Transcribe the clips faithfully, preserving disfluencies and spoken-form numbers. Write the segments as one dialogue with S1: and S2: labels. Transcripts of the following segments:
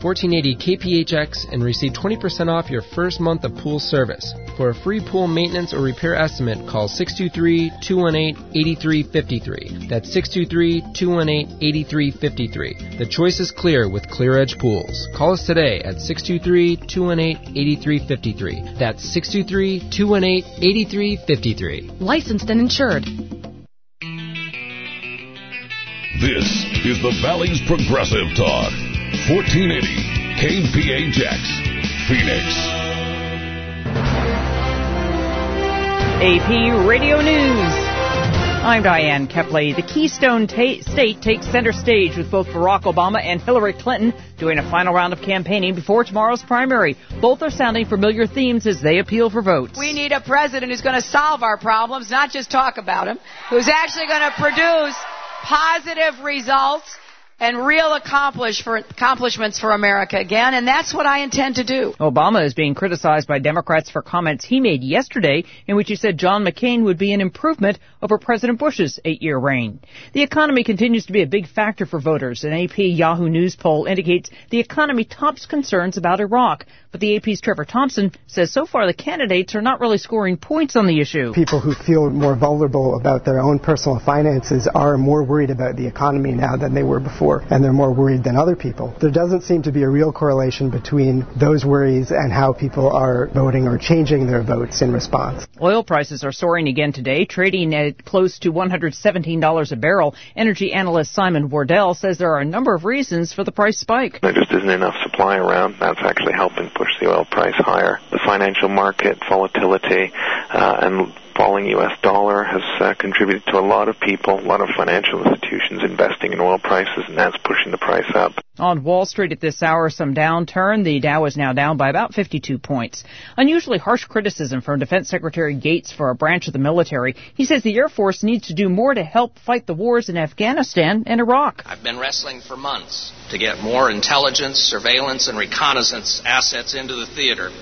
S1: fourteen eighty K P H X and receive twenty percent off your first month of pool service. For a free pool maintenance or repair estimate, call six two three, two one eight, eight three five three. That's six two three, two one eight, eight three five three. The choice is clear with Clear Edge Pools. Call us today at six two three, two one eight, eight three five three. That's six two three, two one eight, eight three five three.
S2: Licensed and insured.
S3: This is the Valley's Progressive Talk. fourteen eighty K P H X, Phoenix.
S4: A P Radio News. I'm Diane Kepley. The Keystone ta- State takes center stage with both Barack Obama and Hillary Clinton doing a final round of campaigning before tomorrow's primary. Both are sounding familiar themes as they appeal for votes.
S5: We need a president who's going to solve our problems, not just talk about them, who's actually going to produce positive results and real accomplish for, accomplishments for America again, and that's what I intend to do.
S4: Obama is being criticized by Democrats for comments he made yesterday in which he said John McCain would be an improvement over President Bush's eight-year reign. The economy continues to be a big factor for voters. An A P Yahoo News poll indicates the economy tops concerns about Iraq. But the A P's Trevor Thompson says so far the candidates are not really scoring points on the issue.
S6: People who feel more vulnerable about their own personal finances are more worried about the economy now than they were before, and they're more worried than other people. There doesn't seem to be a real correlation between those worries and how people are voting or changing their votes in response.
S4: Oil prices are soaring again today, trading at close to one hundred seventeen dollars a barrel. Energy analyst Simon Wardell says there are a number of reasons for the price spike.
S7: There just isn't enough supply around. That's actually helping push the oil price higher. The financial market volatility uh, and falling U S dollar has uh, contributed to a lot of people, a lot of financial institutions investing in oil prices, and that's pushing the price up.
S4: On Wall Street at this hour, some downturn. The Dow is now down by about fifty-two points. Unusually harsh criticism from Defense Secretary Gates for a branch of the military. He says the Air Force needs to do more to help fight the wars in Afghanistan and Iraq.
S8: I've been wrestling for months to get more intelligence, surveillance, and reconnaissance assets into the theater.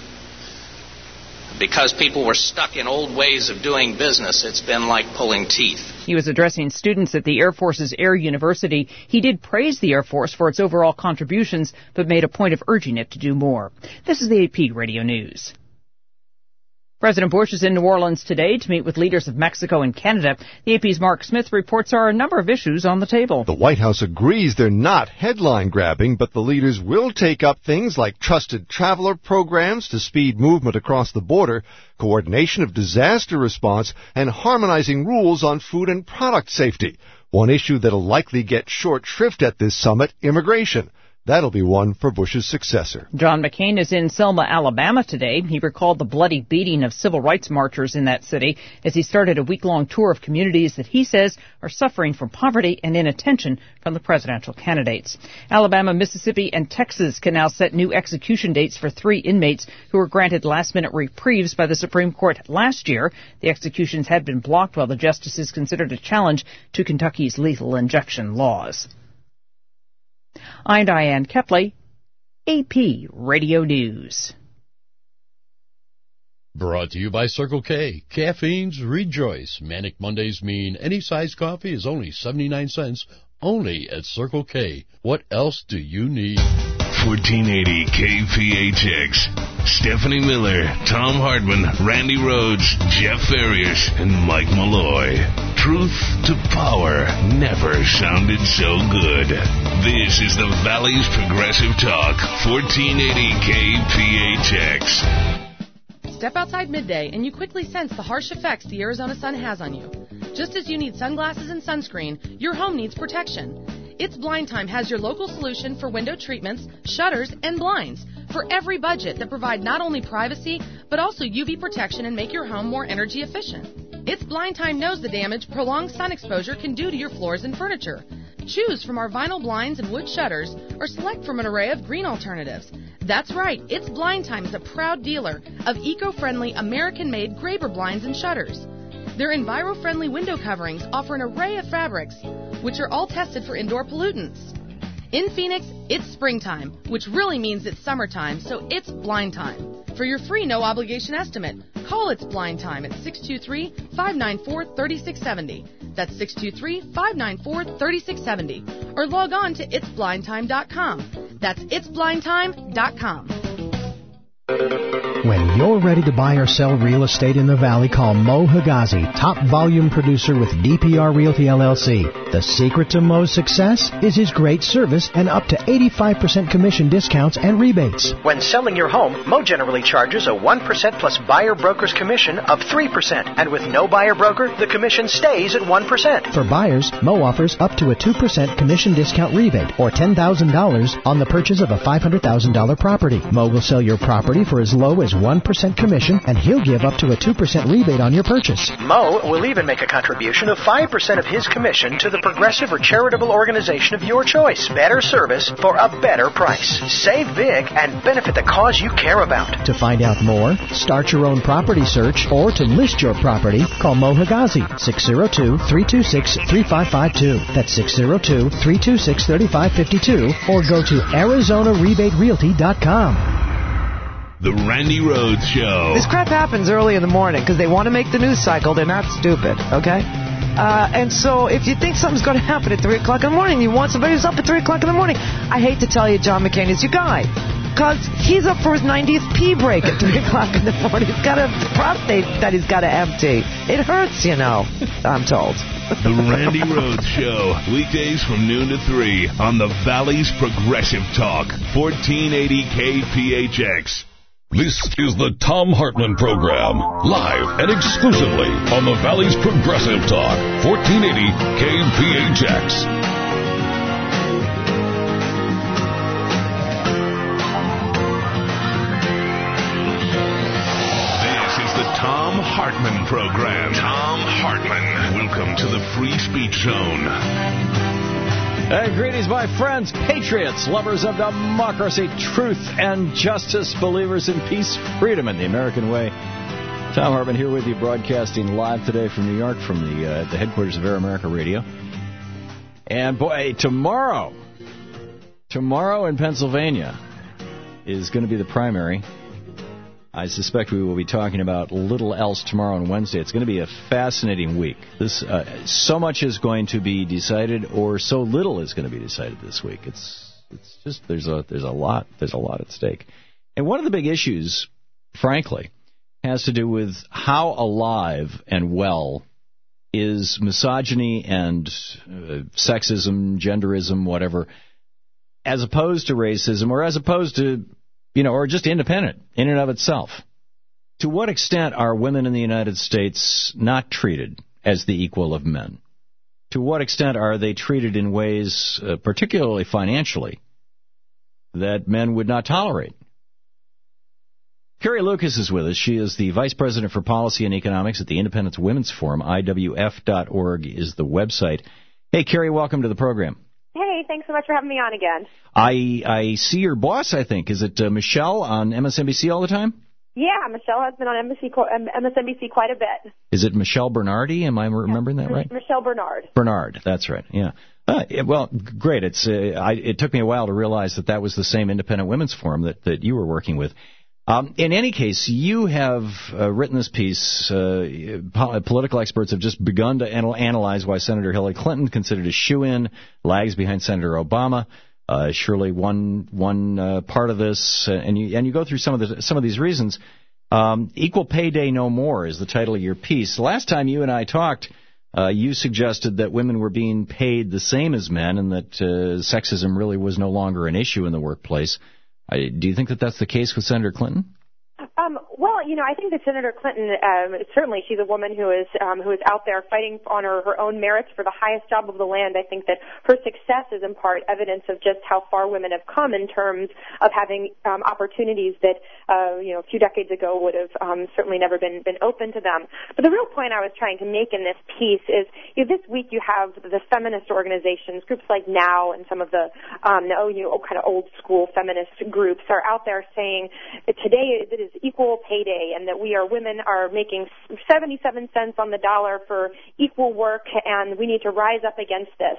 S8: Because people were stuck in old ways of doing business, it's been like pulling teeth.
S4: He was addressing students at the Air Force's Air University. He did praise the Air Force for its overall contributions, but made a point of urging it to do more. This is the A P Radio News. President Bush is in New Orleans today to meet with leaders of Mexico and Canada. The A P's Mark Smith reports there are a number of issues on the table.
S9: The White House agrees they're not headline-grabbing, but the leaders will take up things like trusted traveler programs to speed movement across the border, coordination of disaster response, and harmonizing rules on food and product safety. One issue that'll likely get short shrift at this summit, immigration. That'll be one for Bush's successor.
S4: John McCain is in Selma, Alabama today. He recalled the bloody beating of civil rights marchers in that city as he started a week-long tour of communities that he says are suffering from poverty and inattention from the presidential candidates. Alabama, Mississippi, and Texas can now set new execution dates for three inmates who were granted last-minute reprieves by the Supreme Court last year. The executions had been blocked while the justices considered a challenge to Kentucky's lethal injection laws. I'm Diane Kepley, A P Radio News.
S10: Brought to you by Circle K. Caffeines rejoice. Manic Mondays mean any size coffee is only seventy-nine cents, only at Circle K. What else do you need?
S3: fourteen eighty K P H X. Stephanie Miller, Tom Hardman, Randy Rhodes, Jeff Farias, and Mike Malloy. Truth to power never sounded so good. This is the Valley's Progressive Talk, fourteen eighty K P H X.
S2: Step outside midday and you quickly sense the harsh effects the Arizona sun has on you. Just as you need sunglasses and sunscreen, your home needs protection. It's Blind Time has your local solution for window treatments, shutters, and blinds for every budget that provide not only privacy, but also U V protection and make your home more energy efficient. It's Blind Time knows the damage prolonged sun exposure can do to your floors and furniture. Choose from our vinyl blinds and wood shutters, or select from an array of green alternatives. That's right, It's Blind Time is a proud dealer of eco-friendly, American-made Graber blinds and shutters. Their enviro-friendly window coverings offer an array of fabrics, which are all tested for indoor pollutants. In Phoenix, it's springtime, which really means it's summertime, so it's Blind Time. For your free no-obligation estimate, call It's Blind Time at six two three, five nine four, three six seven zero. That's six two three, five nine four, three six seven zero. Or log on to its blind time dot com. That's its blind time dot com.
S11: When you're ready to buy or sell real estate in the Valley, call Mo Higazi, top volume producer with D P R Realty L L C. The secret to Mo's success is his great service and up to eighty-five percent commission discounts and rebates.
S12: When selling your home, Mo generally charges a one percent plus buyer broker's commission of three percent. And with no buyer broker, the commission stays at one percent.
S11: For buyers, Mo offers up to a two percent commission discount rebate or ten thousand dollars on the purchase of a five hundred thousand dollars property. Mo will sell your property for as low as one percent commission, and he'll give up to a two percent rebate on your purchase.
S12: Mo will even make a contribution of five percent of his commission to the progressive or charitable organization of your choice. Better service for a better price. Save big and benefit the cause you care about.
S11: To find out more, start your own property search, or to list your property, call Mo Higazi, six oh two, three two six, three five five two. That's six oh two, three two six, three five five two, or go to Arizona Rebate Realty dot com.
S3: The Randy Rhodes Show.
S13: This crap happens early in the morning because they want to make the news cycle. They're not stupid, okay? Uh, and so if you think something's going to happen at three o'clock in the morning, you want somebody who's up at three o'clock in the morning. I hate to tell you, John McCain is your guy. Because he's up for his ninetieth pee break at three o'clock in the morning. He's got a prostate that he's got to empty. It hurts, you know, I'm told.
S3: The Randy Rhodes Show, weekdays from noon to three on the Valley's Progressive Talk, fourteen eighty K P H X.
S14: This is the Thom Hartmann Program, live and exclusively on the Valley's Progressive Talk, fourteen eighty K P H X.
S3: This is the Thom Hartmann Program. Thom Hartmann. Welcome to the Free Speech Zone.
S15: Hey, greetings, my friends, patriots, lovers of democracy, truth, and justice, believers in peace, freedom, and the American way. Thom Hartmann here with you, broadcasting live today from New York, from the uh, the headquarters of Air America Radio. And boy, tomorrow, tomorrow in Pennsylvania is going to be the primary. I suspect we will be talking about little else tomorrow and Wednesday. It's going to be a fascinating week. This uh, so much is going to be decided, or so little is going to be decided this week. It's it's just there's a there's a lot there's a lot at stake. And one of the big issues, frankly, has to do with how alive and well is misogyny and uh, sexism, genderism, whatever, as opposed to racism, or as opposed to You know, or just independent in and of itself. To what extent are women in the United States not treated as the equal of men? To what extent are they treated in ways, uh, particularly financially, that men would not tolerate? Carrie Lucas is with us. She is the Vice President for Policy and Economics at the Independence Women's Forum. I W F dot org is the website. Hey, Carrie, welcome to the program.
S16: Hey, thanks so much for having me on again.
S15: I I see your boss, I think. Is it uh, Michelle on M S N B C all the time?
S16: Yeah, Michelle has been on M S N B C quite a bit.
S15: Is it Michelle Bernardi? Am I remembering that right?
S16: Michelle Bernard.
S15: Bernard, that's right, yeah. Uh, yeah well, great. It's uh, I, it took me a while to realize that that was the same Independent Women's Forum that, that you were working with. Um, in any case, you have uh, written this piece. Uh, po- political experts have just begun to anal- analyze why Senator Hillary Clinton, considered a shoo-in, lags behind Senator Obama. Uh, surely one one uh, part of this, uh, and you and you go through some of the some of these reasons. Um, Equal Pay Day No More is the title of your piece. The last time you and I talked, uh, you suggested that women were being paid the same as men, and that uh, sexism really was no longer an issue in the workplace. I, do you think that that's the case with Senator Clinton?
S16: Um, well, you know, I think that Senator Clinton, um, certainly she's a woman who is um, who is out there fighting on her, her own merits for the highest job of the land. I think that her success is in part evidence of just how far women have come in terms of having um, opportunities that, uh, you know, a few decades ago would have um, certainly never been, been open to them. But the real point I was trying to make in this piece is, you know, this week you have the feminist organizations, groups like NOW and some of the, um, you know, kind of old school feminist groups are out there saying that today it is equal pay day, and that we are women are making seventy-seven cents on the dollar for equal work, and we need to rise up against this.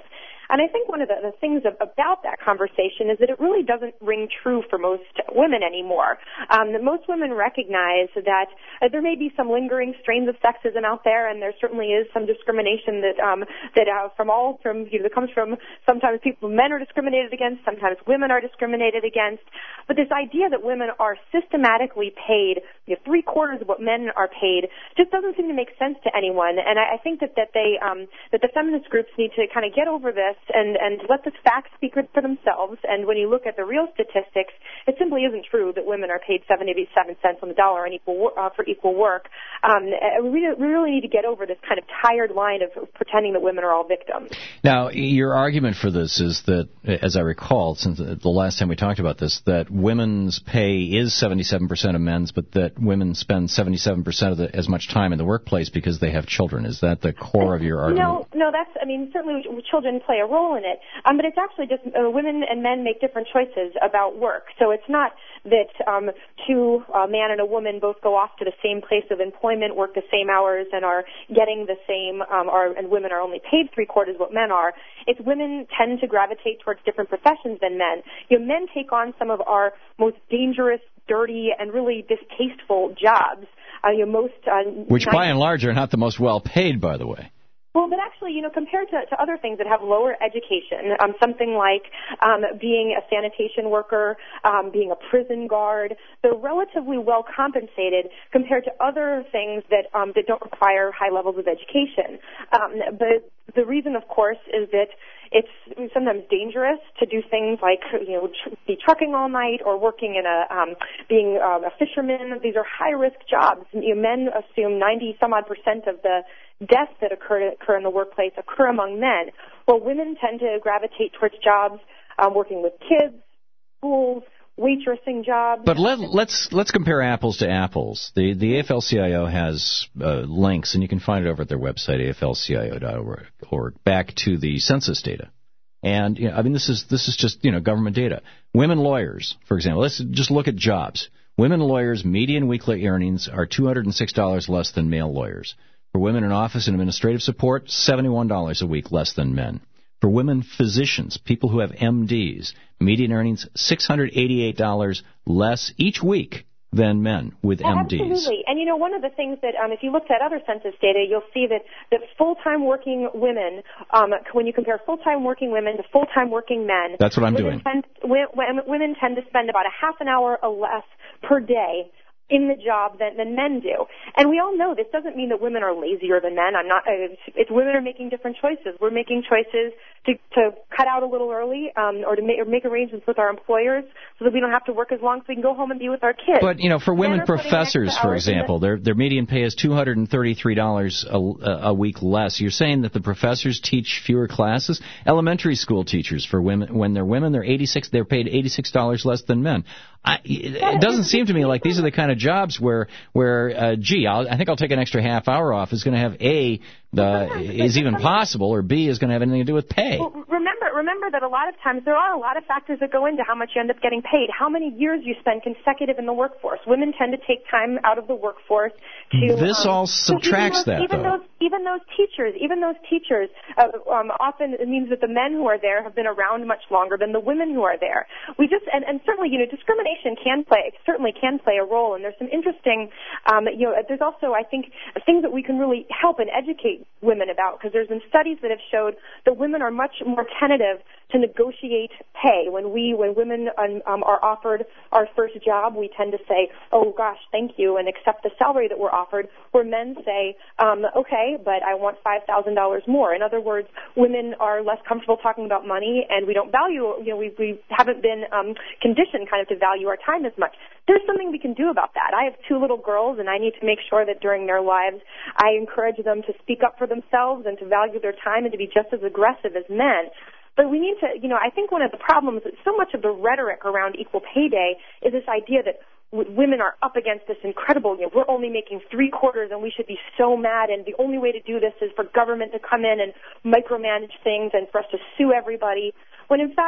S16: And I think one of the, the things of, about that conversation is that it really doesn't ring true for most women anymore. Um, that most women recognize that uh, there may be some lingering strains of sexism out there, and there certainly is some discrimination that um, that uh, from all from you know that comes from sometimes people men are discriminated against, sometimes women are discriminated against. But this idea that women are systematically paid you know, three quarters of what men are paid just doesn't seem to make sense to anyone. And I, I think that that they um, that the feminist groups need to kind of get over this and and let the facts speak for themselves. And when you look at the real statistics, it simply isn't true that women are paid seventy-seven cents on the dollar and equal uh, for equal work. Um, we, we really need to get over this kind of tired line of pretending that women are all victims.
S15: Now, your argument for this is that, as I recall, since the last time we talked about this, that women's pay is seventy-seven percent of men's, but that women spend seventy-seven percent of the, as much time in the workplace because they have children. Is that the core of your argument?
S16: No, no, that's, I mean, certainly children play a role in it, um, but it's actually just uh, women and men make different choices about work. So it's not that um, two, a man and a woman, both go off to the same place of employment, work the same hours, and are getting the same, um, or, and women are only paid three quarters what men are. It's women tend to gravitate towards different professions than men. You know, men take on some of our most dangerous, dirty, and really distasteful jobs. Uh, you know, most, uh,
S15: Which, by and large, are not the most well-paid, by the way.
S16: Well, but actually, you know, compared to, to other things that have lower education, um, something like um, being a sanitation worker, um, being a prison guard, they're relatively well compensated compared to other things that um, that don't require high levels of education. Um, but the reason, of course, is that it's sometimes dangerous to do things like, you know, tr- be trucking all night or working in a, um, being um, a fisherman. These are high-risk jobs. You know, men assume ninety some odd percent of the deaths that occur, occur in the workplace occur among men. Well, women tend to gravitate towards jobs um, working with kids, schools, waitressing jobs.
S15: But let, let's let's compare apples to apples. The the A F L C I O has uh, links, and you can find it over at their website, A F L C I O dot org, back to the census data. And you know, I mean, this is this is just you know government data. Women lawyers, for example, let's just look at jobs. Women lawyers' median weekly earnings are two hundred six dollars less than male lawyers. For women in office and administrative support, seventy-one dollars a week less than men. For women physicians, people who have M Ds, median earnings six hundred eighty-eight dollars less each week than men with M Ds.
S16: Absolutely. And, you know, one of the things that, um, if you looked at other census data, you'll see that, that full-time working women, um, when you compare full-time working women to full-time working men.
S15: That's what I'm
S16: women
S15: doing.
S16: Tend, women tend to spend about a half an hour or less per day in the job than, than men do. And we all know this doesn't mean that women are lazier than men. I'm not, uh, it's women are making different choices. We're making choices to, to cut out a little early, um, or to make, or make arrangements with our employers so that we don't have to work as long so we can go home and be with our kids.
S15: But, you know, for women professors, for example, their their median pay is two hundred thirty-three dollars a, a week less. You're saying that the professors teach fewer classes? Elementary school teachers, for women, when they're women, they're eighty-six, they're paid eighty-six dollars less than men. I, it doesn't seem to me like these are the kind of jobs where, where uh, gee, I'll, I think I'll take an extra half hour off is going to have A, the, is even possible, or B, is going to have anything to do with pay.
S16: Well, remember, remember that a lot of times there are a lot of factors that go into how much you end up getting paid, how many years you spend consecutive in the workforce. Women tend to take time out of the workforce to...
S15: This um, all subtracts
S16: so even those,
S15: that,
S16: even
S15: though.
S16: Those, even those teachers, even those teachers, uh, um, often it means that the men who are there have been around much longer than the women who are there. We just, and, and certainly, you know, discrimination can play, certainly can play a role, and there's some interesting, um, you know, there's also, I think, things that we can really help and educate women about, because there's been studies that have showed that women are much more tentative to negotiate pay. When we, when women um, are offered our first job, we tend to say, oh gosh, thank you, and accept the salary that we're offered, where men say, um, okay, but I want five thousand dollars more. In other words, women are less comfortable talking about money, and we don't value, you know, we, we haven't been um, conditioned kind of to value our time as much. There's something we can do about that. I have two little girls, and I need to make sure that during their lives, I encourage them to speak up for themselves and to value their time and to be just as aggressive as men. But we need to, you know, I think one of the problems is so much of the rhetoric around equal pay day is this idea that w- women are up against this incredible, you know, we're only making three quarters and we should be so mad, and the only way to do this is for government to come in and micromanage things and for us to sue everybody, when in fact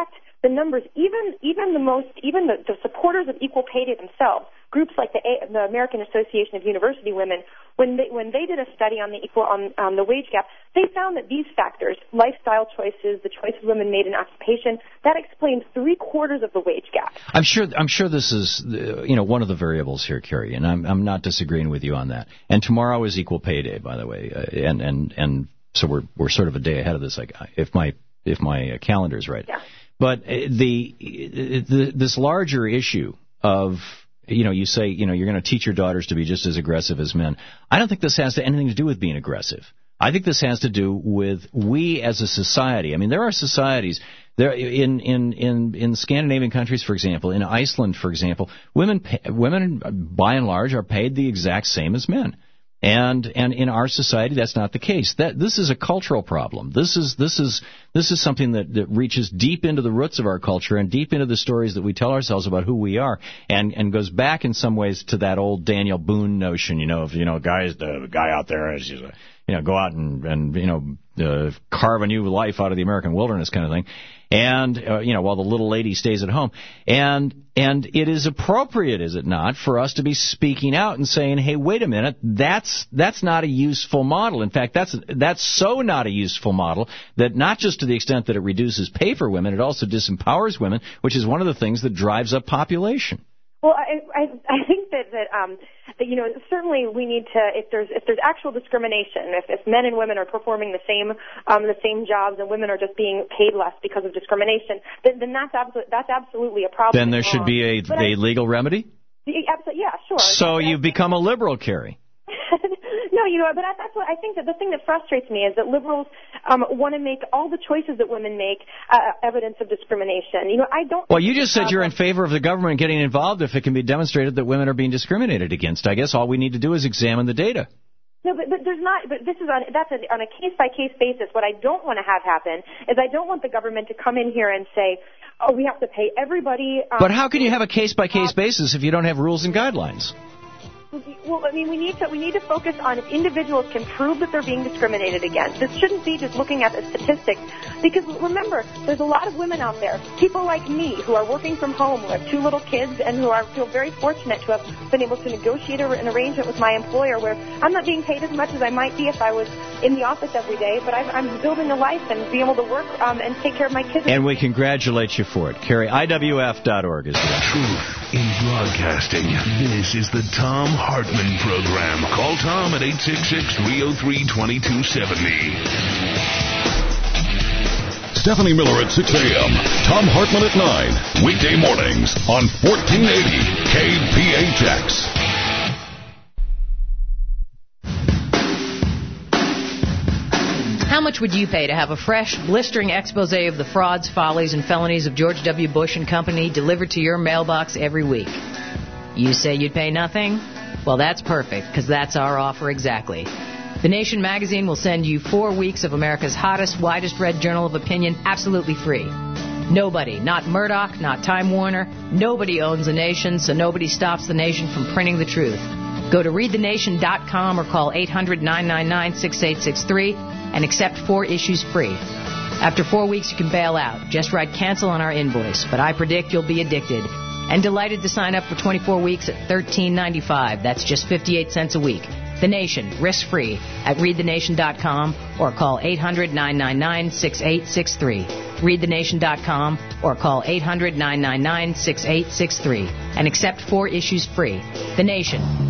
S16: the numbers, even even the most, even the, the supporters of equal pay day themselves, groups like the, A, the American Association of University Women, when they when they did a study on the equal on um, the wage gap, they found that these factors, lifestyle choices, the choices women made in occupation, that explains three quarters of the wage gap.
S15: I'm sure. I'm sure this is, uh, you know, one of the variables here, Carrie, and I'm I'm not disagreeing with you on that. And tomorrow is Equal Pay Day, by the way, uh, and and and so we're we're sort of a day ahead of this, like if my if my calendar is right.
S16: Yeah.
S15: But the, the this larger issue of, you know, you say, you know, you're going to teach your daughters to be just as aggressive as men. I don't think this has anything to do with being aggressive. I think this has to do with we as a society. I mean, there are societies there in in in in Scandinavian countries, for example, in Iceland, for example, women pay, women by and large are paid the exact same as men. And and in our society, that's not the case. That this is a cultural problem. This is this is this is something that, that reaches deep into the roots of our culture and deep into the stories that we tell ourselves about who we are, and and goes back in some ways to that old Daniel Boone notion, you know, of you know, guys, the guy out there is, you know, go out and and you know, uh, carve a new life out of the American wilderness kind of thing. And, uh, you know, while the little lady stays at home. And and it is appropriate, is it not, for us to be speaking out and saying, hey, wait a minute, that's that's not a useful model. In fact, that's that's so not a useful model that not just to the extent that it reduces pay for women, it also disempowers women, which is one of the things that drives up population.
S16: Well, I, I, I think that, that, um, that, you know, certainly we need to, if there's, if there's actual discrimination, if, if men and women are performing the same, um, the same jobs and women are just being paid less because of discrimination, then, then that's absolutely, that's absolutely a problem.
S15: Then there should be a, a legal remedy?
S16: Yeah, sure.
S15: So you've become a liberal, Carrie.
S16: No, you know, but I, that's what I think that the thing that frustrates me is that liberals um, want to make all the choices that women make uh, evidence of discrimination. You know, I don't.
S15: Well, you just said you're in favor of the government getting involved if it can be demonstrated that women are being discriminated against. I guess all we need to do is examine the data.
S16: No, but, but there's not. But this is on that's a, on a case by case basis. What I don't want to have happen is I don't want the government to come in here and say, "Oh, we have to pay everybody." Um,
S15: but how can you have a case by case basis if you don't have rules and guidelines?
S16: Well, I mean, we need to we need to focus on if individuals can prove that they're being discriminated against. This shouldn't be just looking at the statistics, because remember, there's a lot of women out there, people like me, who are working from home, who have two little kids, and who are feel very fortunate to have been able to negotiate an arrangement with my employer where I'm not being paid as much as I might be if I was in the office every day, but I've, I'm building a life and being able to work um, and take care of my kids.
S15: And we congratulate you for it. Carrie, I W F dot org is the
S3: Truth in Broadcasting. This is the Thom Hartmann Program. Call Tom at eight six six, three oh three, two two seven oh.
S14: Stephanie Miller at six a.m. Thom Hartmann at nine. Weekday mornings on fourteen eighty K P H X.
S4: How much would you pay to have a fresh, blistering expose of the frauds, follies, and felonies of George W. Bush and Company delivered to your mailbox every week? You say you'd pay nothing? Well, that's perfect, because that's our offer exactly. The Nation magazine will send you four weeks of America's hottest, widest read journal of opinion absolutely free. Nobody, not Murdoch, not Time Warner, nobody owns the Nation, so nobody stops the Nation from printing the truth. Go to read the nation dot com or call eight hundred, nine nine nine, six eight six three and accept four issues free. After four weeks, you can bail out. Just write cancel on our invoice, but I predict you'll be addicted. And delighted to sign up for twenty-four weeks at thirteen ninety-five. That's just fifty-eight cents a week. The Nation, risk-free, at read the nation dot com or call eight hundred, nine nine nine, six eight six three. read the nation dot com or call eight hundred, nine nine nine, six eight six three and accept four issues free. The Nation.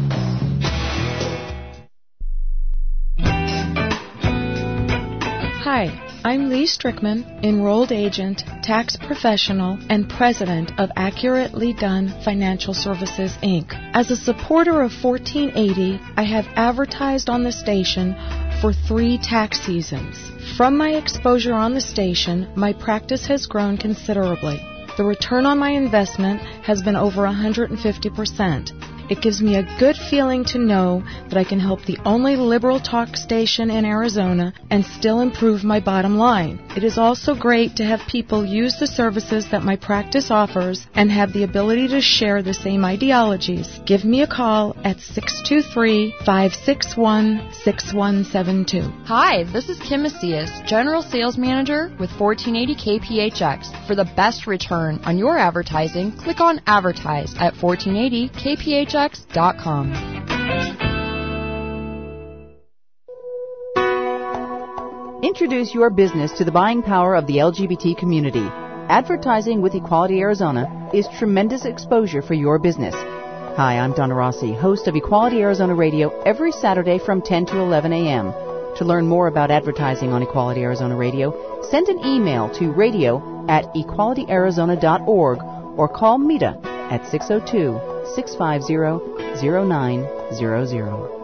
S17: Hi, I'm Lee Strickman, enrolled agent, tax professional, and president of Accurately Done Financial Services, Incorporated. As a supporter of fourteen eighty, I have advertised on the station for three tax seasons. From my exposure on the station, my practice has grown considerably. The return on my investment has been over one hundred fifty percent. It gives me a good feeling to know that I can help the only liberal talk station in Arizona and still improve my bottom line. It is also great to have people use the services that my practice offers and have the ability to share the same ideologies. Give me a call at six two three, five six one, six one seven two.
S18: Hi, this is Kim Macias, General Sales Manager with fourteen eighty K P H X. For the best return on your advertising, click on Advertise at fourteen eighty K P H X dot com.
S19: Introduce your business to the buying power of the L G B T community. Advertising with Equality Arizona is tremendous exposure for your business. Hi, I'm Donna Rossi, host of Equality Arizona Radio every Saturday from ten to eleven a.m. To learn more about advertising on Equality Arizona Radio, send an email to radio at equality arizona dot org or call Mita at six oh two, six five zero, zero nine zero zero.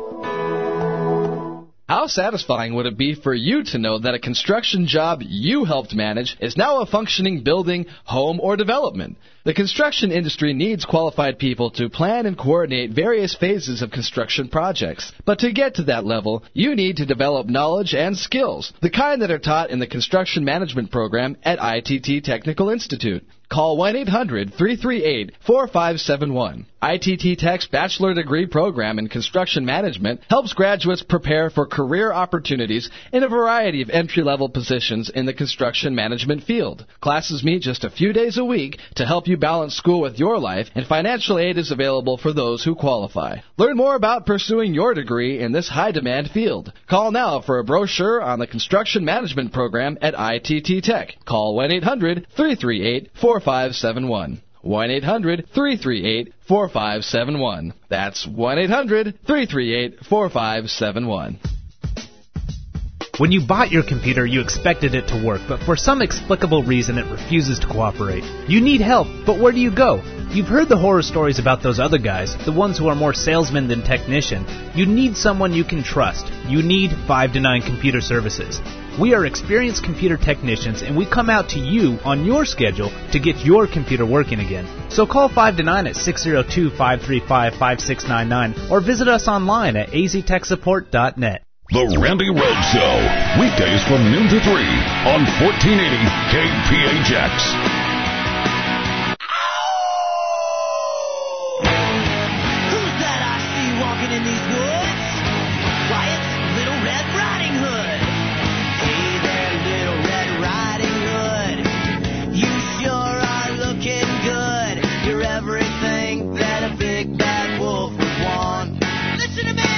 S20: How satisfying would it be for you to know that a construction job you helped manage is now a functioning building, home, or development? The construction industry needs qualified people to plan and coordinate various phases of construction projects. But to get to that level, you need to develop knowledge and skills, the kind that are taught in the construction management program at I T T Technical Institute. Call one eight hundred, three three eight, four five seven one. I T T Tech's bachelor degree program in construction management helps graduates prepare for career opportunities in a variety of entry-level positions in the construction management field. Classes meet just a few days a week to help you balance school with your life, and financial aid is available for those who qualify. Learn more about pursuing your degree in this high-demand field. Call now for a brochure on the construction management program at I T T Tech. Call one eight hundred, three three eight, four five seven one. one eight hundred, three three eight, four five seven one. That's one eight hundred, three three eight, four five seven one.
S21: When you bought your computer, you expected it to work, but for some explicable reason, it refuses to cooperate. You need help, but where do you go? You've heard the horror stories about those other guys, the ones who are more salesmen than technician. You need someone you can trust. You need five to nine Computer Services. We are experienced computer technicians, and we come out to you on your schedule to get your computer working again. So call five to nine at six oh two, five three five, five six nine nine or visit us online at a z tech support dot net.
S14: The Randy Rhoads Show, weekdays from noon to three on fourteen eighty K P H X.
S22: Who's that I see walking in these woods? Why, it's Little Red Riding Hood. Hey there, Little Red Riding Hood. You sure are looking good. You're everything that a big bad wolf would want. Listen to me!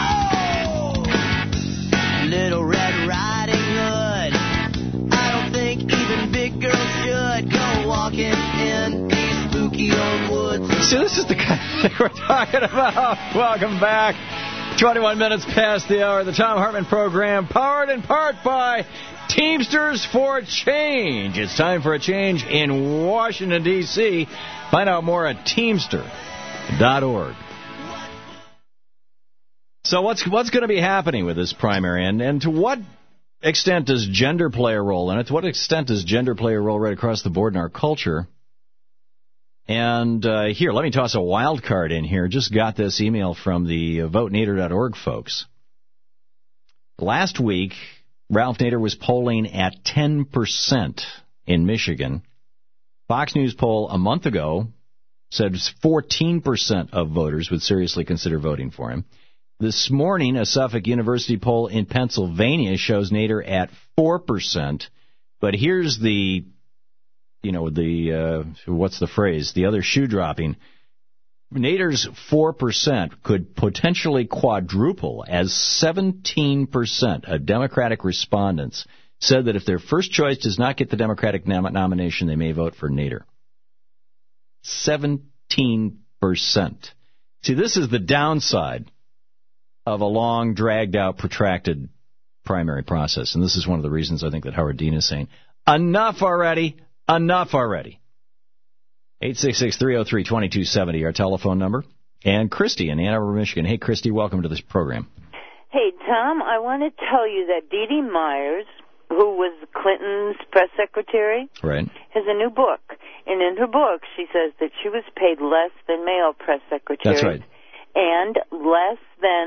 S22: Little Red Riding Hood. I don't think even big girls should go walking in these spooky old woods.
S15: So this is the kind of thing we're talking about. Welcome back. twenty-one minutes past the hour. The Thom Hartmann Program, powered in part by Teamsters for Change. It's time for a change in Washington, D C Find out more at teamster dot org. So what's what's going to be happening with this primary, and, and to what extent does gender play a role in it? To what extent does gender play a role right across the board in our culture? And uh, here, let me toss a wild card in here. Just got this email from the uh, vote nader dot org folks. Last week, Ralph Nader was polling at ten percent in Michigan. Fox News poll a month ago said fourteen percent of voters would seriously consider voting for him. This morning, a Suffolk University poll in Pennsylvania shows Nader at four percent. But here's the, you know, the, uh, what's the phrase? The other shoe dropping. Nader's four percent could potentially quadruple as seventeen percent of Democratic respondents said that if their first choice does not get the Democratic nom- nomination, they may vote for Nader. seventeen percent. See, this is the downside of a long, dragged-out, protracted primary process. And this is one of the reasons I think that Howard Dean is saying, enough already, enough already. eight six six, three oh three, two two seven oh, our telephone number. And Christy in Ann Arbor, Michigan. Hey, Christy, welcome to this program.
S23: Hey, Tom, I want to tell you that Dee Dee Myers, who was Clinton's press secretary,
S15: right,
S23: has a new book. And in her book, she says that she was paid less than male press secretaries.
S15: That's right.
S23: and less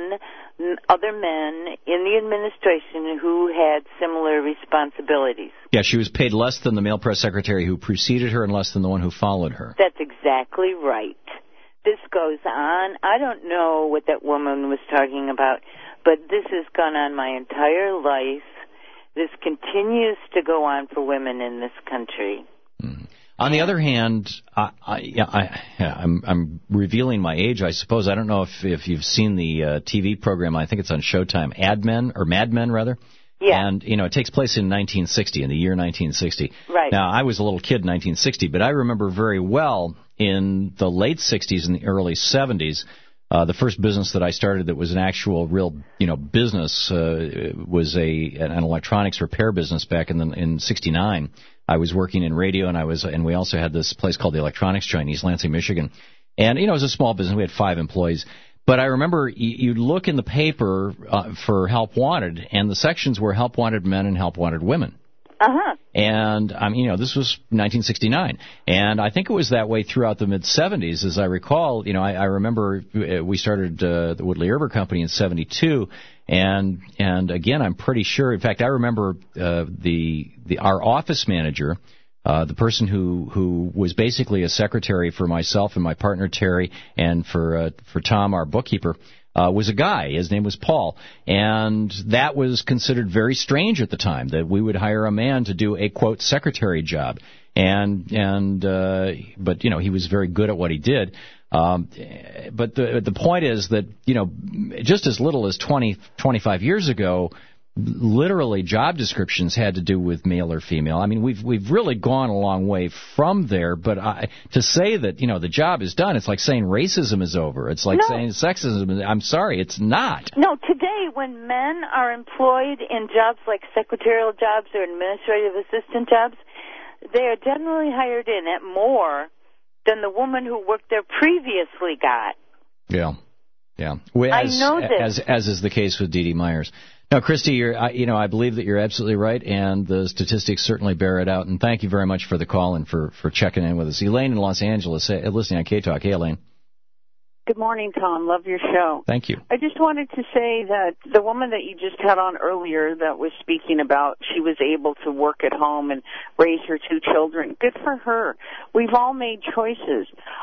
S23: than other men in the administration who had similar responsibilities.
S15: Yeah, she was paid less than the male press secretary who preceded her and less than the one who followed her.
S23: That's exactly right. This goes on. I don't know what that woman was talking about, but this has gone on my entire life. This continues to go on for women in this country.
S15: Mm. On the other hand, I, I, yeah, I, yeah, I'm, I'm revealing my age, I suppose. I don't know if, if you've seen the uh, T V program. I think it's on Showtime, Ad Men, or Mad Men, rather.
S23: Yeah.
S15: And, you know, it takes place in nineteen sixty, in the year nineteen sixty.
S23: Right.
S15: Now, I was a little kid in nineteen sixty, but I remember very well in the late sixties and the early seventies, uh, the first business that I started that was an actual real, you know, business uh, was a an electronics repair business back in the, in sixty-nine. I was working in radio, and I was, and we also had this place called the Electronics Joint in East Lansing, Michigan. And, you know, it was a small business. We had five employees. But I remember you'd look in the paper uh, for help wanted, and the sections were help wanted men and help wanted women.
S23: Uh-huh.
S15: And, um, you know, this was nineteen sixty-nine. And I think it was that way throughout the mid-seventies. As I recall, you know, I, I remember we started uh, the Woodley Herber Company in seventy-two. And, and again, I'm pretty sure, in fact, I remember uh, the, the our office manager, uh, the person who, who was basically a secretary for myself and my partner Terry, and for uh, for Tom, our bookkeeper, Uh, was a guy. His name was Paul, and that was considered very strange at the time, that we would hire a man to do a, quote, secretary job. And and uh, but you know, he was very good at what he did. Um, but the the point is that, you know, just as little as twenty, twenty-five years ago, literally job descriptions had to do with male or female. I mean, we've we've really gone a long way from there, but I, to say that, you know, the job is done, it's like saying racism is over. It's like
S23: No.
S15: saying sexism. I'm sorry, it's not.
S23: No, today when men are employed in jobs like secretarial jobs or administrative assistant jobs, they are generally hired in at more than the woman who worked there previously got.
S15: Yeah, yeah. Well,
S23: I
S15: as,
S23: know this.
S15: As, as is the case with Dee Dee Myers. Now, Christy, you're, I, you know, I believe that you're absolutely right, and the statistics certainly bear it out. And thank you very much for the call and for, for checking in with us. Elaine in Los Angeles, uh, listening on K-Talk. Hey, Elaine.
S1: Good morning, Tom. Love your show.
S15: Thank you.
S1: I just wanted to say that the woman that you just had on earlier that was speaking about she was able to work at home and raise her two children, good for her. We've all made choices.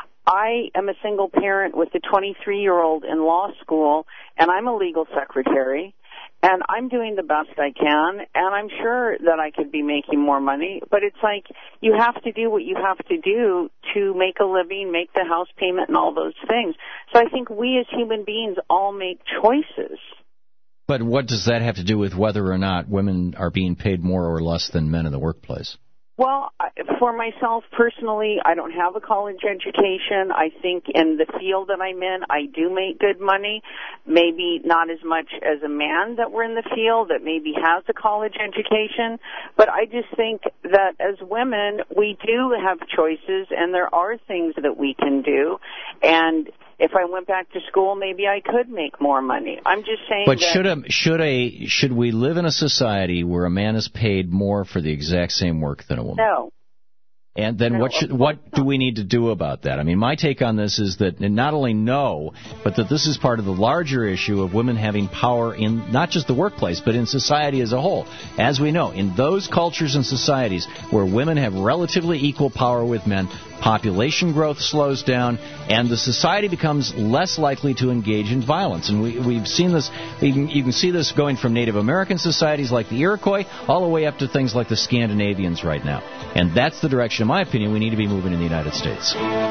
S1: I am a single parent with a twenty-three-year-old in law school, and I'm a legal secretary. And I'm doing the best I can, and I'm sure that I could be making more money. But it's like you have to do what you have to do to make a living, make the house payment, and all those things. So I think we as human beings all make choices.
S15: But what does that have to do with whether or not women are being paid more or less than men in the workplace?
S1: Well, for myself personally, I don't have a college education. I think in the field that I'm in, I do make good money. Maybe not as much as a man that we're in the field that maybe has a college education. But I just think that as women, we do have choices, and there are things that we can do. And if I went back to school, maybe I could make more money. I'm just saying
S15: But
S1: that...
S15: should a, should a should we live in a society where a man is paid more for the exact same work than a woman?
S1: No.
S15: And then
S1: No,
S15: what should, what do we need to do about that? I mean, my take on this is that not only no, but that this is part of the larger issue of women having power in not just the workplace, but in society as a whole. As we know, in those cultures and societies where women have relatively equal power with men, population growth slows down, and the society becomes less likely to engage in violence. And we, we've seen this, you can, you can see this going from Native American societies like the Iroquois all the way up to things like the Scandinavians right now. And that's the direction, in my opinion, we need to be moving in the United States.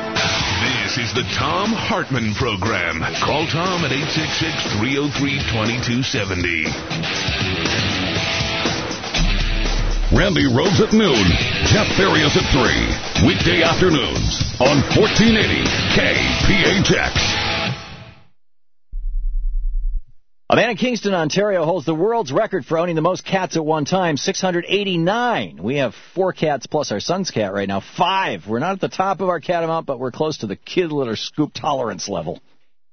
S3: This is the Tom Hartman Program. Call Tom at eight six six, three oh three, two two seven oh.
S14: Randy Rhodes at noon, Jeff Farias at three. Weekday afternoons on fourteen eighty K P H X.
S15: A man in Kingston, Ontario, holds the world's record for owning the most cats at one time, six hundred eighty-nine. We have four cats plus our son's cat right now, five. We're not at the top of our cat amount, but we're close to the kid litter scoop tolerance level.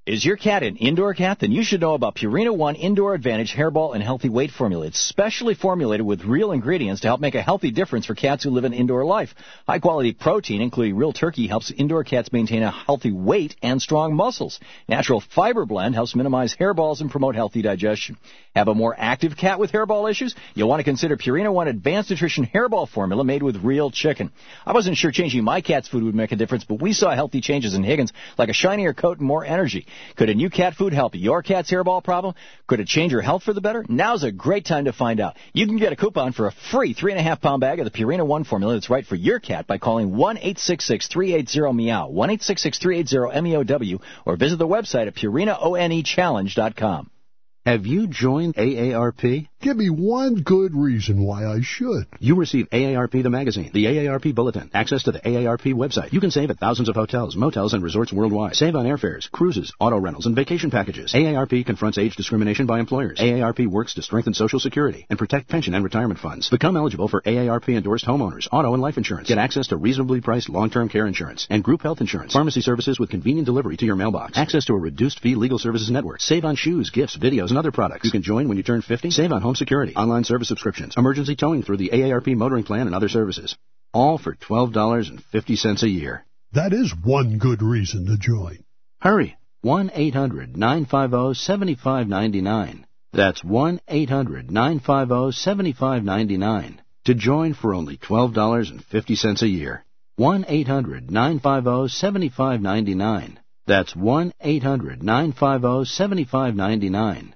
S11: Is your cat an indoor cat? Then you should know about Purina One Indoor Advantage Hairball and Healthy Weight Formula. It's specially formulated with real ingredients to help make a healthy difference for cats who live an indoor life. High-quality protein, including real turkey, helps indoor cats maintain a healthy weight and strong muscles. Natural fiber blend helps minimize hairballs and promote healthy digestion. Have a more active cat with hairball issues? You'll want to consider Purina One Advanced Nutrition Hairball Formula made with real chicken. I wasn't sure changing my cat's food would make a difference, but we saw healthy changes in Higgins, like a shinier coat and more energy. Could a new cat food help your cat's hairball problem? Could it change your health for the better? Now's a great time to find out. You can get a coupon for a free three and a half pound bag of the Purina One formula that's right for your cat by calling one eight six six, three eight zero, meow, one eight six six, three eight zero, M E O W, or visit the website at purina one challenge dot com.
S5: Have you joined A A R P?
S6: Give me one good reason why I should.
S5: You receive A A R P the magazine, the A A R P bulletin, access to the A A R P website. You can save at thousands of hotels, motels, and resorts worldwide. Save on airfares, cruises, auto rentals, and vacation packages. A A R P confronts age discrimination by employers. A A R P works to strengthen Social Security and protect pension and retirement funds. Become eligible for A A R P-endorsed homeowners, auto and life insurance. Get access to reasonably priced long-term care insurance and group health insurance. Pharmacy services with convenient delivery to your mailbox. Access to a reduced-fee legal services network. Save on shoes, gifts, videos, and other products. You can join when you turn fifty. Save on home security, online service subscriptions, emergency towing through the A A R P motoring plan, and other services. All for twelve dollars and fifty cents a year.
S6: That is one good reason to join.
S5: Hurry. one eight hundred, nine five zero, seven five nine nine. That's one eight hundred, nine five zero, seven five nine nine. To join for only twelve dollars and fifty cents a year. one eight hundred, nine five zero, seven five nine nine. That's one eight hundred, nine five zero, seven five nine nine.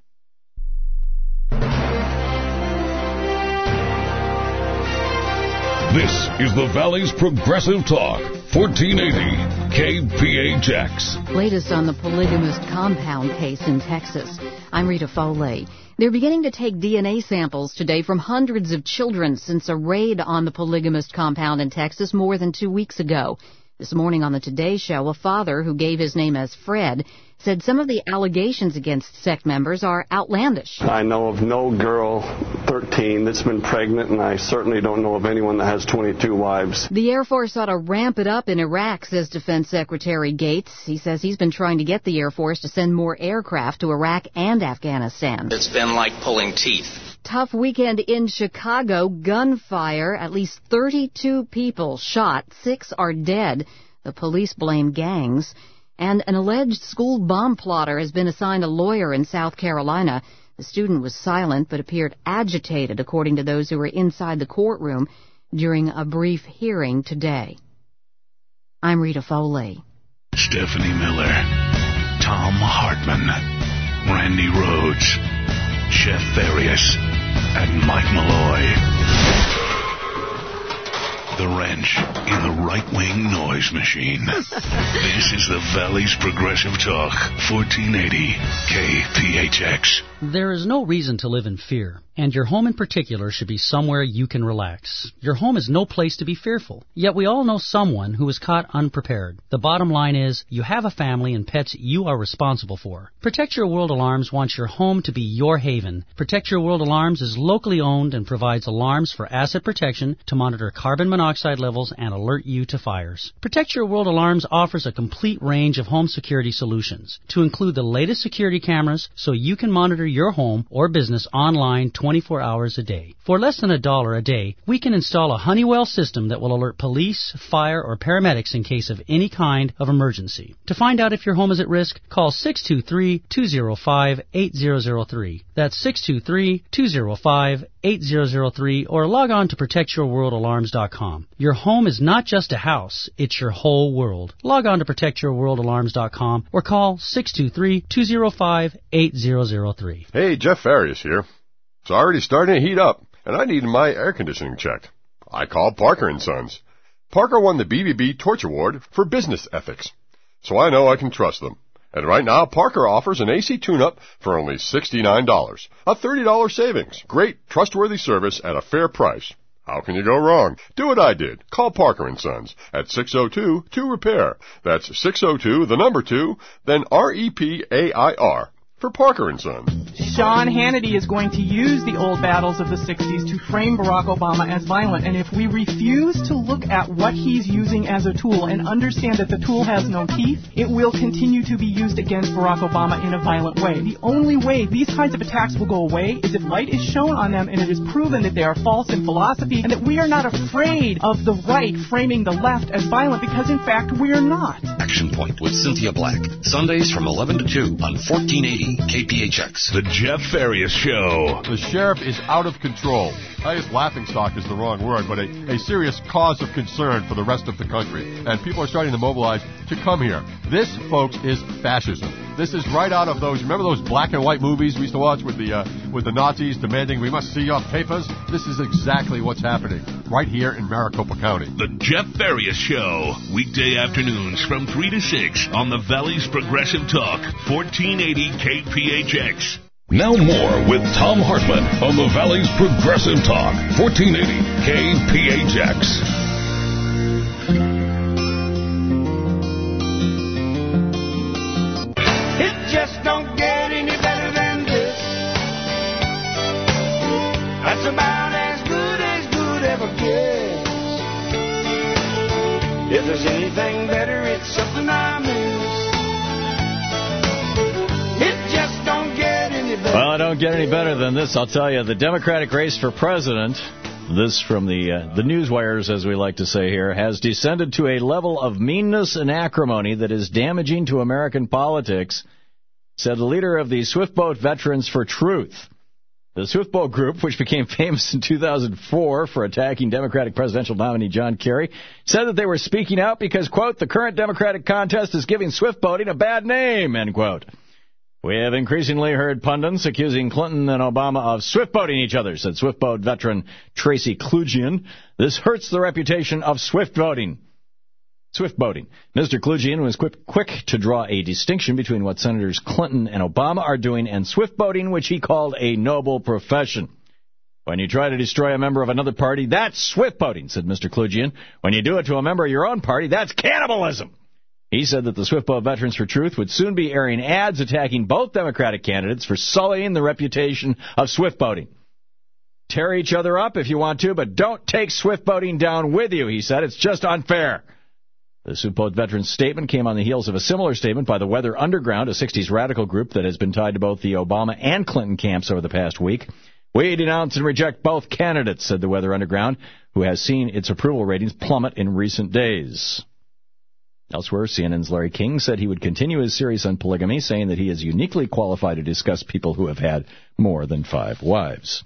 S14: This is the Valley's Progressive Talk, fourteen eighty K P H X.
S7: Latest on the polygamist compound case in Texas. I'm Rita Foley. They're beginning to take D N A samples today from hundreds of children since a raid on the polygamist compound in Texas more than two weeks ago. This morning on the Today Show, a father who gave his name as Fred said some of the allegations against sect members are outlandish.
S24: I know of no girl thirteen that's been pregnant, and I certainly don't know of anyone that has twenty-two wives.
S7: The Air Force ought to ramp it up in Iraq, says Defense Secretary Gates. He says he's been trying to get the Air Force to send more aircraft to Iraq and Afghanistan.
S8: It's been like pulling teeth.
S7: Tough weekend in Chicago. Gunfire. At least thirty-two people shot. Six are dead. The police blame gangs. And an alleged school bomb plotter has been assigned a lawyer in South Carolina. The student was silent but appeared agitated, according to those who were inside the courtroom during a brief hearing today. I'm Rita Foley.
S3: Stephanie Miller, Tom Hartman, Randy Rhodes, Jeff Farias, and Mike Malloy. The wrench in the right-wing noise machine. This is the Valley's Progressive Talk, fourteen eighty K P H X.
S25: There is no reason to live in fear, and your home in particular should be somewhere you can relax. Your home is no place to be fearful, yet we all know someone who was caught unprepared. The bottom line is, you have a family and pets you are responsible for. Protect Your World Alarms wants your home to be your haven. Protect Your World Alarms is locally owned and provides alarms for asset protection to monitor carbon monoxide levels and alert you to fires. Protect Your World Alarms offers a complete range of home security solutions, to include the latest security cameras so you can monitor your home or business online twenty-four hours a day. For less than a dollar a day, we can install a Honeywell system that will alert police, fire, or paramedics in case of any kind of emergency. To find out if your home is at risk, call six two three, two zero five, eight zero zero three. That's six two three, two zero five, eight zero zero three, or log on to protect your world alarms dot com. Your home is not just a house, it's your whole world. Log on to protect your world alarms dot com or call six two three, two zero five, eight zero zero three.
S26: Hey, Jeff Farias here. It's already starting to heat up, and I need my air conditioning checked. I called Parker and Sons. Parker won the B B B Torch Award for business ethics, so I know I can trust them. And right now, Parker offers an A C tune-up for only sixty-nine dollars, a thirty dollars savings. Great, trustworthy service at a fair price. How can you go wrong? Do what I did. Call Parker and Sons at six oh two, two repair. That's six oh two, the number two, then R E P A I R for Parker and Sons.
S2: Sean Hannity is going to use the old battles of the sixties to frame Barack Obama as violent. And if we refuse to look at what he's using as a tool and understand that the tool has no teeth, it will continue to be used against Barack Obama in a violent way. The only way these kinds of attacks will go away is if light is shown on them and it is proven that they are false in philosophy and that we are not afraid of the right framing the left as violent, because in fact we are not.
S9: Action Point with Cynthia Black, Sundays from eleven to two on fourteen eighty K P H X.
S3: The Jeff Farias Show.
S10: The sheriff is out of control. I guess laughingstock is the wrong word, but a, a serious cause of concern for the rest of the country. And people are starting to mobilize to come here. This, folks, is fascism. This is right out of those, remember those black and white movies we used to watch with the uh, with the Nazis demanding we must see your papers? This is exactly what's happening right here in Maricopa County.
S3: The Jeff Farias Show, weekday afternoons from three to six on the Valley's Progressive Talk, fourteen eighty K P H X.
S14: Now more with Tom Hartman on the Valley's Progressive Talk, fourteen eighty K P H X.
S22: It just don't get any better than this. That's about as good as good ever gets. If there's anything better, it's something I miss. It just don't get any better.
S15: Well, I don't get any better than this, I'll tell you. The Democratic race for president, this from the uh, the newswires, as we like to say here, has descended to a level of meanness and acrimony that is damaging to American politics, said the leader of the Swiftboat Veterans for Truth. The Swiftboat Group, which became famous in two thousand four for attacking Democratic presidential nominee John Kerry, said that they were speaking out because, quote, the current Democratic contest is giving swiftboating a bad name, end quote. We have increasingly heard pundits accusing Clinton and Obama of swiftboating each other, said Swiftboat veteran Tracy Klugian. This hurts the reputation of swiftboating. Swiftboating. Mister Klugian was quick, quick to draw a distinction between what Senators Clinton and Obama are doing and swiftboating, which he called a noble profession. When you try to destroy a member of another party, that's swiftboating, said Mister Klugian. When you do it to a member of your own party, that's cannibalism. He said that the Swiftboat Veterans for Truth would soon be airing ads attacking both Democratic candidates for sullying the reputation of swiftboating. Tear each other up if you want to, but don't take swiftboating down with you, he said. It's just unfair. The Swiftboat Veterans statement came on the heels of a similar statement by the Weather Underground, a sixties radical group that has been tied to both the Obama and Clinton camps over the past week. We denounce and reject both candidates, said the Weather Underground, who has seen its approval ratings plummet in recent days. Elsewhere, C N N's Larry King said he would continue his series on polygamy, saying that he is uniquely qualified to discuss people who have had more than five wives.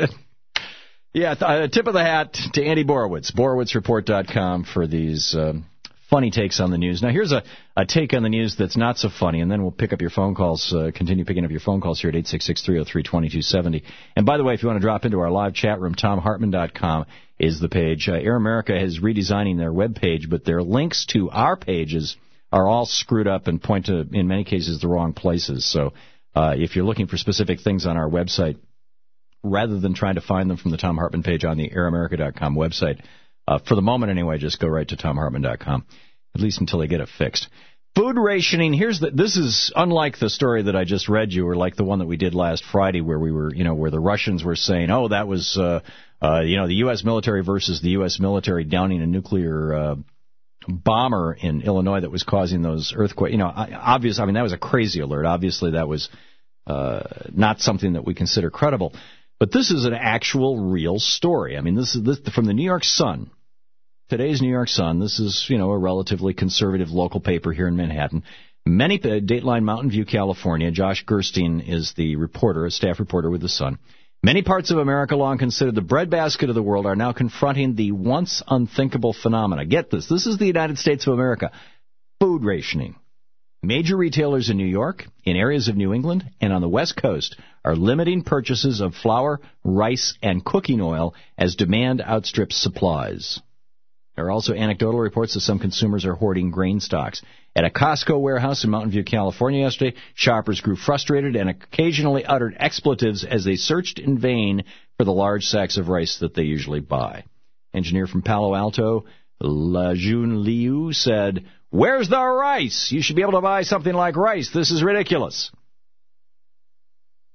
S15: Yeah, a tip of the hat to Andy Borowitz, Borowitz Report dot com, for these um, funny takes on the news. Now, here's a, a take on the news that's not so funny, and then we'll pick up your phone calls, uh, continue picking up your phone calls here at eight six six, three oh three, two two seven oh. And by the way, if you want to drop into our live chat room, Tom Hartman dot com is the page. Uh, Air America is redesigning their web page, but their links to our pages are all screwed up and point to, in many cases, the wrong places. So uh, if you're looking for specific things on our website, rather than trying to find them from the Tom Hartman page on the Air America dot com website, uh, for the moment anyway, just go right to Tom Hartman dot com, at least until they get it fixed. Food rationing, here's the, this is unlike the story that I just read you, or like the one that we did last Friday where we were, you know, where the Russians were saying, oh, that was, uh, uh, you know, the U S military versus the U S military downing a nuclear uh, bomber in Illinois that was causing those earthquakes. You know, obviously, I mean, that was a crazy alert. Obviously, that was uh, not something that we consider credible. But this is an actual, real story. I mean, this is this, from the New York Sun. Today's New York Sun. This is, you know, a relatively conservative local paper here in Manhattan. Many, uh, Dateline Mountain View, California. Josh Gerstein is the reporter, a staff reporter with the Sun. Many parts of America, long considered the breadbasket of the world, are now confronting the once unthinkable phenomena. Get this. This is the United States of America. Food rationing. Major retailers in New York, in areas of New England, and on the West Coast are limiting purchases of flour, rice, and cooking oil as demand outstrips supplies. There are also anecdotal reports that some consumers are hoarding grain stocks. At a Costco warehouse in Mountain View, California yesterday, shoppers grew frustrated and occasionally uttered expletives as they searched in vain for the large sacks of rice that they usually buy. Engineer from Palo Alto, Lajun Liu, said, "Where's the rice? You should be able to buy something like rice. This is ridiculous."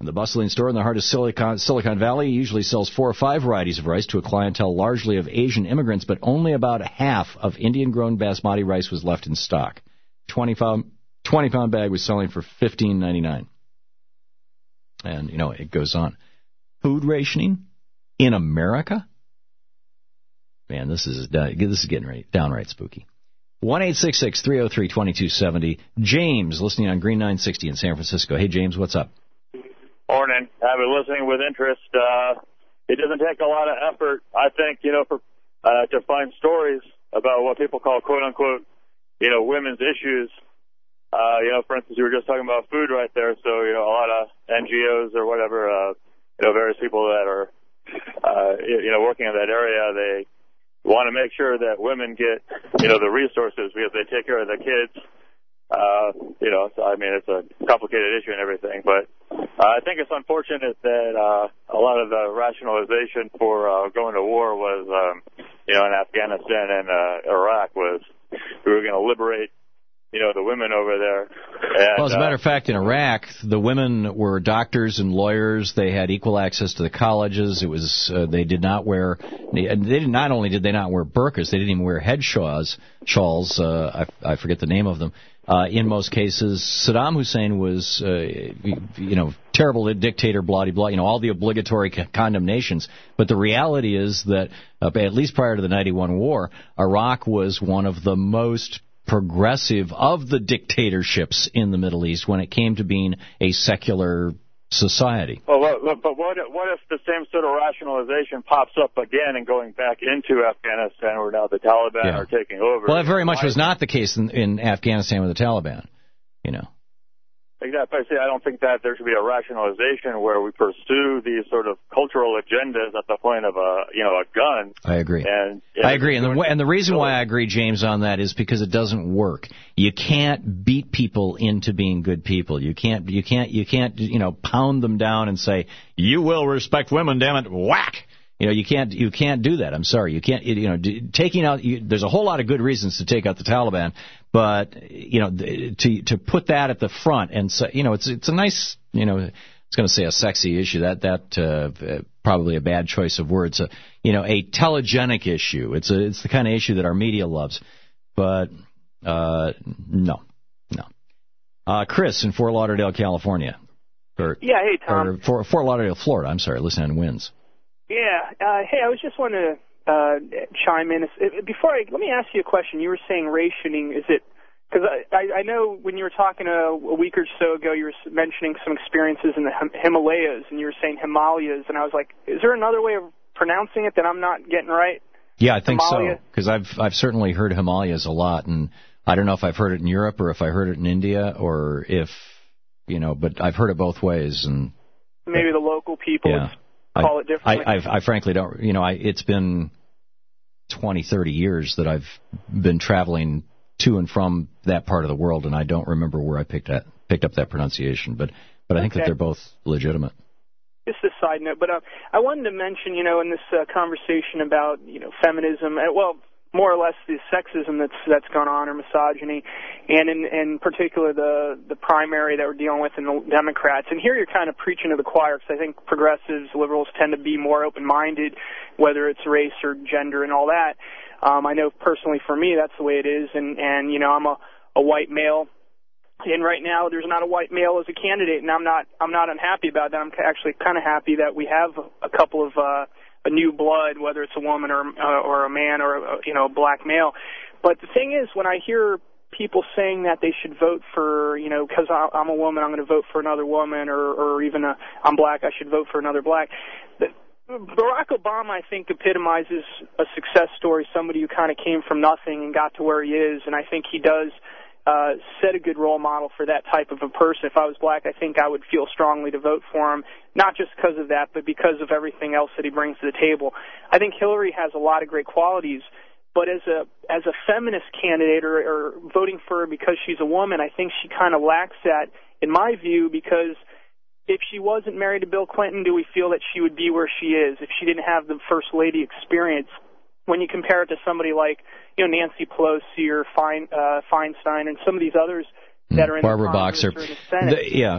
S15: The bustling store in the heart of Silicon, Silicon Valley usually sells four or five varieties of rice to a clientele largely of Asian immigrants, but only about half of Indian-grown basmati rice was left in stock. twenty-pound twenty-pound bag was selling for fifteen ninety-nine. And, you know, it goes on. Food rationing in America? Man, this is this is getting right, downright spooky. one eight six six, three oh three, two two seven oh. James, listening on Green nine sixty in San Francisco. Hey, James, what's up?
S4: Morning. I've been listening with interest. Uh, it doesn't take a lot of effort, I think, you know, for uh, to find stories about what people call quote-unquote, you know, women's issues. Uh, you know, for instance, you were just talking about food right there. So, you know, a lot of N G Os or whatever, uh, you know, various people that are, uh, you know, working in that area, they want to make sure that women get, you know, the resources because they take care of the kids. Uh, you know, so I mean, it's a complicated issue and everything, but uh, I think it's unfortunate that uh, a lot of the rationalization for uh, going to war was, um, you know, in Afghanistan and uh, Iraq was we were going to liberate, you know, the women over there. And,
S15: well, as a matter
S4: uh,
S15: of fact, in Iraq, the women were doctors and lawyers. They had equal access to the colleges. It was uh, they did not wear. They, they did not only did they not wear burqas, they didn't even wear head shawls. Shawls. Uh, I, I forget the name of them. Uh, in most cases, Saddam Hussein was, uh, you know, terrible dictator, blah, blah, you know, all the obligatory c- condemnations. But the reality is that, uh, at least prior to the ninety-one war, Iraq was one of the most progressive of the dictatorships in the Middle East when it came to being a secular society.
S4: Well, what, but what if, what if the same sort of rationalization pops up again and going back into Afghanistan where now the Taliban
S15: Yeah.
S4: are taking over?
S15: Well, that very much
S4: Why-
S15: was not the case in, in Afghanistan with the Taliban, you know.
S4: Exactly. I say I don't think that there should be a rationalization where we pursue these sort of cultural agendas at the point of a, you know, a gun.
S15: I agree.
S4: And, and
S15: I agree, and the, and the reason why I agree, James, on that is because it doesn't work. You can't beat people into being good people. You can't, you can't, you can't, you know, pound them down and say, "You will respect women, damn it!" Whack. You know, you can't, you can't do that. I'm sorry, you can't. You know, taking out. You, there's a whole lot of good reasons to take out the Taliban, but you know, to to put that at the front and say, you know, it's it's a nice, you know, I was going to say a sexy issue. That that uh, probably a bad choice of words. Uh, you know, a telegenic issue. It's a it's the kind of issue that our media loves, but uh, no, no. Uh, Chris in Fort Lauderdale, California. Or,
S12: Yeah, hey, Tom.
S15: Or Fort, Fort Lauderdale, Florida. I'm sorry, listen on Winds.
S12: Yeah, uh, hey, I was just wanting to uh, chime in. Before I, let me ask you a question. You were saying rationing. Is it, because I, I, I know when you were talking a, a week or so ago, you were mentioning some experiences in the Him- Himalayas, and you were saying Himalayas, and I was like, is there another way of pronouncing it that I'm not getting right?
S15: Yeah, I think
S12: Himalaya?
S15: so, because I've I've certainly heard Himalayas a lot, and I don't know if I've heard it in Europe or if I heard it in India or if, you know, but I've heard it both ways. And
S12: Maybe the local people
S15: yeah,
S12: call
S15: I,
S12: it differently.
S15: I, I, I frankly don't, you know, I, it's been twenty, thirty years that I've been traveling to and from that part of the world, and I don't remember where I picked that picked up that pronunciation, but but I think
S12: Okay.
S15: that they're both legitimate.
S12: Just a side note, but uh, I wanted to mention, you know, in this uh, conversation about, you know, feminism, uh, well, more or less the sexism that's that's gone on, or misogyny, and in, in particular the the primary that we're dealing with in the Democrats. And here you're kind of preaching to the choir, because I think progressives, liberals tend to be more open-minded, whether it's race or gender and all that. Um, I know personally for me that's the way it is, and, and you know, I'm a, a white male. And right now, there's not a white male as a candidate, and I'm not I'm not unhappy about that. I'm actually kind of happy that we have a couple of uh, a new blood, whether it's a woman or uh, or a man or a, you know a black male. But the thing is, when I hear people saying that they should vote for, you know, because I'm a woman, I'm going to vote for another woman, or or even a, I'm black, I should vote for another black. But Barack Obama, I think, epitomizes a success story, somebody who kind of came from nothing and got to where he is, and I think he does Uh, set a good role model for that type of a person. If I was black, I think I would feel strongly to vote for him, not just because of that, but because of everything else that he brings to the table. I think Hillary has a lot of great qualities, but as a as a feminist candidate, or, or voting for her because she's a woman, I think she kind of lacks that, in my view, because if she wasn't married to Bill Clinton, do we feel that she would be where she is? If she didn't have the First Lady experience, when you compare it to somebody like, you know, Nancy Pelosi or Fein, uh, Feinstein and some of these others that are in
S15: Barbara
S12: the Congress
S15: Boxer.
S12: or in the Senate.
S15: The, yeah,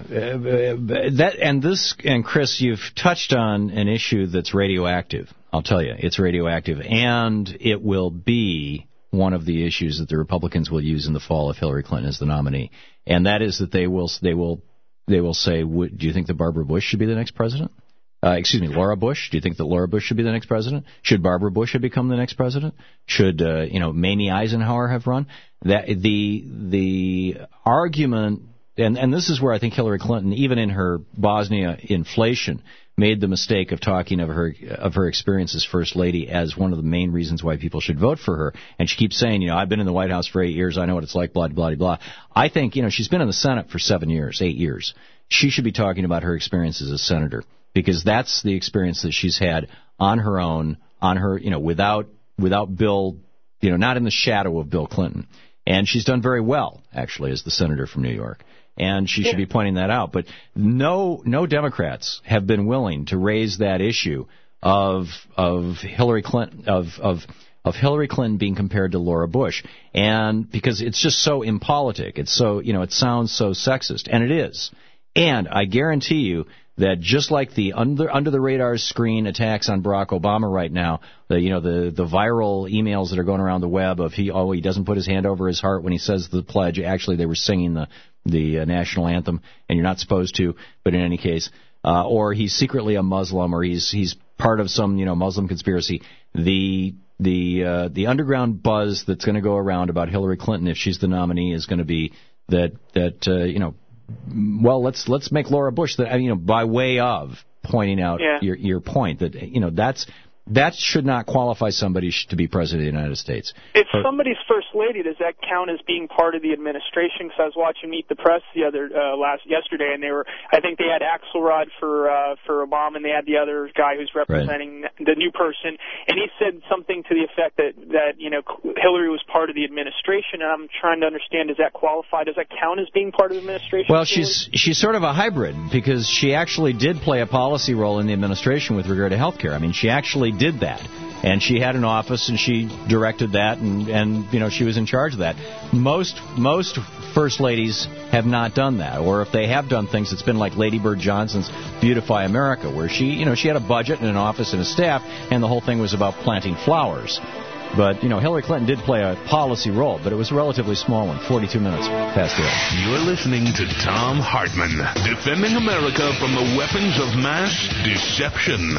S15: uh, that and this and Chris, you've touched on an issue that's radioactive. I'll tell you, it's radioactive, and it will be one of the issues that the Republicans will use in the fall if Hillary Clinton is the nominee, and that is that they will they will they will say, do you think that Barbara Bush should be the next president? Uh, excuse me, Laura Bush. Do you think that Laura Bush should be the next president? Should Barbara Bush have become the next president? Should uh, you know Mamie Eisenhower have run? That the the argument, and and this is where I think Hillary Clinton, even in her Bosnia inflation, made the mistake of talking of her of her experience as First Lady as one of the main reasons why people should vote for her. And she keeps saying, you know, I've been in the White House for eight years. I know what it's like, blah, blah, blah. I think, you know, she's been in the Senate for seven years, eight years. She should be talking about her experience as a senator, because that's the experience that she's had on her own, on her, you know, without without Bill, you know, not in the shadow of Bill Clinton. And she's done very well, actually, as the senator from New York. And she should be pointing that out. But no no Democrats have been willing to raise that issue of of Hillary Clinton of of of Hillary Clinton being compared to Laura Bush. And because it's just so impolitic. It's so, you know, it sounds so sexist. And it is. And I guarantee you that just like the under under the radar screen attacks on Barack Obama right now, the you know the the viral emails that are going around the web of he oh he doesn't put his hand over his heart when he says the pledge. Actually, they were singing the the uh, national anthem, and you're not supposed to. But in any case, uh, or he's secretly a Muslim, or he's he's part of some you know Muslim conspiracy. The the uh, the underground buzz that's going to go around about Hillary Clinton if she's the nominee is going to be that that uh, you know. Well, let's let's make Laura Bush that you know by way of pointing out
S12: yeah.
S15: your your point that you know that's that should not qualify somebody to be president of the United States.
S12: If
S15: or,
S12: somebody's first lady, does that count as being part of the administration? Because I was watching Meet the Press the other uh, last yesterday, and they were I think they had Axelrod for uh, for Obama, and they had the other guy who's representing right. the new person, and he said something to the effect that that you know Hillary was part of the administration, and I'm trying to understand, does that qualify? Does that count as being part of the administration?
S15: Well, she's she's sort of a hybrid, because she actually did play a policy role in the administration with regard to health care. I mean, she actually did that, and she had an office, and she directed that, and and you know she was in charge of that. Most most first ladies have not done that, or if they have done things, it's been like Lady Bird Johnson's Beautify America, where she you know she had a budget and an office and a staff, and the whole thing was about planting flowers. But, you know, Hillary Clinton did play a policy role, but it was a relatively small one, forty-two minutes past eight.
S3: You're listening to Thom Hartmann, defending America from the weapons of mass deception.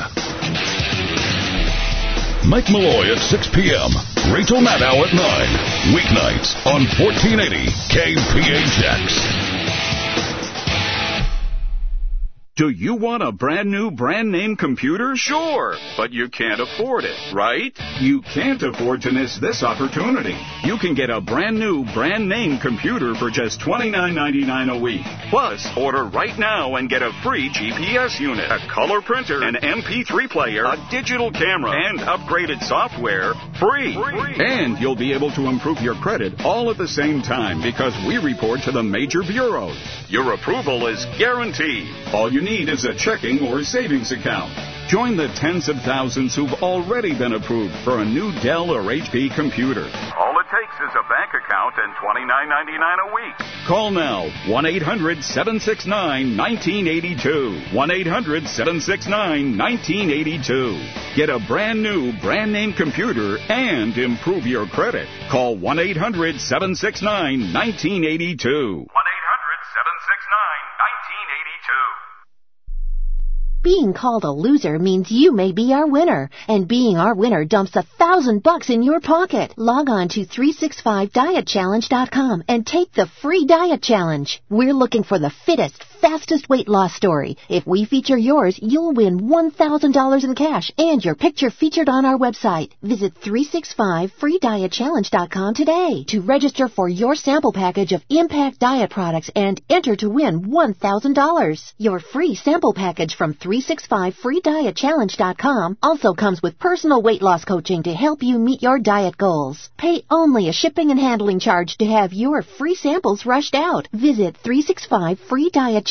S14: Mike Malloy at six p.m. Rachel Maddow at nine. Weeknights on fourteen eighty K P H X.
S13: Do you want a brand new brand name computer? Sure, but you can't afford it, right? You can't afford to miss this opportunity. You can get a brand new brand name computer for just twenty-nine ninety-nine a week. Plus, order right now and get a free G P S unit, a color printer, an M P three player, a digital camera, and upgraded software free. free. And you'll be able to improve your credit all at the same time because we report to the major bureaus. Your approval is guaranteed. All you need is a checking or savings account. Join the tens of thousands who've already been approved for a new Dell or H P computer. All it takes is a bank account and twenty-nine ninety-nine a week. Call now, one eight hundred seven six nine one nine eight two. one eight hundred seven six nine one nine eight two. Get a brand new, brand name computer and improve your credit. Call one eight hundred seven six nine one nine eight two. one eight hundred seven six nine one nine eight two.
S16: Being called a loser means you may be our winner, and being our winner dumps a thousand bucks in your pocket. Log on to three sixty-five diet challenge dot com and take the free diet challenge. We're looking for the fittest, fastest weight loss story. If we feature yours, you'll win one thousand dollars in cash and your picture featured on our website. Visit three sixty-five free diet challenge dot com today to register for your sample package of Impact Diet products and enter to win one thousand dollars. Your free sample package from three sixty-five free diet challenge dot com also comes with personal weight loss coaching to help you meet your diet goals. Pay only a shipping and handling charge to have your free samples rushed out. Visit three sixty-five free diet challenge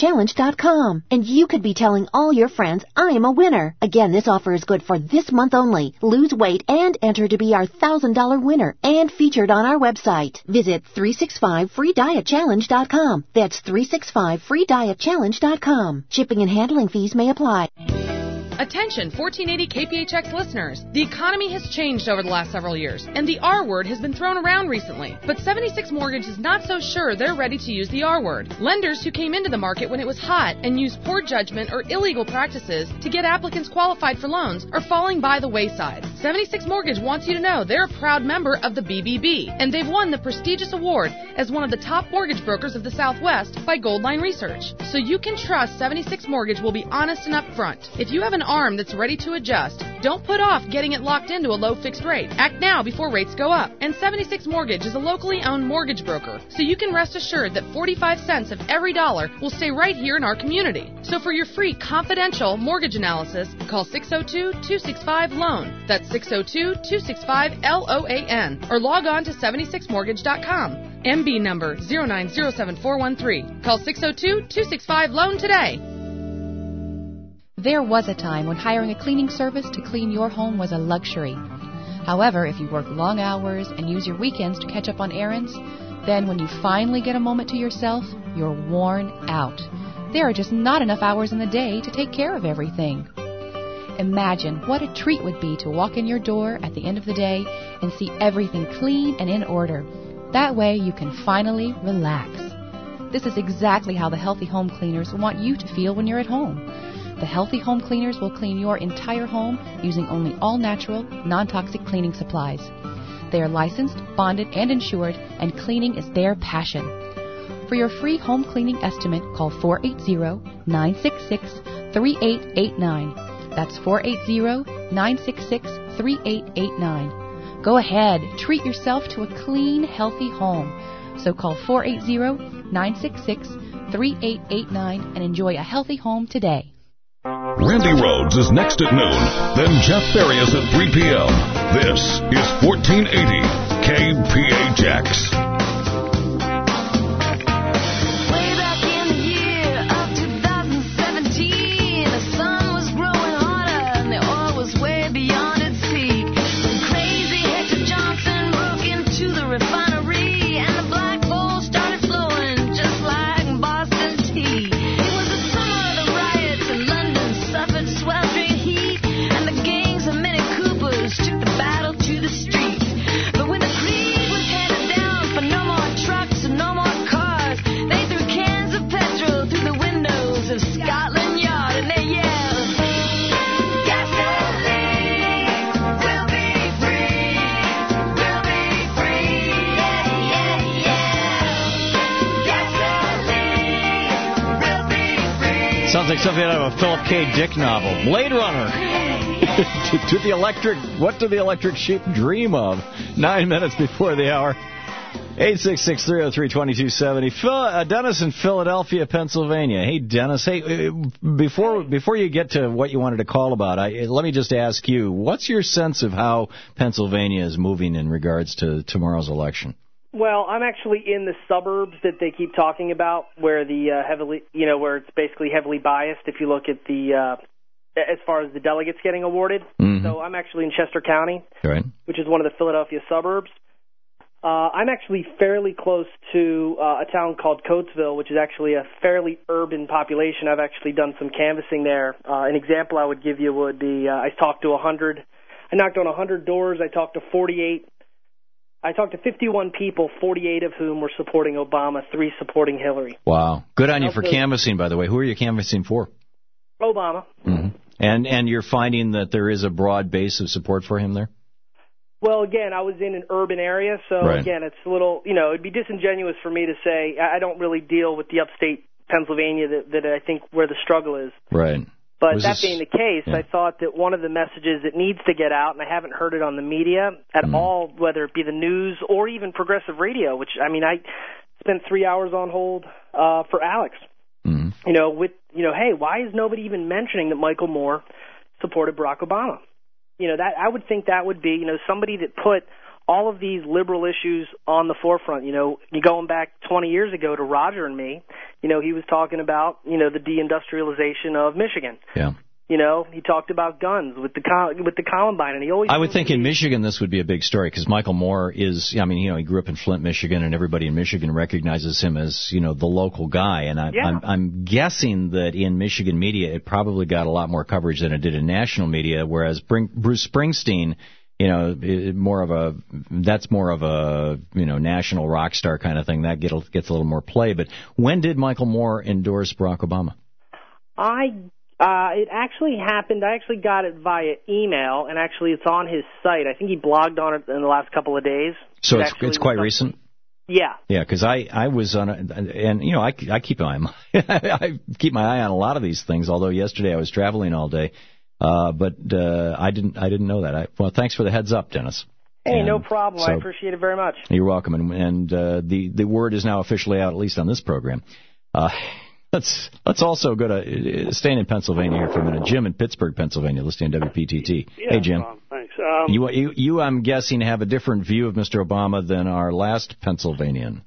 S16: challenge dot com. And you could be telling all your friends, I'm a winner. Again, this offer is good for this month only. Lose weight and enter to be our one thousand dollars winner and featured on our website. Visit three sixty-five free diet challenge dot com. That's three sixty-five free diet challenge dot com. Shipping and handling fees may apply.
S17: Attention, fourteen eighty K P H X listeners. The economy has changed over the last several years, and the R word has been thrown around recently. But seventy-six Mortgage is not so sure they're ready to use the R word. Lenders who came into the market when it was hot and used poor judgment or illegal practices to get applicants qualified for loans are falling by the wayside. seventy-six Mortgage wants you to know they're a proud member of the B B B, and they've won the prestigious award as one of the top mortgage brokers of the Southwest by Goldline Research. So you can trust seventy-six Mortgage will be honest and upfront. If you have an arm that's ready to adjust, don't put off getting it locked into a low fixed rate. Act now before rates go up. And seventy-six Mortgage is a locally owned mortgage broker, so you can rest assured that forty-five cents of every dollar will stay right here in our community. So for your free confidential mortgage analysis, call six oh two, two six five, LOAN. That's six oh two, two six five, L O A N. Or log on to seventy-six mortgage dot com. M B number zero nine zero seven four one three. Call six oh two, two six five, LOAN today.
S18: There was a time when hiring a cleaning service to clean your home was a luxury. However, if you work long hours and use your weekends to catch up on errands, then when you finally get a moment to yourself, you're worn out. There are just not enough hours in the day to take care of everything. Imagine what a treat would be to walk in your door at the end of the day and see everything clean and in order. That way you can finally relax. This is exactly how the Healthy Home Cleaners want you to feel when you're at home. The Healthy Home Cleaners will clean your entire home using only all-natural, non-toxic cleaning supplies. They are licensed, bonded, and insured, and cleaning is their passion. For your free home cleaning estimate, call four eight zero, nine six six, three eight eight nine. That's four eight zero, nine six six, three eight eight nine. Go ahead, treat yourself to a clean, healthy home. So call four eight zero, nine six six, three eight eight nine and enjoy a healthy home today.
S14: Randy Rhodes is next at noon, then Jeff Farias at three p.m. This is fourteen eighty K P H X.
S15: Sounds like something out of a Philip K. Dick novel. Blade Runner. to the electric, what do the electric sheep dream of? Nine minutes before the hour. eight six six, three oh three, two two seven oh. Phil, uh, Dennis in Philadelphia, Pennsylvania. Hey, Dennis. Hey, before before you get to what you wanted to call about, I, let me just ask you, what's your sense of how Pennsylvania is moving in regards to tomorrow's election?
S19: Well, I'm actually in the suburbs that they keep talking about, where the uh, heavily, you know, where it's basically heavily biased. If you look at the, uh, as far as the delegates getting awarded, mm-hmm. So I'm actually in Chester County,
S15: right,
S19: which is one of the Philadelphia suburbs. Uh, I'm actually fairly close to uh, a town called Coatesville, which is actually a fairly urban population. I've actually done some canvassing there. Uh, an example I would give you would be uh, I talked to one hundred, I knocked on one hundred doors. I talked to forty-eight. I talked to fifty-one people, forty-eight of whom were supporting Obama, three supporting Hillary.
S15: Wow. Good on you for canvassing, by the way. Who are you canvassing for?
S19: Obama.
S15: Mm-hmm. And and you're finding that there is a broad base of support for him there?
S19: Well, again, I was in an urban area, so, right. Again, it's a little, you know, it'd be disingenuous for me to say I don't really deal with the upstate Pennsylvania that, that I think where the struggle is.
S15: Right.
S19: But
S15: was
S19: that
S15: this,
S19: being the case,
S15: yeah.
S19: I thought that one of the messages that needs to get out, and I haven't heard it on the media at mm. all, whether it be the news or even progressive radio, which, I mean, I spent three hours on hold uh, for Alex.
S15: Mm.
S19: You know, with, you know, hey, why is nobody even mentioning that Michael Moore supported Barack Obama? You know, that I would think that would be, you know, somebody that put all of these liberal issues on the forefront. You know, you going back twenty years ago to Roger and me, you know, he was talking about, you know, the deindustrialization of Michigan.
S15: Yeah.
S19: You know, he talked about guns with the Col- with the Columbine, and he always.
S15: I would think in Michigan this would be a big story because Michael Moore is. I mean, you know, he grew up in Flint, Michigan, and everybody in Michigan recognizes him as, you know, the local guy. And I,
S19: Yeah.
S15: I'm, I'm guessing that in Michigan media, it probably got a lot more coverage than it did in national media. Whereas Bring, Bruce Springsteen, you know, it, more of a that's more of a you know national rock star kind of thing. That get, gets a little more play. But when did Michael Moore endorse Barack Obama?
S19: I. Uh, it actually happened. I actually got it via email, and actually it's on his site. I think he blogged on it in the last couple of days.
S15: So
S19: it
S15: it's it's quite recent.
S19: Yeah.
S15: Yeah, because I, I was on, a, and you know, I, I keep my I keep my eye on a lot of these things. Although yesterday I was traveling all day, uh, but uh, I didn't I didn't know that. I, well, thanks for the heads up, Dennis.
S19: Hey,
S15: and
S19: no problem.
S15: so,
S19: I appreciate it very much.
S15: You're welcome. And, and uh, the the word is now officially out, at least on this program. Uh, Let's let's also go to uh, staying in Pennsylvania here for a minute. Jim in Pittsburgh, Pennsylvania, listening to W P T T.
S1: Yeah,
S15: hey, Jim.
S1: Tom, thanks. Um,
S15: you, you you I'm guessing have a different view of Mister Obama than our last Pennsylvanian.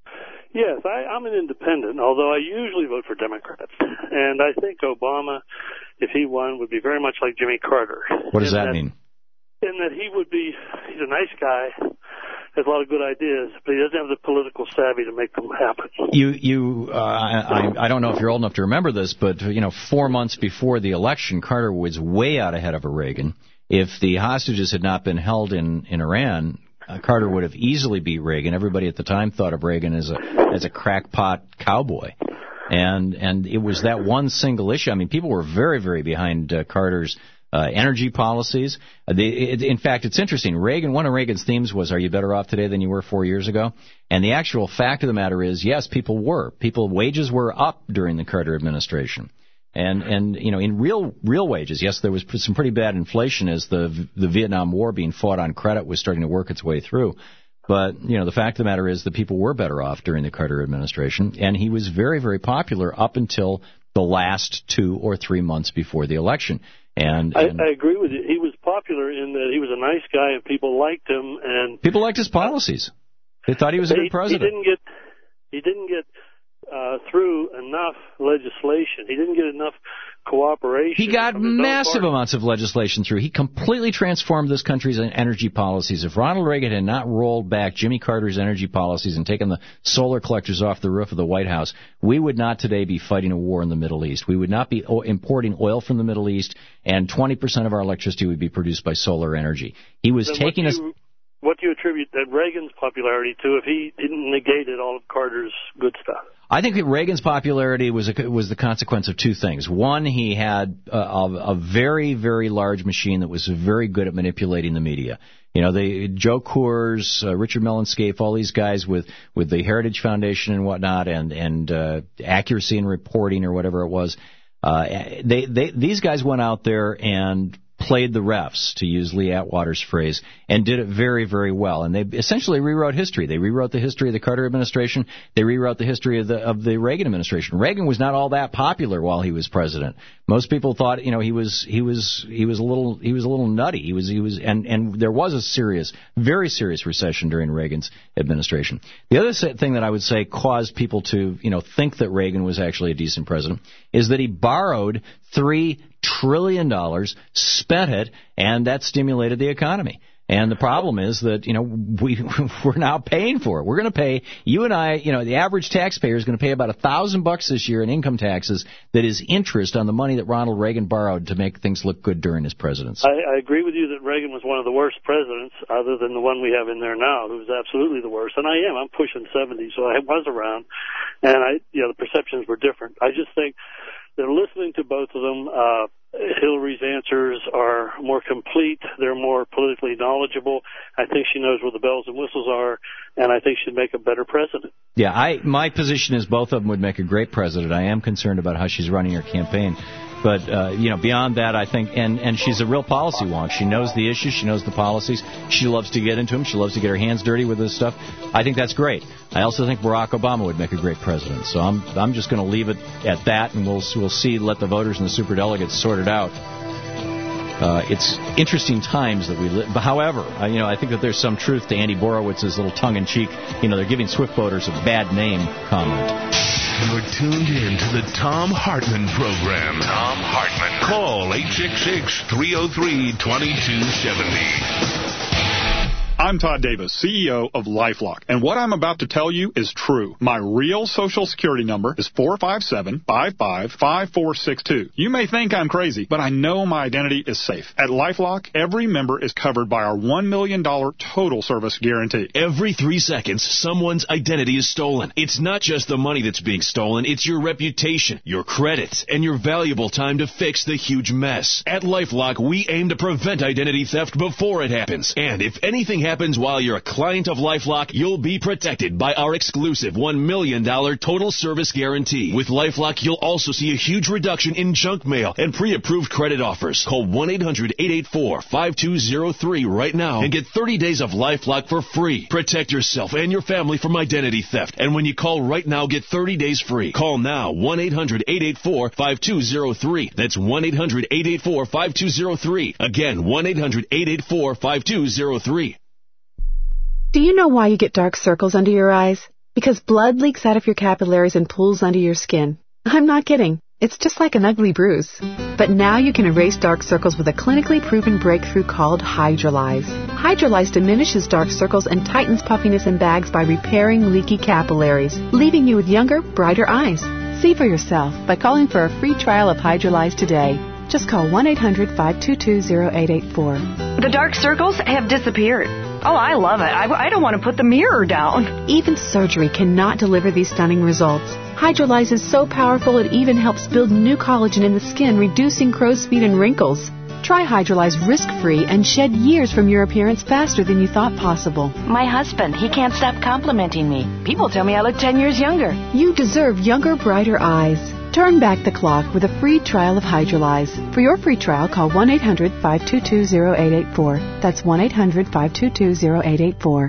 S1: Yes, I, I'm an independent, although I usually vote for Democrats, and I think Obama, if he won, would be very much like Jimmy Carter.
S15: What does
S1: in
S15: that,
S1: that
S15: mean?
S1: In that he would be, he's a nice guy, has a lot of good ideas, but he doesn't have the political savvy to make them happen.
S15: You, you, uh, I, I don't know if you're old enough to remember this, but you know, four months before the election, Carter was way out ahead of a Reagan. If the hostages had not been held in in Iran, uh, Carter would have easily beat Reagan. Everybody at the time thought of Reagan as a as a crackpot cowboy, and and it was that one single issue. I mean, people were very very behind uh, Carter's Uh, energy policies. Uh, the, it, in fact, it's interesting. Reagan, one of Reagan's themes was, "Are you better off today than you were four years ago?" And the actual fact of the matter is, yes, people were. People wages were up during the Carter administration, and and you know, in real real wages, yes, there was some pretty bad inflation as the the Vietnam War being fought on credit was starting to work its way through. But you know, the fact of the matter is that people were better off during the Carter administration, and he was very very popular up until the last two or three months before the election. And, and
S1: I, I agree with you. He was popular in that he was a nice guy and people liked him, and
S15: people liked his policies. They thought he was a
S1: he,
S15: good president.
S1: He didn't get he didn't get uh, through enough legislation. He didn't get enough cooperation.
S15: He got massive amounts of legislation through. He completely transformed this country's energy policies. If Ronald Reagan had not rolled back Jimmy Carter's energy policies and taken the solar collectors off the roof of the White House, we would not today be fighting a war in the Middle East. We would not be importing oil from the Middle East, and twenty percent of our electricity would be produced by solar energy. He was
S1: then
S15: taking
S1: what
S15: us...
S1: Do you, what do you attribute that Reagan's popularity to if he didn't negated all of Carter's good stuff?
S15: I think that Reagan's popularity was a, was the consequence of two things. One, he had a, a, a very, very large machine that was very good at manipulating the media. You know, they, Joe Coors, uh, Richard Mellon-Scaife, all these guys with, with the Heritage Foundation and whatnot, and and uh, accuracy in reporting or whatever it was. Uh, they they these guys went out there and played the refs, to use Lee Atwater's phrase, and did it very, very well. And they essentially rewrote history. They rewrote the history of the Carter administration. They rewrote the history of the of the Reagan administration. Reagan was not all that popular while he was president. Most people thought, you know, he was he was he was a little he was a little nutty. He was he was and and there was a serious, very serious recession during Reagan's administration. The other thing that I would say caused people to, you know, think that Reagan was actually a decent president is that he borrowed three trillion dollars, spent it, and that stimulated the economy. And the problem is that, you know, we, we're now paying for it. We're going to pay, you and I, you know, the average taxpayer is going to pay about a thousand bucks this year in income taxes that is interest on the money that Ronald Reagan borrowed to make things look good during his presidency.
S1: I, I agree with you that Reagan was one of the worst presidents, other than the one we have in there now, who was absolutely the worst. And I am. I'm pushing seventy, so I was around. And I, you know, the perceptions were different. I just think they're listening to both of them. Uh, Hillary's answers are more complete. They're more politically knowledgeable. I think she knows where the bells and whistles are, and I think she'd make a better president.
S15: Yeah, I my position is both of them would make a great president. I am concerned about how she's running her campaign. But, uh, you know, beyond that, I think, and, and she's a real policy wonk. She knows the issues. She knows the policies. She loves to get into them. She loves to get her hands dirty with this stuff. I think that's great. I also think Barack Obama would make a great president. So I'm I'm just going to leave it at that, and we'll we'll see, let the voters and the superdelegates sort it out. Uh, it's interesting times that we live. But however, uh, you know, I think that there's some truth to Andy Borowitz's little tongue-in-cheek, you know, they're giving Swift voters a bad name comment.
S3: You're tuned in to the Thom Hartmann Program. Thom Hartmann. Call eight six six, three oh three, two two seven oh.
S5: I'm Todd Davis, C E O of LifeLock, and what I'm about to tell you is true. My real Social Security number is four five seven, five five, five four six two. You may think I'm crazy, but I know my identity is safe. At LifeLock, every member is covered by our one million dollars total service guarantee.
S6: Every three seconds, someone's identity is stolen. It's not just the money that's being stolen, it's your reputation, your credit, and your valuable time to fix the huge mess. At LifeLock, we aim to prevent identity theft before it happens. And if anything happens while you're a client of LifeLock, you'll be protected by our exclusive one million dollars total service guarantee. With LifeLock, you'll also see a huge reduction in junk mail and pre-approved credit offers. Call one eight hundred, eight eight four, five two zero three right now and get thirty days of LifeLock for free. Protect yourself and your family from identity theft. And when you call right now, get thirty days free. Call now, one eight hundred, eight eight four, five two zero three. That's one eight hundred, eight eight four, five two zero three. Again, one eight hundred, eight eight four, five two zero three.
S11: Do you know why you get dark circles under your eyes? Because blood leaks out of your capillaries and pools under your skin. I'm not kidding. It's just like an ugly bruise. But now you can erase dark circles with a clinically proven breakthrough called Hydrolyze. Hydrolyze diminishes dark circles and tightens puffiness and bags by repairing leaky capillaries, leaving you with younger, brighter eyes. See for yourself by calling for a free trial of Hydrolyze today. Just call one eight hundred, five two two, zero eight eight four.
S20: The dark circles have disappeared. Oh, I love it. I, I don't want to put the mirror down.
S11: Even surgery cannot deliver these stunning results. Hydrolyze is so powerful it even helps build new collagen in the skin, reducing crow's feet and wrinkles. Try Hydrolyze risk-free and shed years from your appearance faster than you thought possible.
S20: My husband, he can't stop complimenting me. People tell me I look ten years younger.
S11: You deserve younger, brighter eyes. Turn back the clock with a free trial of Hydrolyze. For your free trial, call one eight hundred, five two two, zero eight eight four. That's one eight hundred, five two two, zero eight eight four.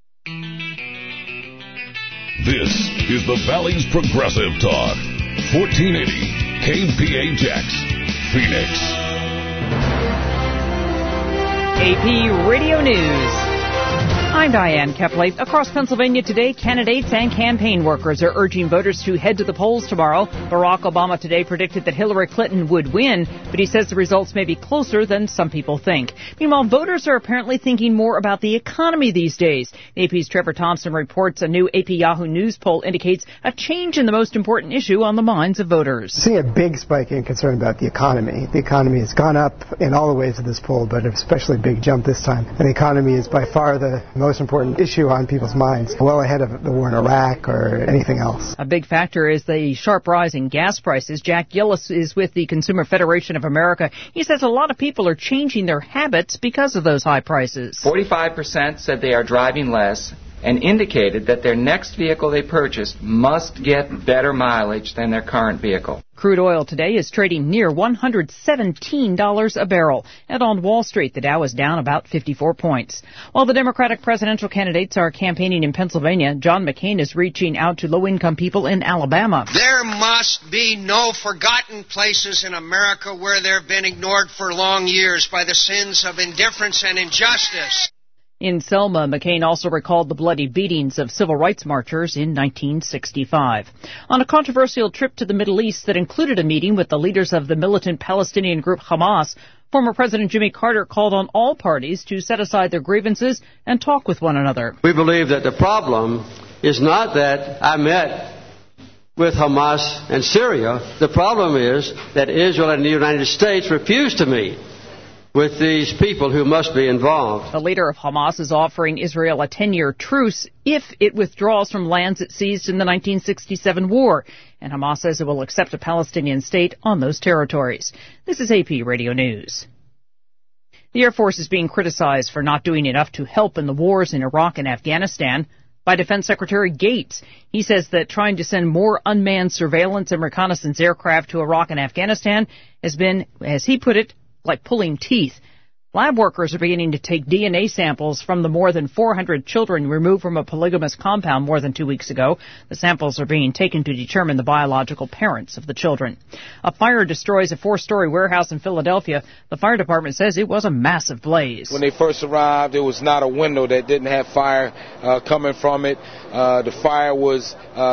S14: This is the Valley's Progressive Talk. fourteen eighty K P H X, Phoenix.
S21: A P Radio News. I'm Diane Kepley. Across Pennsylvania today, candidates and campaign workers are urging voters to head to the polls tomorrow. Barack Obama today predicted that Hillary Clinton would win, but he says the results may be closer than some people think. Meanwhile, voters are apparently thinking more about the economy these days. A P's Trevor Thompson reports a new A P Yahoo News poll indicates a change in the most important issue on the minds of voters.
S23: See a big spike in concern about the economy. The economy has gone up in all the ways of this poll, but especially a big jump this time. And the economy is by far the most important issue on people's minds, well ahead of the war in Iraq or anything else.
S21: A big factor is the sharp rise in gas prices. Jack Gillis is with the Consumer Federation of America. He says a lot of people are changing their habits because of those high prices.
S27: forty-five percent said they are driving less and indicated that their next vehicle they purchased must get better mileage than their current vehicle.
S21: Crude oil today is trading near one hundred seventeen dollars a barrel. And on Wall Street, the Dow is down about fifty-four points. While the Democratic presidential candidates are campaigning in Pennsylvania, John McCain is reaching out to low-income people in Alabama.
S28: There must be no forgotten places in America where they've been ignored for long years by the sins of indifference and injustice.
S21: In Selma, McCain also recalled the bloody beatings of civil rights marchers in nineteen sixty-five. On a controversial trip to the Middle East that included a meeting with the leaders of the militant Palestinian group Hamas, former President Jimmy Carter called on all parties to set aside their grievances and talk with one another.
S29: We believe that the problem is not that I met with Hamas and Syria. The problem is that Israel and the United States refuse to meet with these people who must be involved.
S21: The leader of Hamas is offering Israel a ten-year truce if it withdraws from lands it seized in the nineteen sixty-seven war. And Hamas says it will accept a Palestinian state on those territories. This is A P Radio News. The Air Force is being criticized for not doing enough to help in the wars in Iraq and Afghanistan by Defense Secretary Gates. He says that trying to send more unmanned surveillance and reconnaissance aircraft to Iraq and Afghanistan has been, as he put it, like pulling teeth. Lab workers are beginning to take D N A samples from the more than four hundred children removed from a polygamous compound more than two weeks ago. The samples are being taken to determine the biological parents of the children. A fire destroys a four-story warehouse in Philadelphia. The fire department says it was a massive blaze.
S30: When they first arrived, it was not a window that didn't have fire uh, coming from it. Uh, the fire was uh,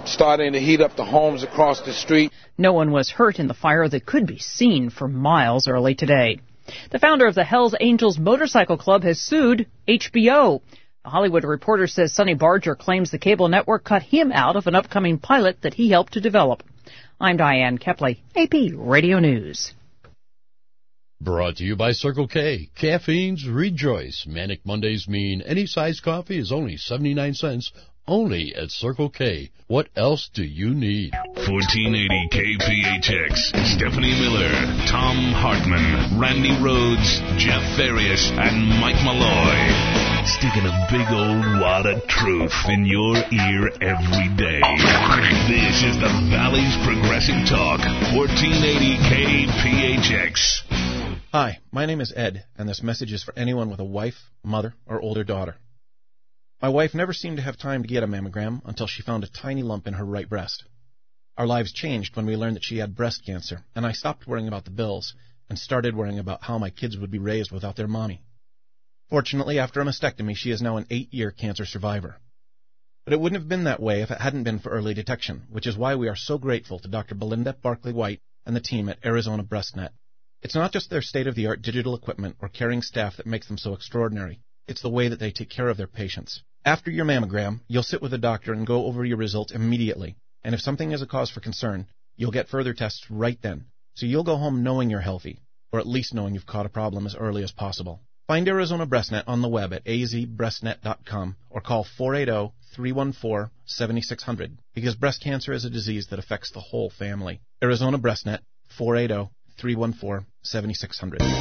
S30: starting to heat up the homes across the street.
S21: No one was hurt in the fire that could be seen for miles early today. The founder of the Hells Angels Motorcycle Club has sued H B O. A Hollywood Reporter says Sonny Barger claims the cable network cut him out of an upcoming pilot that he helped to develop. I'm Diane Kepley, A P Radio News.
S2: Brought to you by Circle K. Caffeines rejoice. Manic Mondays mean any size coffee is only seventy-nine cents, only at Circle K. What else do you need?
S3: fourteen eighty K P H X. Stephanie Miller, Tom Hartman, Randy Rhodes, Jeff Farias, and Mike Malloy. Sticking a big old wad of truth in your ear every day. This is the Valley's Progressive Talk. fourteen eighty K P H X.
S4: Hi, my name is Ed, and this message is for anyone with a wife, mother, or older daughter. My wife never seemed to have time to get a mammogram until she found a tiny lump in her right breast. Our lives changed when we learned that she had breast cancer, and I stopped worrying about the bills and started worrying about how my kids would be raised without their mommy. Fortunately, after a mastectomy, she is now an eight-year cancer survivor. But it wouldn't have been that way if it hadn't been for early detection, which is why we are so grateful to Doctor Belinda Barclay-White and the team at Arizona BreastNet. It's not just their state-of-the-art digital equipment or caring staff that makes them so extraordinary. It's the way that they take care of their patients. After your mammogram, you'll sit with a doctor and go over your results immediately. And if something is a cause for concern, you'll get further tests right then. So you'll go home knowing you're healthy, or at least knowing you've caught a problem as early as possible. Find Arizona BreastNet on the web at a z breast net dot com or call four eight zero, three one four, seven six zero zero because breast cancer is a disease that affects the whole family. Arizona BreastNet, four eight zero, three one four, seven six zero zero.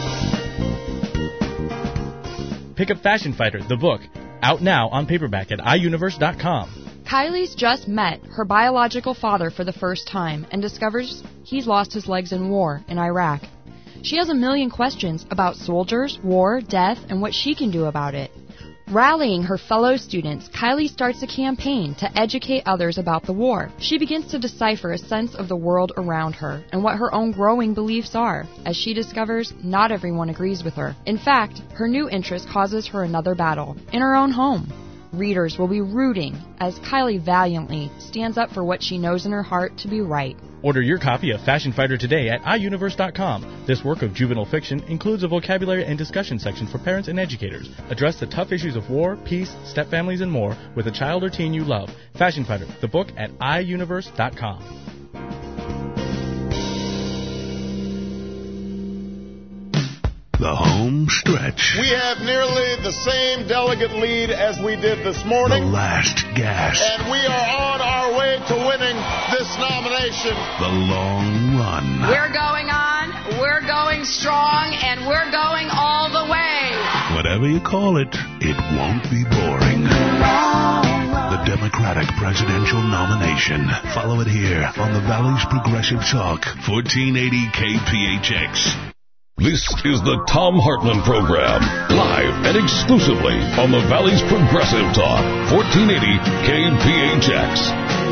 S7: Pick up Fashion Fighter, the book, out now on paperback at i universe dot com.
S8: Kylie's just met her biological father for the first time and discovers he's lost his legs in war in Iraq. She has a million questions about soldiers, war, death, and what she can do about it. Rallying her fellow students, Kylie starts a campaign to educate others about the war. She begins to decipher a sense of the world around her and what her own growing beliefs are. As she discovers, not everyone agrees with her. In fact, her new interest causes her another battle in her own home. Readers will be rooting as Kylie valiantly stands up for what she knows in her heart to be right.
S7: Order your copy of Fashion Fighter today at i universe dot com. This work of juvenile fiction includes a vocabulary and discussion section for parents and educators. Address the tough issues of war, peace, step-families, and more with a child or teen you love. Fashion Fighter, the book at i universe dot com.
S3: The home stretch.
S9: We have nearly the same delegate lead as we did this morning.
S3: The last gasp.
S9: And we are on our way to winning this nomination.
S3: The long run.
S10: We're going on, we're going strong, and we're going all the way.
S3: Whatever you call it, it won't be boring. The Democratic presidential nomination. Follow it here on the Valley's Progressive Talk, fourteen eighty K P H X.
S14: This is the Tom Hartman Program, live and exclusively on the Valley's Progressive Talk, fourteen eighty K P H X.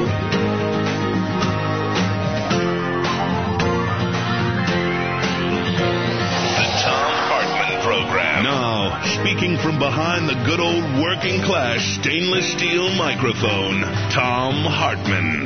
S3: The Tom Hartman Program. Now, speaking from behind the good old working class stainless steel microphone, Tom Hartman.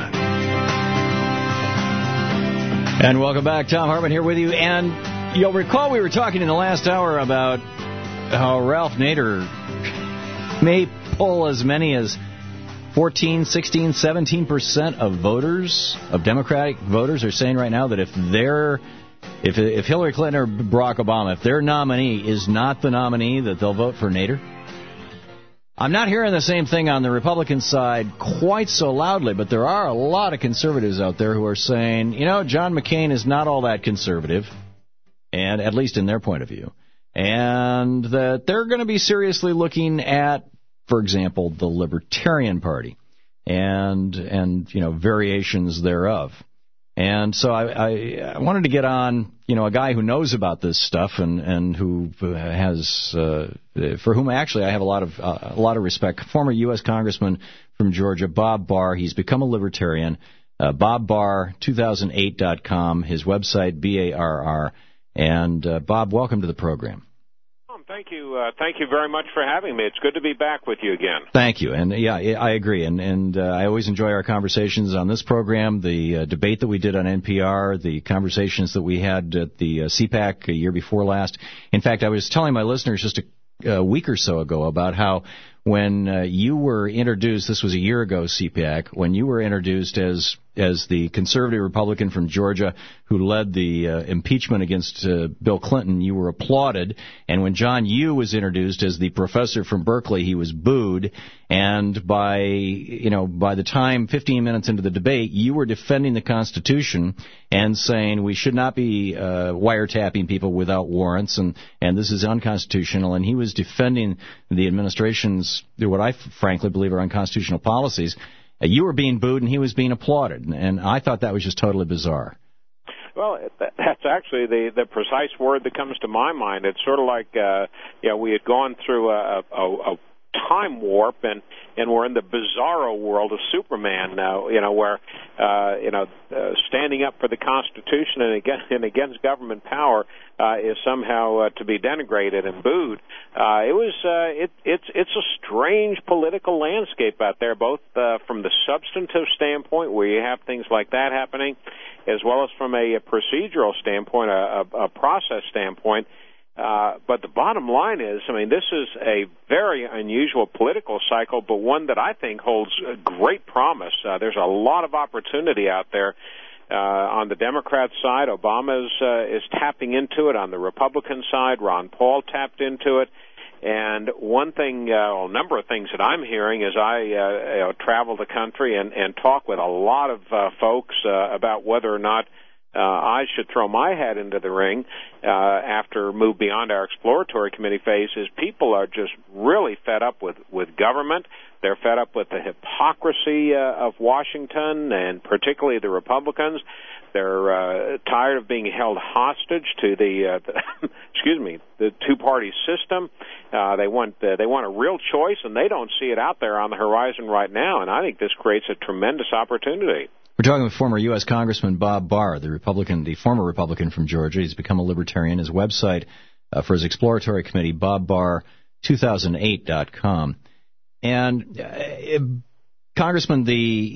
S15: And welcome back. Tom Hartman here with you. And you'll recall we were talking in the last hour about how Ralph Nader may pull as many as fourteen, sixteen, seventeen percent of voters, of Democratic voters, are saying right now that if they're, if if Hillary Clinton or Barack Obama, if their nominee is not the nominee, that they'll vote for Nader. I'm not hearing the same thing on the Republican side quite so loudly, but there are a lot of conservatives out there who are saying, you know, John McCain is not all that conservative. And at least in their point of view, and that they're going to be seriously looking at, for example, the Libertarian Party and, and you know, variations thereof. And so I, I, I wanted to get on, you know, a guy who knows about this stuff and, and who has, uh, for whom actually I have a lot of uh, a lot of respect. Former U S Congressman from Georgia, Bob Barr. He's become a libertarian. Uh, Bob Barr, two thousand eight dot com. His website, B A R R. And, uh, Bob, welcome to the program.
S22: Tom,
S12: Thank you. Uh, thank you very much for having me. It's good to be back with you again.
S15: Thank you. And, yeah, I agree. And, and uh, I always enjoy our conversations on this program, the uh, debate that we did on N P R, the conversations that we had at the uh, C PAC a year before last. In fact, I was telling my listeners just a, a week or so ago about how when uh, you were introduced, this was a year ago, C PAC, when you were introduced as as the conservative Republican from Georgia who led the uh, impeachment against uh, Bill Clinton, you were applauded. And when John Yoo was introduced as the professor from Berkeley, he was booed. And by, you know, by the time fifteen minutes into the debate, you were defending the Constitution and saying we should not be uh, wiretapping people without warrants, and, and this is unconstitutional. And he was defending the administration's, what I frankly believe are unconstitutional policies. Uh, you were being booed and he was being applauded, and, and I thought that was just totally bizarre.
S12: Well, that's actually the, the precise word that comes to my mind. It's sort of like, uh, you know, we had gone through a, a, a time warp, and, and we're in the bizarro world of Superman now, you know, where, uh, you know, uh, standing up for the Constitution and against, and against government power uh, is somehow uh, to be denigrated and booed. Uh, it was, uh, it, it's, it's a strange political landscape out there, both uh, from the substantive standpoint, where you have things like that happening, as well as from a, a procedural standpoint, a, a, a process standpoint. Uh, but the bottom line is, I mean, this is a very unusual political cycle, but one that I think holds great promise. Uh, there's a lot of opportunity out there. Uh, on the Democrat side, Obama is, uh, is tapping into it. On the Republican side, Ron Paul tapped into it. And one thing, uh, a number of things that I'm hearing as I uh, you know, travel the country and, and talk with a lot of uh, folks uh, about whether or not Uh, I should throw my hat into the ring uh, after move beyond our exploratory committee phase, is people are just really fed up with, with government. They're fed up with the hypocrisy uh, of Washington, and particularly the Republicans. They're uh, tired of being held hostage to the, uh, the excuse me, the two-party system. Uh, they want uh, they want a real choice, and they don't see it out there on the horizon right now. And I think this creates a tremendous opportunity.
S15: We're talking with former U S Congressman Bob Barr, the Republican, the former Republican from Georgia. He's become a libertarian. His website uh, for his exploratory committee, bob barr two thousand eight dot com. And uh, Congressman,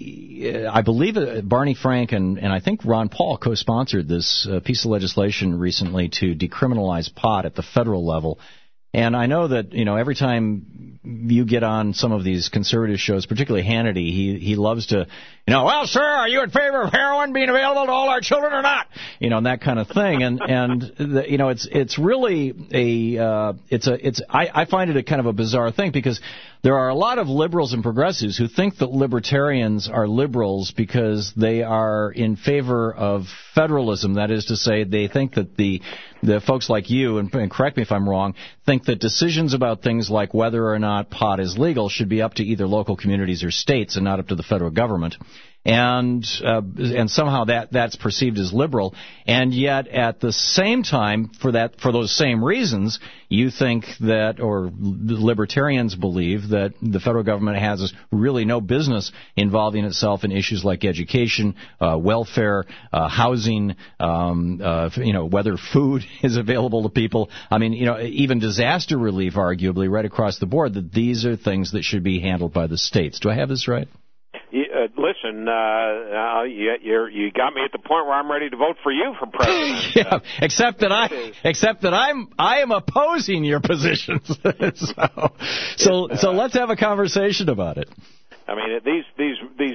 S15: the uh, I believe uh, Barney Frank and, and I think Ron Paul co-sponsored this uh, piece of legislation recently to decriminalize pot at the federal level. And I know that, you know, every time you get on some of these conservative shows, particularly Hannity, he he loves to, you know, well, sir, are you in favor of heroin being available to all our children or not? You know, and that kind of thing. And and the, you know, it's it's really a uh, it's a it's I, I find it a kind of a bizarre thing, because there are a lot of liberals and progressives who think that libertarians are liberals because they are in favor of federalism. That is to say, they think that the the folks like you, and, and correct me if I'm wrong, think that decisions about things like whether or not pot is legal should be up to either local communities or states and not up to the federal government. And uh, and somehow that that's perceived as liberal, and yet at the same time, for that for those same reasons, you think that, or libertarians believe that the federal government has really no business involving itself in issues like education, uh, welfare, uh, housing, um, uh, you know, whether food is available to people. I mean, you know, even disaster relief, arguably, right across the board. That these are things that should be handled by the states. Do I have this right?
S12: You, uh, listen, uh, uh, you, you're, you got me at the point where I'm ready to vote for you for president.
S15: yeah, uh, except that I, except that I'm, I am opposing your positions. so, so, uh, so let's have a conversation about it.
S12: I mean, these, these, these,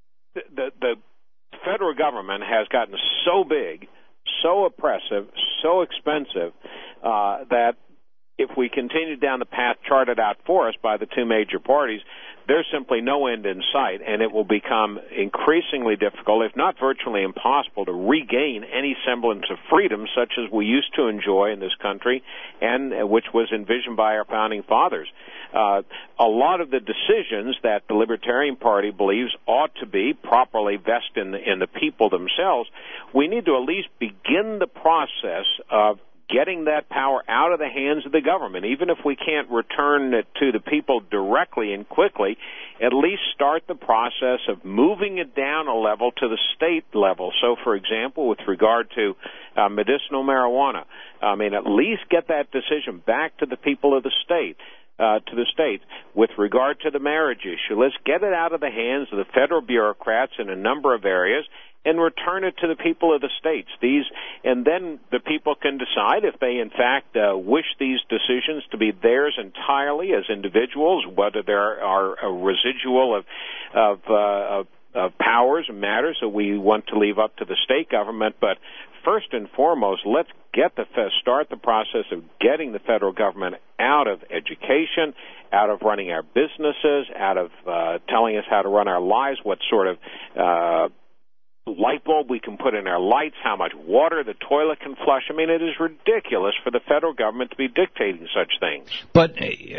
S12: the, the federal government has gotten so big, so oppressive, so expensive uh, that if we continue down the path charted out for us by the two major parties, there's simply no end in sight, and it will become increasingly difficult, if not virtually impossible, to regain any semblance of freedom such as we used to enjoy in this country, and uh, which was envisioned by our founding fathers. Uh, a lot of the decisions that the Libertarian Party believes ought to be properly vested in the, in the people themselves, we need to at least begin the process of getting that power out of the hands of the government. Even if we can't return it to the people directly and quickly, at least start the process of moving it down a level to the state level. So, for example, with regard to uh, medicinal marijuana, I mean, at least get that decision back to the people of the state. Uh, to the states. With regard to the marriage issue, let's get it out of the hands of the federal bureaucrats in a number of areas and return it to the people of the states. These, and then the people can decide if they, in fact, uh, wish these decisions to be theirs entirely as individuals, whether there are a residual of of, uh, of, of powers and matters that we want to leave up to the state government. But first and foremost, let's get the start the process of getting the federal government out of education, out of running our businesses, out of uh, telling us how to run our lives, what sort of uh, light bulb we can put in our lights, how much water the toilet can flush. I mean, it is ridiculous for the federal government to be dictating such things.
S15: But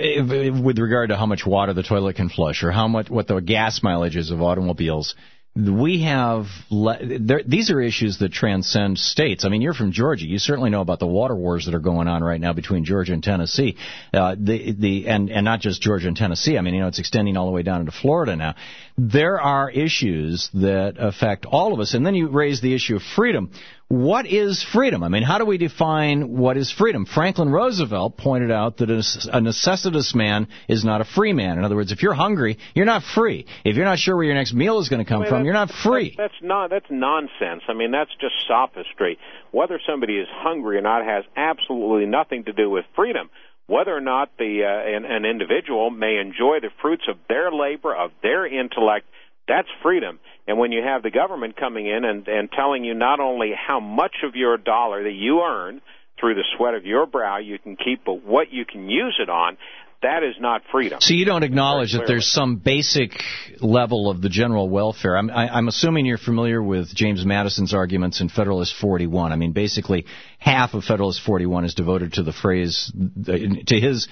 S15: uh, with regard to how much water the toilet can flush, or how much what the gas mileage is of automobiles, we have le- there, these are issues that transcend states. I mean, you're from Georgia. You certainly know about the water wars that are going on right now between Georgia and Tennessee. Uh, the the and and not just Georgia and Tennessee. I mean, you know, it's extending all the way down into Florida now. There are issues that affect all of us. And then you raise the issue of freedom. What is freedom? I mean, how do we define what is freedom? Franklin Roosevelt pointed out that a necessitous man is not a free man. In other words, if you're hungry, you're not free. If you're not sure where your next meal is going to come I mean, from, you're not free.
S12: That's, that's not that's nonsense. I mean, that's just sophistry. Whether somebody is hungry or not has absolutely nothing to do with freedom. Whether or not the uh, an, an individual may enjoy the fruits of their labor, of their intellect, that's freedom. And when you have the government coming in and, and telling you not only how much of your dollar that you earn through the sweat of your brow you can keep, but what you can use it on, that is not freedom.
S15: So you don't acknowledge that there's some basic level of the general welfare. I'm, I, I'm assuming you're familiar with James Madison's arguments in Federalist forty-one. I mean, basically, half of Federalist forty-one is devoted to the phrase, to his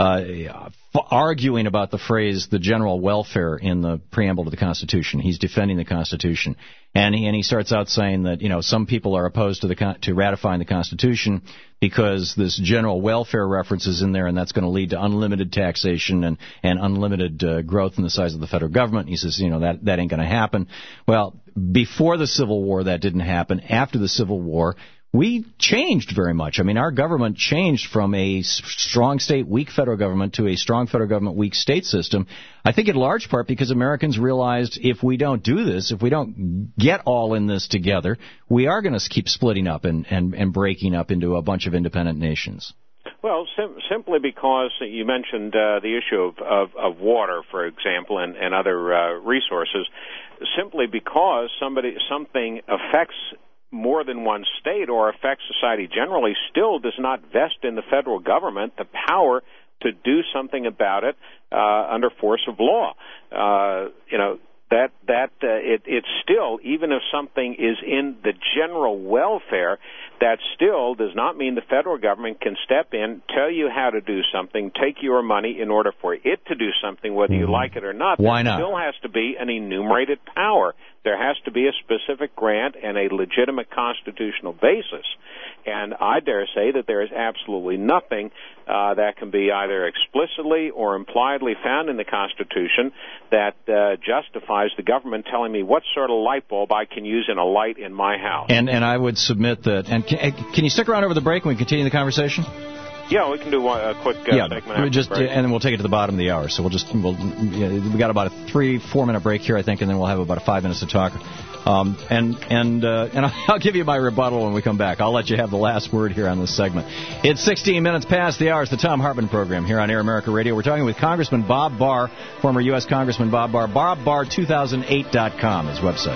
S15: uh, arguing about the phrase, the general welfare in the preamble to the Constitution. He's defending the Constitution. And he, and he starts out saying that, you know, some people are opposed to the to ratifying the Constitution because this general welfare reference is in there, and that's going to lead to unlimited taxation and, and unlimited uh, growth in the size of the federal government. And he says, you know, that, that ain't going to happen. Well, before the Civil War, that didn't happen. After the Civil War, we changed very much. I mean, our government changed from a strong state, weak federal government to a strong federal government, weak state system. I think in large part because Americans realized if we don't do this, if we don't get all in this together, we are going to keep splitting up and, and, and breaking up into a bunch of independent nations.
S12: Well, sim- simply because you mentioned uh, the issue of, of, of water, for example, and, and other uh, resources, simply because somebody something affects more than one state or affects society generally still does not vest in the federal government the power to do something about it uh, under force of law. Uh, you know, that that uh, it, it's still, even if something is in the general welfare, that still does not mean the federal government can step in, tell you how to do something, take your money in order for it to do something, whether you like it or not.
S15: Why not?
S12: There still has to be an enumerated power. There has to be a specific grant and a legitimate constitutional basis. And I dare say that there is absolutely nothing uh, that can be either explicitly or impliedly found in the Constitution that uh, justifies the government telling me what sort of light bulb I can use in a light in my house.
S15: And and I would submit that. And can, can you stick around over the break and we continue the conversation?
S12: Yeah, we can do one, a quick uh,
S15: yeah,
S12: segment after
S15: just,
S12: the break.
S15: And then we'll take it to the bottom of the hour. So we'll just we'll yeah, we got about a three four minute break here, I think, and then we'll have about five minutes to talk. Um, and and uh, and I'll give you my rebuttal when we come back. I'll let you have the last word here on this segment. It's sixteen minutes past the hour. It's the Thom Hartmann program here on Air America Radio. We're talking with Congressman Bob Barr, former U S Congressman Bob Barr. bob barr two thousand eight dot com, his website.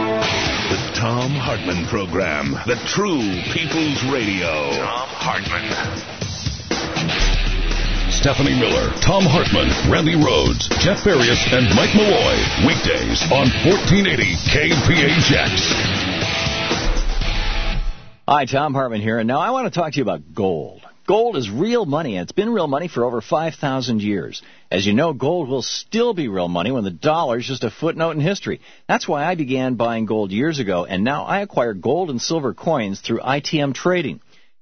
S3: The Thom Hartmann program, the true people's radio. Thom Hartmann.
S14: Stephanie Miller, Thom Hartmann, Randy Rhodes, Jeff Farias, and Mike Malloy. Weekdays on fourteen eighty K P H X.
S15: Hi, Thom Hartmann here, and now I want to talk to you about gold. Gold is real money, and it's been real money for over five thousand years. As you know, gold will still be real money when the dollar is just a footnote in history. That's why I began buying gold years ago, and now I acquire gold and silver coins through I T M trading.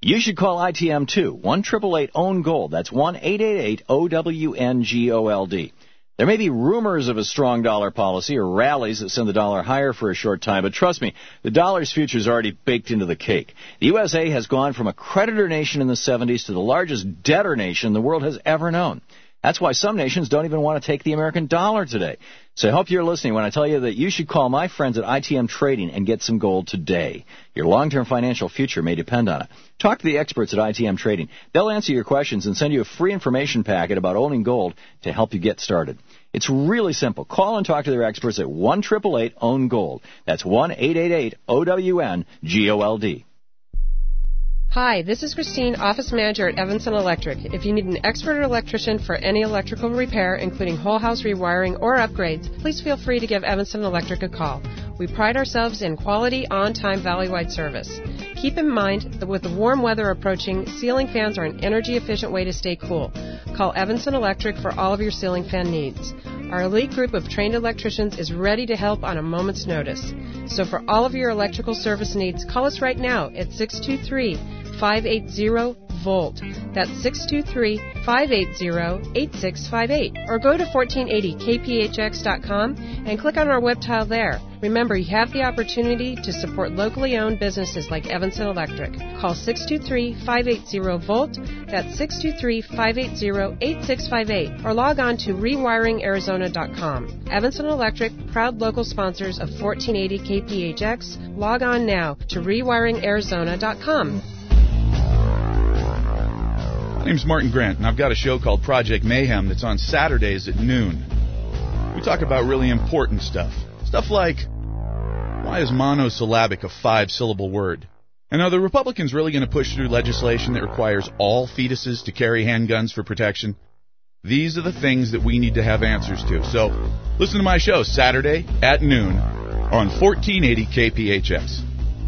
S15: You should call I T M too. one eight eight eight own gold. That's one eight eight eight O W N G O L D. There may be rumors of a strong dollar policy or rallies that send the dollar higher for a short time, but trust me, the dollar's future is already baked into the cake. The U S A has gone from a creditor nation in the seventies to the largest debtor nation the world has ever known. That's why some nations don't even want to take the American dollar today. So I hope you're listening when I tell you that you should call my friends at I T M Trading and get some gold today. Your long-term financial future may depend on it. Talk to the experts at I T M Trading. They'll answer your questions and send you a free information packet about owning gold to help you get started. It's really simple. Call and talk to their experts at one eight eight eight own gold. That's one eight eight eight O W N G O L D.
S1: Hi, this is Christine, Office Manager at Evanston Electric. If you need an expert electrician for any electrical repair, including whole house rewiring or upgrades, please feel free to give Evanston Electric a call. We pride ourselves in quality, on-time, valley-wide service. Keep in mind that with the warm weather approaching, ceiling fans are an energy-efficient way to stay cool. Call Evanston Electric for all of your ceiling fan needs. Our elite group of trained electricians is ready to help on a moment's notice. So for all of your electrical service needs, call us right now at six two three, five eight zero, volt. That's six two three, five eight zero, eight six five eight. Or go to fourteen eighty K P H X dot com and click on our web tile there. Remember, you have the opportunity to support locally owned businesses like Evanston Electric. Call six two three, five eight zero, volt. That's six two three, five eight zero, eight six five eight. Or log on to rewiring arizona dot com. Evanston Electric, proud local sponsors of fourteen eighty K P H X. Log on now to rewiring arizona dot com.
S13: My name's Martin Grant, and I've got a show called Project Mayhem that's on Saturdays at noon. We talk about really important stuff. Stuff like, why is monosyllabic a five-syllable word? And are the Republicans really going to push through legislation that requires all fetuses to carry handguns for protection? These are the things that we need to have answers to. So listen to my show Saturday at noon on fourteen eighty K P H S.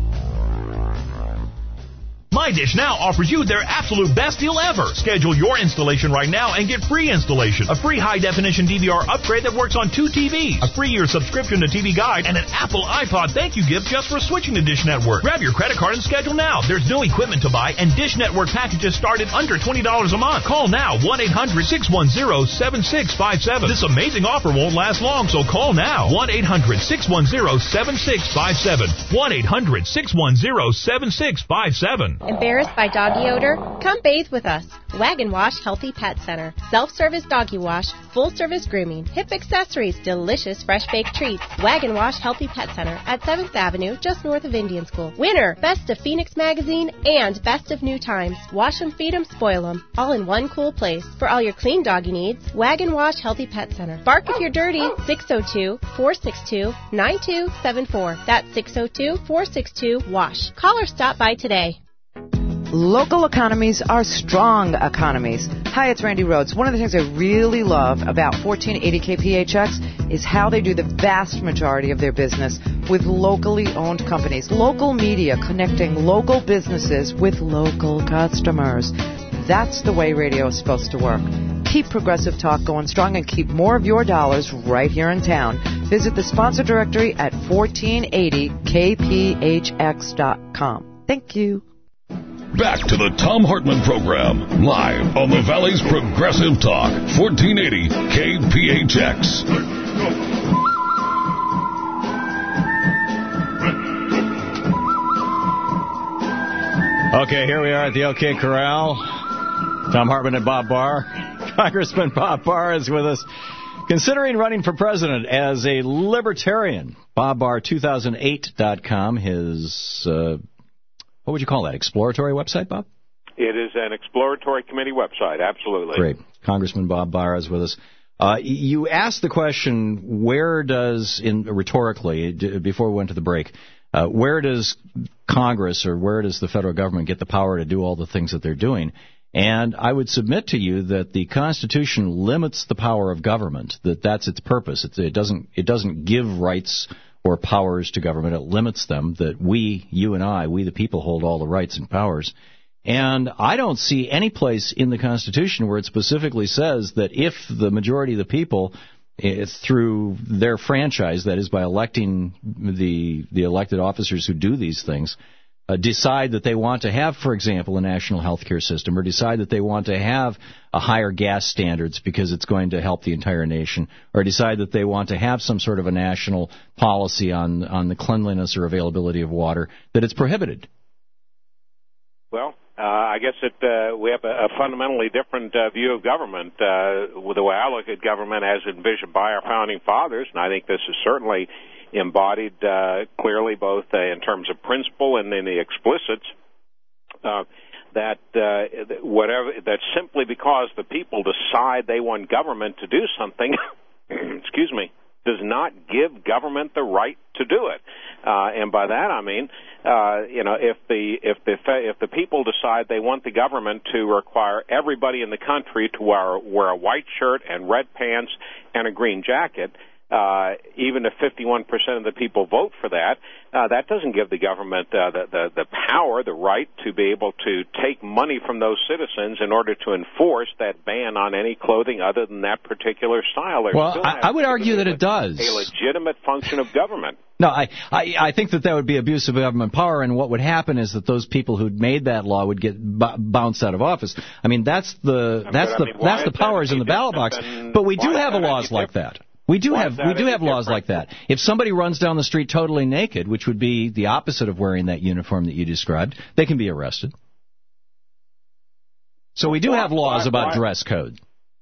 S16: MyDish Now offers you their absolute best deal ever. Schedule your installation right now and get free installation, a free high-definition D V R upgrade that works on two T Vs, a free year subscription to T V Guide, and an Apple iPod thank you gift just for switching to Dish Network. Grab your credit card and schedule now. There's new equipment to buy, and Dish Network packages start at under twenty dollars a month. Call now, one eight hundred, six one zero, seven six five seven. This amazing offer won't last long, so call now, one eight hundred, six one zero, seven six five seven. one eight hundred, six one zero, seven six five seven.
S17: Embarrassed by doggy odor? Come bathe with us. Wagon Wash Healthy Pet Center. Self-service doggy wash, full-service grooming, hip accessories, delicious fresh-baked treats. Wagon Wash Healthy Pet Center at seventh Avenue, just north of Indian School. Winner, Best of Phoenix Magazine, and Best of New Times. Wash 'em, feed 'em, spoil 'em, all in one cool place. For all your clean doggy needs, Wagon Wash Healthy Pet Center. Bark if you're dirty. six oh two, four six two, nine two seven four. That's six oh two, four six two, WASH. Call or stop by today.
S18: Local economies are strong economies. Hi, it's Randy Rhodes. One of the things I really love about fourteen eighty K P H X is how they do the vast majority of their business with locally owned companies. Local media connecting local businesses with local customers. That's the way radio is supposed to work. Keep Progressive Talk going strong and keep more of your dollars right here in town. Visit the sponsor directory at fourteen eighty K P H X dot com. Thank you.
S14: Back to the Thom Hartmann Program, live on the Valley's Progressive Talk, fourteen eighty K P H X.
S15: Okay, here we are at the OK Corral. Thom Hartmann and Bob Barr. Congressman Bob Barr is with us, considering running for president as a libertarian. Bob Barr two thousand eight dot com, his... Uh, What would you call that? Exploratory website, Bob?
S12: It is an exploratory committee website, absolutely.
S15: Great. Congressman Bob Barr is with us. Uh, you asked the question, where does, in rhetorically, before we went to the break, uh, where does Congress or where does the federal government get the power to do all the things that they're doing? And I would submit to you that the Constitution limits the power of government, that that's its purpose. It, it doesn't it doesn't give rights or powers to government. It limits them, that we, you and I, we the people hold all the rights and powers. And I don't see any place in the Constitution where it specifically says that if the majority of the people, it's through their franchise, that is by electing the the elected officers who do these things, uh, decide that they want to have, for example, a national health care system, or decide that they want to have a higher gas standards because it's going to help the entire nation, or decide that they want to have some sort of a national policy on, on the cleanliness or availability of water, that it's prohibited.
S12: Well, uh, I guess it, uh, we have a, a fundamentally different uh, view of government. Uh, with the way I look at government as envisioned by our founding fathers, and I think this is certainly embodied uh, clearly both uh, in terms of principle and in the explicits, uh, that uh, whatever that simply because the people decide they want government to do something, excuse me, does not give government the right to do it. Uh, and by that I mean, uh, you know, if the if the if the people decide they want the government to require everybody in the country to wear wear a white shirt and red pants and a green jacket, Uh, even if fifty-one percent of the people vote for that, uh, that doesn't give the government uh, the, the, the power, the right to be able to take money from those citizens in order to enforce that ban on any clothing other than that particular style. There
S15: well, I, I would argue that it does.
S12: A legitimate function of government.
S15: No, I, I, I think that that would be abuse of government power, and what would happen is that those people who'd made that law would get b- bounced out of office. I mean, that's the that's
S12: but,
S15: the
S12: I mean,
S15: that's the powers in the ballot box. But we do have laws like that. We do have we do have laws like that. If somebody runs down the street totally naked, which would be the opposite of wearing that uniform that you described, they can be arrested. So we do have laws about dress code.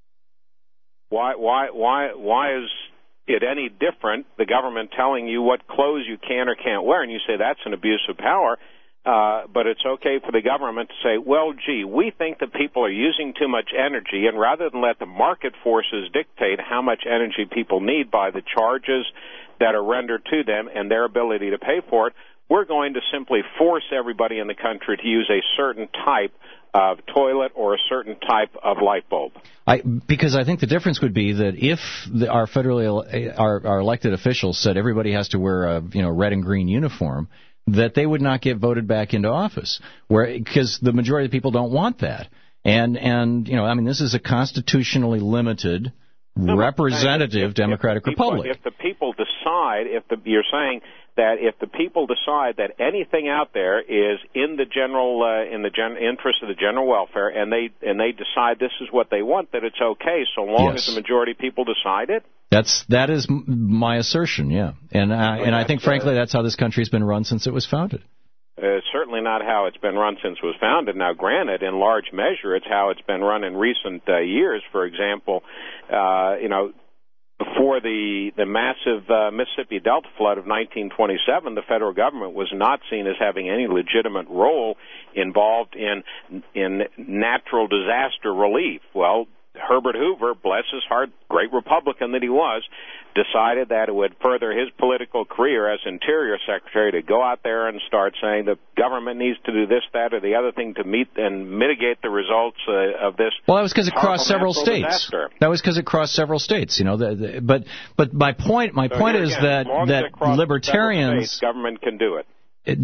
S12: Why why why why is it any different, the government telling you what clothes you can or can't wear, and you say that's an abuse of power? Uh, but it's okay for the government to say, well, gee, we think that people are using too much energy, and rather than let the market forces dictate how much energy people need by the charges that are rendered to them and their ability to pay for it, we're going to simply force everybody in the country to use a certain type of toilet or a certain type of light bulb.
S15: I, because I think the difference would be that if the, our federally our, our elected officials said everybody has to wear a you know red and green uniform, that they would not get voted back into office, where because the majority of people don't want that. And, and you know, I mean, this is a constitutionally limited, no, representative if, Democratic
S12: if people,
S15: Republic.
S12: If the people decide, if the, you're saying that if the people decide that anything out there is in the general uh, in the gen, interest of the general welfare, and they and they decide this is what they want, that it's okay so long
S15: yes.
S12: as the majority of people decide it.
S15: That's that is my assertion, yeah, and I, and I think frankly that's how this country's been run since it was founded.
S12: Uh, certainly not how it's been run since it was founded. Now, granted, in large measure, it's how it's been run in recent uh, years. For example, uh, you know, before the the massive uh, Mississippi Delta flood of nineteen twenty-seven, the federal government was not seen as having any legitimate role involved in in natural disaster relief. Well, Herbert Hoover, bless his heart, great Republican that he was, decided that it would further his political career as Interior Secretary to go out there and start saying the government needs to do this, that, or the other thing to meet and mitigate the results uh, of this.
S15: Well, that was because it crossed several states.
S12: Disaster.
S15: That was because it crossed several states. You know, the, the, but but my point my
S12: so
S15: point is
S12: again,
S15: that that libertarians
S12: states, government can do it.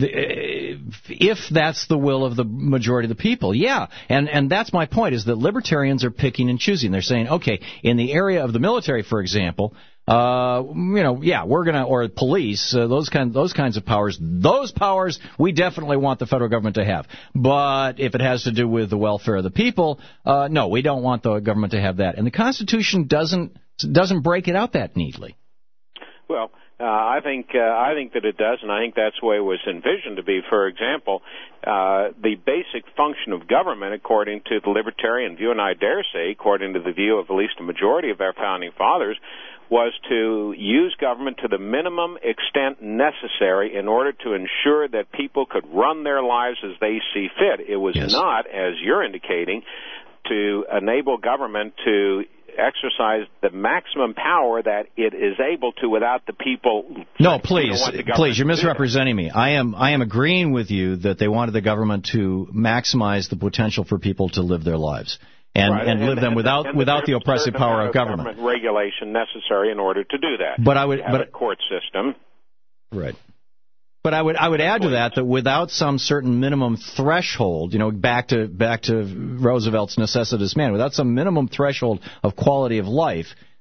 S15: If that's the will of the majority of the people, yeah. And and that's my point, is that libertarians are picking and choosing. They're saying, okay, in the area of the military, for example, uh, you know, yeah, we're going to, or police, uh, those kind, those kinds of powers, those powers we definitely want the federal government to have. But if it has to do with the welfare of the people, uh, no, we don't want the government to have that. And the Constitution doesn't doesn't break it out that neatly.
S12: Well, Uh, I think uh, I think that it does, and I think that's the way it was envisioned to be. For example, uh, the basic function of government, according to the libertarian view, and I dare say, according to the view of at least a majority of our founding fathers, was to use government to the minimum extent necessary in order to ensure that people could run their lives as they see fit. It was
S15: yes.
S12: not, as you're indicating, to enable government to exercise the maximum power that it is able to without the people.
S15: No, please,
S12: the
S15: please, you're misrepresenting me. I am, I am agreeing with you that they wanted the government to maximize the potential for people to live their lives and,
S12: right.
S15: and, and live
S12: and,
S15: them without
S12: and
S15: without the oppressive power of government.
S12: government regulation necessary in order to do that.
S15: But I would,
S12: you have
S15: but
S12: a court system,
S15: right. But I would I would add to that that without some certain minimum threshold, you know, back to back to Roosevelt's necessitous man, without some minimum threshold of quality of life,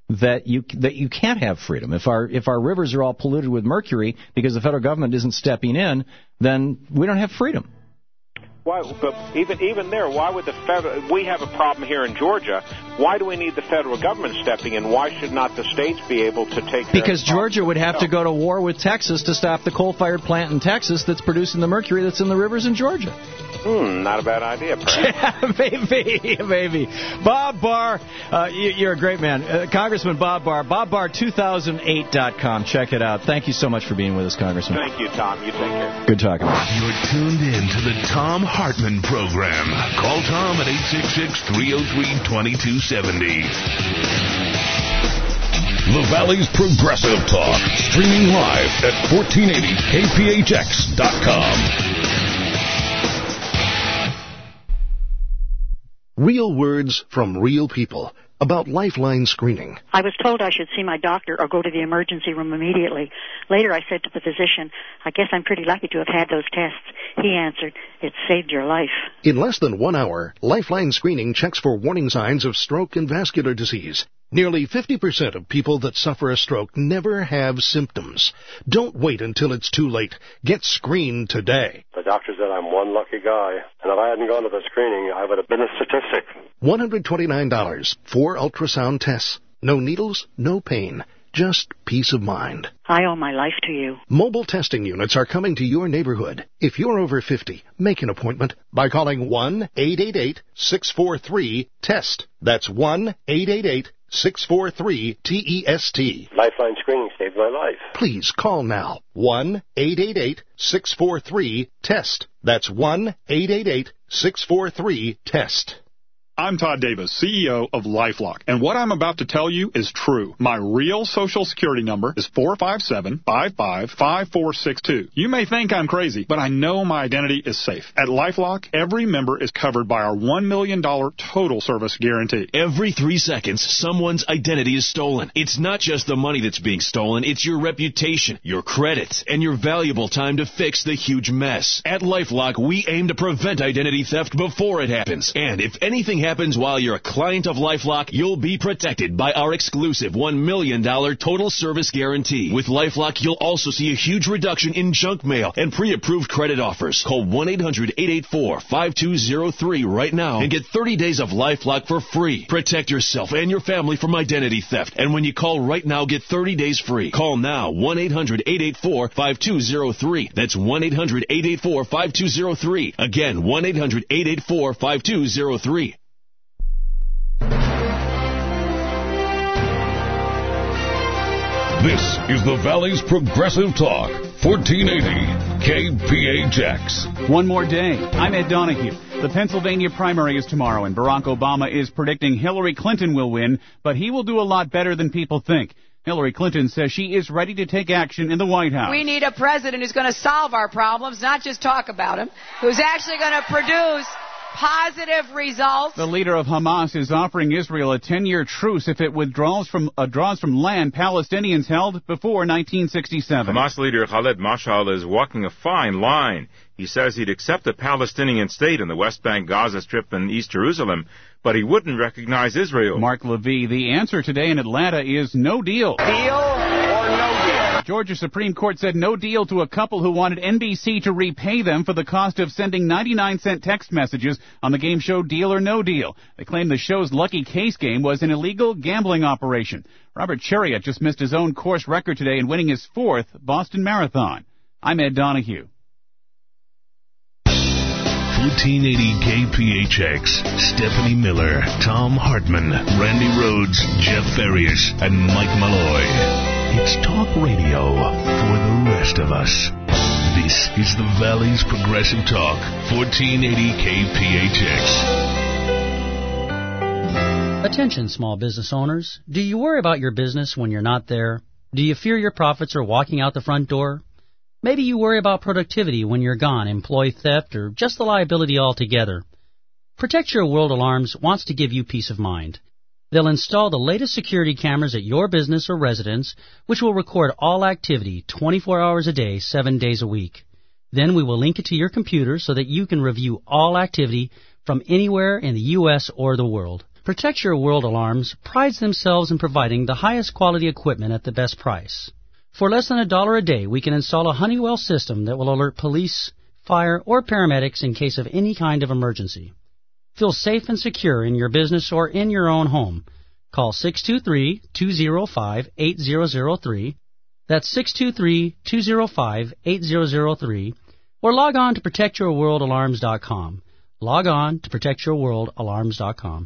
S15: that you that you can't have freedom. If our if our rivers are all polluted with mercury because the federal government isn't stepping in, then we don't have freedom.
S12: Why? But even even there, why would the federal? We have a problem here in Georgia. Why do we need the federal government stepping in? Why should not the states be able to take?
S15: Because Georgia would have to go to war with Texas to stop the coal-fired plant in Texas that's producing the mercury that's in the rivers in Georgia.
S12: Hmm, not a bad idea, perhaps.
S15: maybe, maybe. Bob Barr, uh, you, you're a great man. Uh, Congressman Bob Barr, bob barr two thousand eight dot com. Check it out. Thank you so much for being with us, Congressman.
S12: Thank you, Tom. You take care.
S15: Good talking.
S3: You're tuned in to the Tom Hartman Program. Call Tom at eight six six, three oh three, two two seven oh.
S14: The Valley's Progressive Talk, streaming live at fourteen eighty K P H X dot com.
S5: Real words from real people about Lifeline screening.
S6: I was told I should see my doctor or go to the emergency room immediately. Later I said to the physician, I guess I'm pretty lucky to have had those tests. He answered, it saved your life.
S5: In less than one hour, Lifeline screening checks for warning signs of stroke and vascular disease. Nearly fifty percent of people that suffer a stroke never have symptoms. Don't wait until it's too late. Get screened today.
S11: The doctor said I'm one lucky guy, and if I hadn't gone to the screening, I would have been a statistic.
S5: one hundred twenty-nine dollars, four ultrasound tests. No needles, no pain. Just peace of mind.
S6: I owe my life to you.
S5: Mobile testing units are coming to your neighborhood. If you're over fifty, make an appointment by calling one eight eight eight, six four three, TEST. That's one eight eight eight, six four three, T E S T.
S11: Lifeline screening saved my life.
S5: Please call now. one eight eight eight, six four three, TEST. That's one eight eight eight, six four three, TEST.
S19: I'm Todd Davis, C E O of LifeLock, and what I'm about to tell you is true. My real Social Security number is four five seven, five five, five four six two. You may think I'm crazy, but I know my identity is safe. At LifeLock, every member is covered by our one million dollars total service guarantee.
S20: Every three seconds, someone's identity is stolen. It's not just the money that's being stolen, it's your reputation, your credit, and your valuable time to fix the huge mess. At LifeLock, we aim to prevent identity theft before it happens. And if anything happens, happens while you're a client of LifeLock, you'll be protected by our exclusive one million dollars total service guarantee. With LifeLock, you'll also see a huge reduction in junk mail and pre-approved credit offers. Call one eight hundred, eight eight four, five two zero three right now and get thirty days of LifeLock for free. Protect yourself and your family from identity theft. And when you call right now, get thirty days free. Call now, one eight hundred, eight eight four, five two zero three. That's one eight hundred, eight eight four, five two zero three. Again, one eight hundred, eight eight four, five two zero three.
S14: This is the Valley's Progressive Talk, fourteen eighty K P H X.
S22: One more day. I'm Ed Donahue. The Pennsylvania primary is tomorrow, and Barack Obama is predicting Hillary Clinton will win, but he will do a lot better than people think. Hillary Clinton says she is ready to take action in the White House.
S10: We need a president who's going to solve our problems, not just talk about them, who's actually going to produce positive results.
S22: The leader of Hamas is offering Israel a ten-year truce if it withdraws from uh, draws from land Palestinians held before nineteen sixty-seven.
S23: Hamas leader Khaled Mashal is walking a fine line. He says he'd accept a Palestinian state in the West Bank, Gaza Strip, and East Jerusalem, but he wouldn't recognize Israel.
S22: Mark Levy, the answer today in Atlanta is no deal.
S23: Deal or no deal?
S22: Georgia Supreme Court said no deal to a couple who wanted N B C to repay them for the cost of sending ninety-nine cent text messages on the game show Deal or No Deal. They claim the show's Lucky Case game was an illegal gambling operation. Robert Chariot just missed his own course record today in winning his fourth Boston Marathon. I'm Ed Donahue.
S3: fourteen eighty K P H X, Stephanie Miller, Tom Hartman, Randy Rhodes, Jeff Farias, and Mike Malloy. It's talk radio for the rest of us. This is the Valley's Progressive Talk, fourteen eighty K P H X.
S24: Attention, small business owners. Do you worry about your business when you're not there? Do you fear your profits are walking out the front door? Maybe you worry about productivity when you're gone, employee theft, or just the liability altogether. Protect Your World Alarms wants to give you peace of mind. They'll install the latest security cameras at your business or residence, which will record all activity twenty-four hours a day, seven days a week. Then we will link it to your computer so that you can review all activity from anywhere in the U S or the world. Protect Your World Alarms prides themselves in providing the highest quality equipment at the best price. For less than a dollar a day, we can install a Honeywell system that will alert police, fire, or paramedics in case of any kind of emergency. Feel safe and secure in your business or in your own home. Call six two three, two zero five, eight zero zero three. That's six two three, two zero five, eight zero zero three. Or log on to protect your world alarms dot com. Log on to protect your world alarms dot com.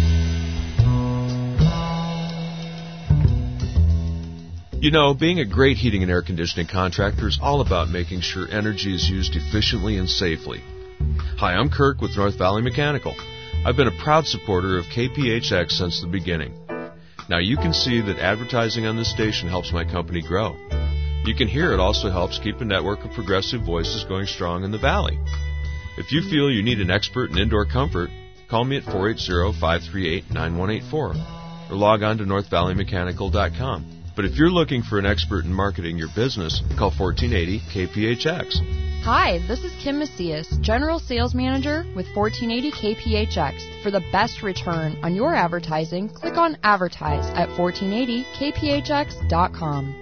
S2: You know, being a great heating and air conditioning contractor is all about making sure energy is used efficiently and safely. Hi, I'm Kirk with North Valley Mechanical. I've been a proud supporter of K P H X since the beginning. Now you can see that advertising on this station helps my company grow. You can hear it also helps keep a network of progressive voices going strong in the Valley. If you feel you need an expert in indoor comfort, call me at four eight zero, five three eight, nine one eight four or log on to north valley mechanical dot com. But if you're looking for an expert in marketing your business, call fourteen eighty K P H X.
S4: Hi, this is Kim Macias, General Sales Manager with fourteen eighty K P H X. For the best return on your advertising, click on Advertise at fourteen eighty K P H X dot com.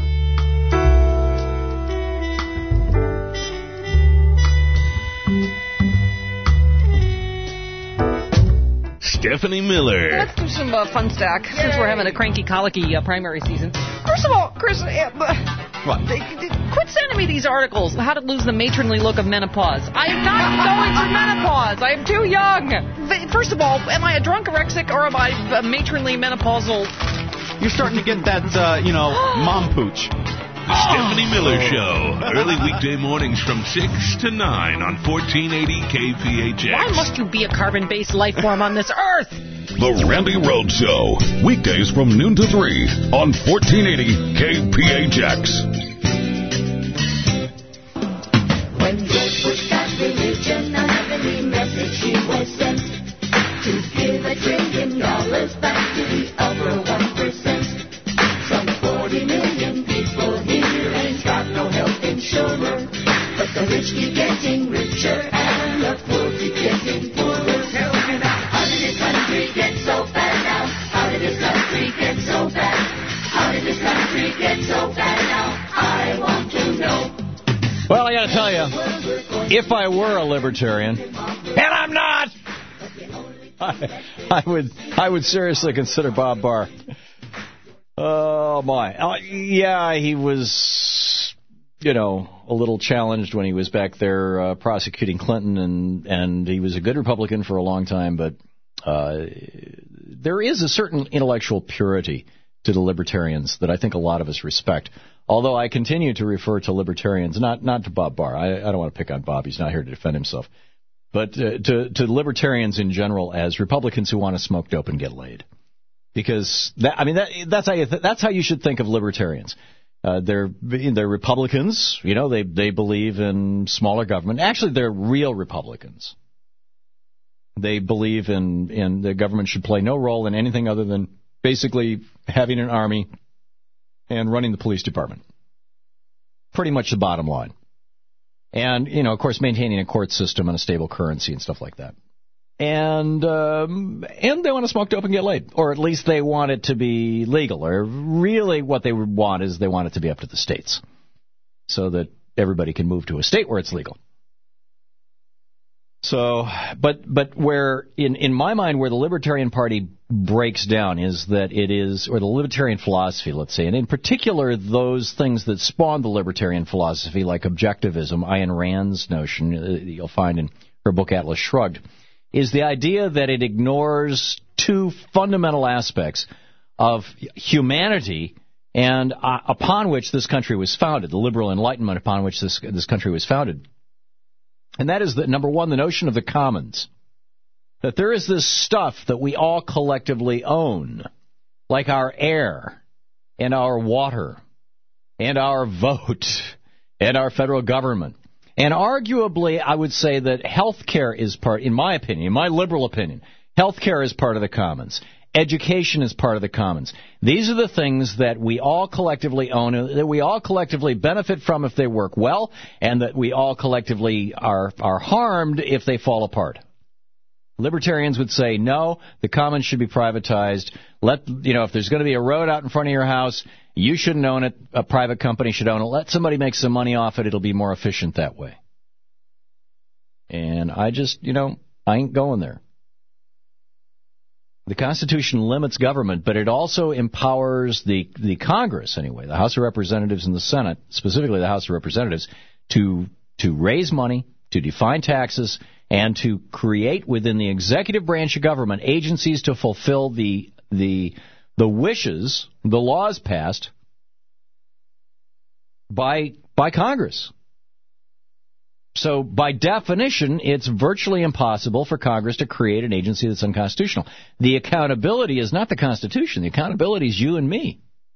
S3: Stephanie Miller.
S8: Let's do some uh, fun stack since we're having a cranky, colicky uh, primary season. First of all, Chris, uh,
S13: what?
S8: They, they, quit sending me these articles. How to lose the matronly look of menopause. I am not going through menopause. I am too young. First of all, am I a drunk anorexic or am I a matronly menopausal?
S13: You're starting to get that, uh, you know, mom pooch.
S3: The Stephanie Miller Show. Early weekday mornings from six to nine on fourteen eighty K P H X.
S8: Why must you be a carbon-based life form on this earth?
S14: The Randy Rhodes Show. Weekdays from noon to three on fourteen eighty K P H X.
S21: When George Bush got religion, a heavenly message he was sent to give a trillion dollars back to the upper one percent. Some forty million people here ain't got no health insurance, but the rich keep getting richer and the poor keep getting poorer. Tell me now, how did this country get so bad now? How did this country get so bad? How did this country get so bad now? I want to know.
S15: Well, I got to tell you, if I were a libertarian, and I'm not, I, I would I would seriously consider Bob Barr. Oh, my. Uh, yeah, he was, you know, a little challenged when he was back there uh, prosecuting Clinton, and, and he was a good Republican for a long time, but uh, there is a certain intellectual purity to the libertarians that I think a lot of us respect. Although I continue to refer to libertarians, not not to Bob Barr. I, I don't want to pick on Bob. He's not here to defend himself. But uh, to, to libertarians in general as Republicans who want to smoke dope and get laid. Because, that, I mean, that, that's, how you th- that's how you should think of libertarians. Uh, they're they're Republicans. You know, they, they believe in smaller government. Actually, they're real Republicans. They believe in, in the government should play no role in anything other than basically having an army and running the police department. Pretty much the bottom line. And, you know, of course, maintaining a court system and a stable currency and stuff like that. And um, and they want to smoke dope and get laid. Or at least they want it to be legal. Or really what they want is they want it to be up to the states. So that everybody can move to a state where it's legal. So, but but where, in, in my mind, where the Libertarian Party breaks down is that it is, or the Libertarian philosophy, let's say, and in particular those things that spawned the Libertarian philosophy, like objectivism, Ayn Rand's notion, uh, you'll find in her book Atlas Shrugged, is the idea that it ignores two fundamental aspects of humanity and uh, upon which this country was founded, the liberal enlightenment upon which this this country was founded. And that is, that number one, the notion of the commons. That there is this stuff that we all collectively own, like our air and our water and our vote and our federal government. And arguably, I would say that health care is part, in my opinion, in my liberal opinion, health care is part of the commons. Education is part of the commons. These are the things that we all collectively own, that we all collectively benefit from if they work well, and that we all collectively are, are harmed if they fall apart.
S1: Libertarians would say, no, the commons should be privatized. Let, you know, if there's going to be a road out in front of your house, you shouldn't own it. A private company should own it. Let somebody make some money off it. It'll be more efficient that way. And I just, you know, I ain't going there. The Constitution limits government, but it also empowers the, the Congress, anyway, the House of Representatives and the Senate, specifically the House of Representatives, to to raise money, to define taxes, and to create within the executive branch of government agencies to fulfill the the the wishes, the laws passed by by Congress. So, by definition, it's virtually impossible for Congress to create an agency that's unconstitutional. The accountability is not the Constitution. The accountability is you and me.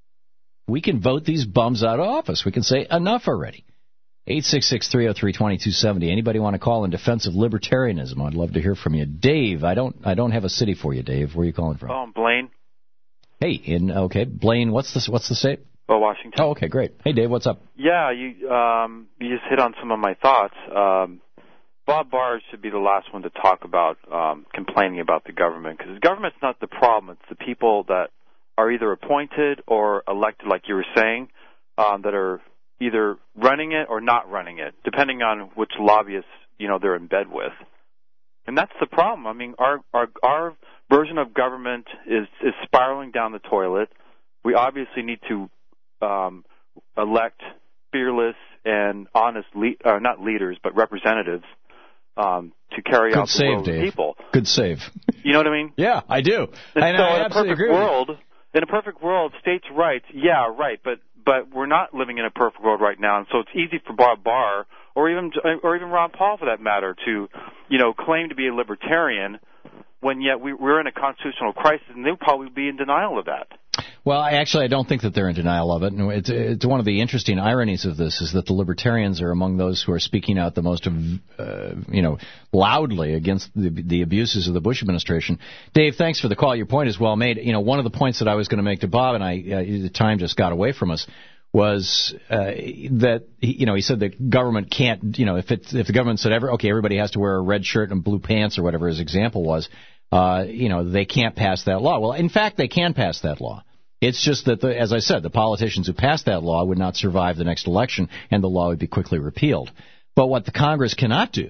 S1: We can vote these bums out of office. We can say, enough already. eight six six, three oh three, two two seven oh. Anybody want to call in defense of libertarianism? I'd love to hear from you. Dave, I don't I don't have a city for you, Dave. Where are you calling from?
S7: Oh, I'm Blaine.
S1: Hey, in okay, Blaine, what's the, what's the state?
S7: Oh, Washington.
S1: Oh, okay, great. Hey, Dave, what's up?
S7: Yeah, you um, you just hit on some of my thoughts. Um, Bob Barr should be the last one to talk about um, complaining about the government, because the government's not the problem. It's the people that are either appointed or elected, like you were saying, um, that are either running it or not running it, depending on which lobbyists, you know, they're in bed with. And that's the problem. I mean, our our, our version of government is, is spiraling down the toilet. We obviously need to Um, elect fearless and honest, le- uh, not leaders, but representatives um, to carry
S1: Good
S7: out the
S1: save,
S7: will of the
S1: Dave.
S7: people.
S1: Good save.
S7: You know what I mean?
S1: Yeah, I do.
S7: And
S1: and
S7: so
S1: I
S7: in a
S1: absolutely
S7: perfect
S1: agree with you.
S7: world, in a perfect world, states' rights, yeah, right, but but we're not living in a perfect world right now, and so it's easy for Bob Barr or even or even Ron Paul, for that matter, to you know claim to be a libertarian when yet we, we're in a constitutional crisis, and they'll probably be in denial of that.
S1: Well, I actually I don't think that they're in denial of it. And it's, it's one of the interesting ironies of this is that the libertarians are among those who are speaking out the most, uh, you know, loudly against the, the abuses of the Bush administration. Dave, thanks for the call. Your point is well made. You know, one of the points that I was going to make to Bob, and I uh, the time just got away from us, was uh, that he, you know he said the government can't, you know, if it if the government said ever okay everybody has to wear a red shirt and blue pants or whatever his example was, uh, you know, they can't pass that law. Well, in fact, they can pass that law. It's just that, the, as I said, the politicians who passed that law would not survive the next election, and the law would be quickly repealed. But what the Congress cannot do,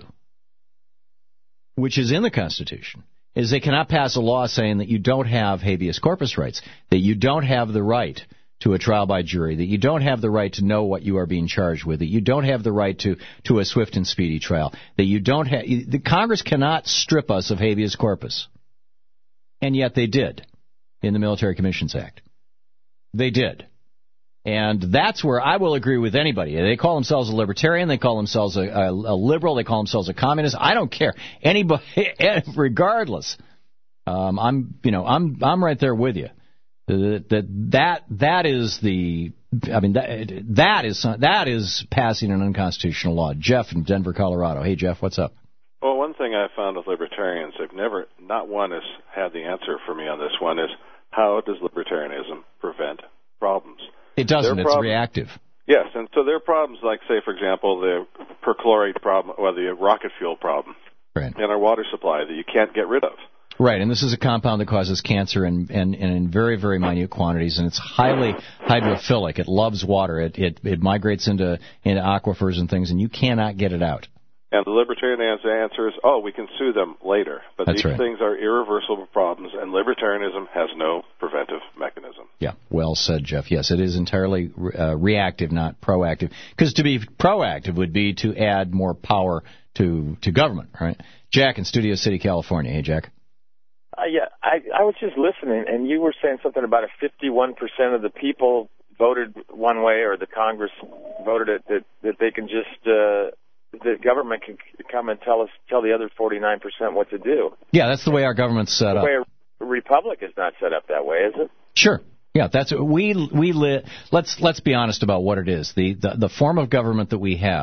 S1: which is in the Constitution, is they cannot pass a law saying that you don't have habeas corpus rights, that you don't have the right to a trial by jury, that you don't have the right to know what you are being charged with, that you don't have the right to, to a swift and speedy trial, that you don't have... The Congress cannot strip us of habeas corpus. And yet they did in the Military Commissions Act. They did. And that's where I will agree with anybody. They call themselves a libertarian. They call themselves a, a, a liberal. They call themselves a communist. I don't care. Anybody, regardless. Um, I'm, you know, I'm, I'm right there with you. That, that, that, that is the, I mean, that, that is, that is passing an unconstitutional law. Jeff in Denver, Colorado. Hey, Jeff, what's up?
S9: Well, one thing I found with libertarians, they've never, not one has had the answer for me on this one is, how does libertarianism prevent problems?
S1: It doesn't.
S9: Their
S1: it's
S9: problem,
S1: reactive.
S9: Yes, and so there are problems like, say, for example, the perchlorate problem or the rocket fuel problem
S1: right.
S9: in our water supply that you can't get rid of.
S1: Right, and this is a compound that causes cancer in, in, in very, very minute quantities, and it's highly hydrophilic. It loves water. It, it, it migrates into, into aquifers and things, and you cannot get it out.
S9: And the libertarian answer is, oh, we can sue them later. But
S1: That's
S9: these
S1: right.
S9: things are irreversible problems, and libertarianism has no preventive mechanism.
S1: Yeah, well said, Jeff. Yes, it is entirely uh, reactive, not proactive. Because to be proactive would be to add more power to, to government, right? Jack in Studio City, California. Hey, Jack.
S16: Uh, yeah, I, I was just listening, and you were saying something about a fifty-one percent of the people voted one way, or the Congress voted it, that, that they can just... Uh, the government can come and tell us, tell the other forty-nine percent what to do.
S1: Yeah, that's the way our government's set
S16: the
S1: up.
S16: The way a republic is not set up that way, is it?
S1: Sure. Yeah, that's we we li- let's let's be honest about what it is. The, the the form of government that we have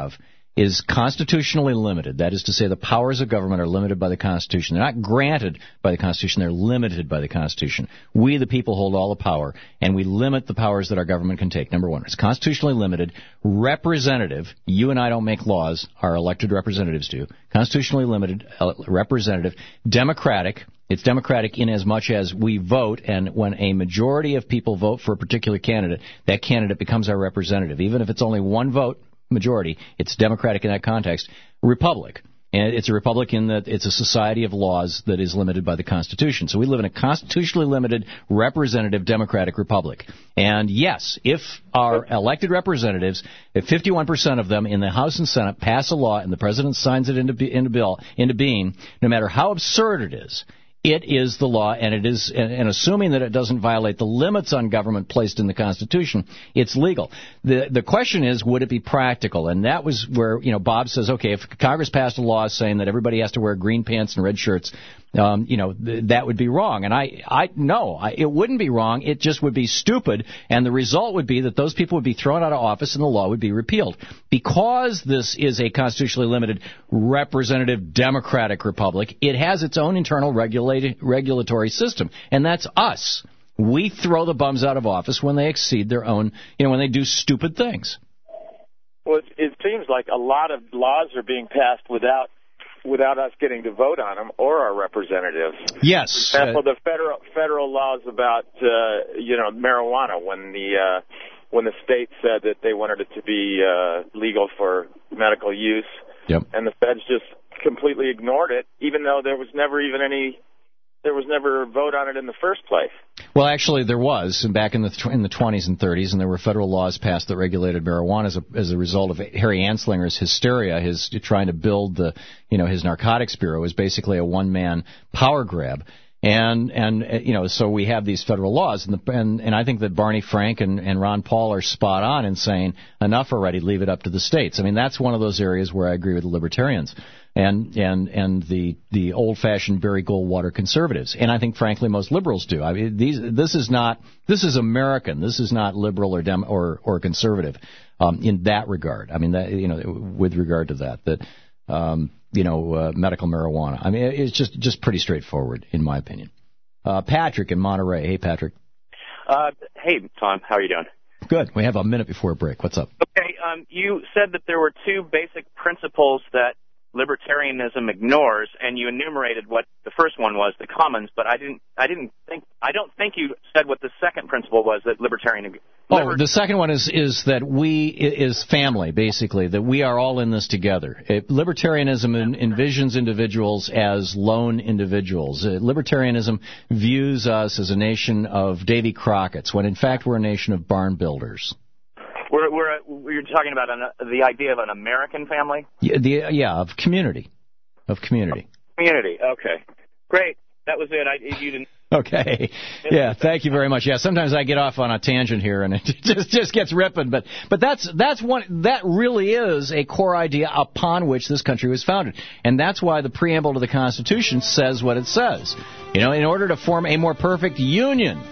S1: is constitutionally limited. That is to say, the powers of government are limited by the Constitution. They're not granted by the Constitution. They're limited by the Constitution. We, the people, hold all the power, and we limit the powers that our government can take. Number one, it's constitutionally limited, representative. You and I don't make laws. Our elected representatives do. Constitutionally limited, uh, representative, democratic. It's democratic in as much as we vote, and when a majority of people vote for a particular candidate, that candidate becomes our representative. Even if it's only one vote majority, it's democratic in that context. Republic. And it's a republic in that it's a society of laws that is limited by the Constitution. So we live in a constitutionally limited, representative, democratic republic. And yes, if our elected representatives, if fifty-one percent of them in the House and Senate pass a law and the President signs it into, into, bill, into being, no matter how absurd it is, it is the law, and it is, and, and assuming that it doesn't violate the limits on government placed in the Constitution, it's legal. The the question is, would it be practical? And that was where, you know, Bob says, okay, if Congress passed a law saying that everybody has to wear green pants and red shirts, um, you know, th- that would be wrong. And I, I no, I, it wouldn't be wrong. It just would be stupid, and the result would be that those people would be thrown out of office and the law would be repealed. Because this is a constitutionally limited, representative, democratic republic, it has its own internal regulated, regulatory system, and that's us. We throw the bums out of office when they exceed their own, you know, when they do stupid things.
S16: Well, it, it seems like a lot of laws are being passed without without us getting to vote on them or our representatives.
S1: Yes.
S16: For example, the federal federal laws about uh, you know marijuana, when the uh, when the state said that they wanted it to be uh, legal for medical use,
S1: yep.
S16: and the feds just completely ignored it, even though there was never even any. There was never a vote on it in the first place.
S1: Well, actually, there was back in the in the twenties and thirties, and there were federal laws passed that regulated marijuana as a as a result of Harry Anslinger's hysteria, his trying to build the you know his narcotics bureau. It was basically a one man power grab. And, and you know, so we have these federal laws, and, the, and, and I think that Barney Frank and, and Ron Paul are spot on in saying, enough already, leave it up to the states. I mean, that's one of those areas where I agree with the libertarians and, and, and the, the old-fashioned Barry Goldwater conservatives. And I think, frankly, most liberals do. I mean, these, this is not, this is American. This is not liberal or dem, or, or conservative, um, in that regard. I mean, that, you know, with regard to that, that, um, you know, uh, medical marijuana. I mean, it's just just pretty straightforward, in my opinion. Uh, Patrick in Monterey. Hey, Patrick.
S6: Uh, hey, Tom. How are you doing?
S1: Good. We have a minute before a break. What's up?
S6: Okay. Um, you said that there were two basic principles that libertarianism ignores, and you enumerated what the first one was, the commons. But I didn't. I didn't think. I don't think you said what the second principle was that libertarian.
S1: Oh, the second one is is that we is family, basically, that we are all in this together. It, libertarianism en, envisions individuals as lone individuals. Uh, libertarianism views us as a nation of Davy Crockett's, when in fact we're a nation of barn builders.
S6: We're, we're, we're talking about an, the idea of an American family?
S1: Yeah, the, yeah, of community. Of community.
S6: Community, okay. Great. That was it. I, you didn't...
S1: Okay. Yeah, thank you very much. Yeah, sometimes I get off on a tangent here and it just just gets ripping, but but that's that's one that really is a core idea upon which this country was founded. And that's why the preamble to the Constitution says what it says. You know, in order to form a more perfect union.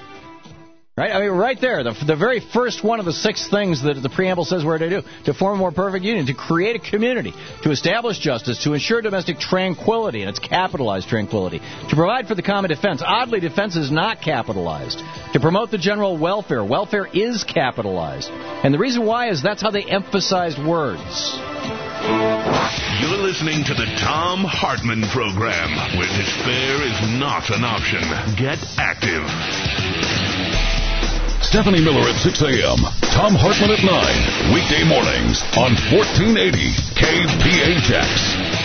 S1: Right? I mean, right there, the, the very first one of the six things that the preamble says we're to do, to form a more perfect union, to create a community, to establish justice, to ensure domestic tranquility, and it's capitalized tranquility, to provide for the common defense. Oddly, defense is not capitalized. To promote the general welfare. Welfare is capitalized. And the reason why is that's how they emphasized words.
S3: You're listening to the Tom Hartman Program, where despair is not an option. Get active.
S14: Stephanie Miller at six a.m. Tom Hartman at nine. Weekday mornings on fourteen eighty K P H X.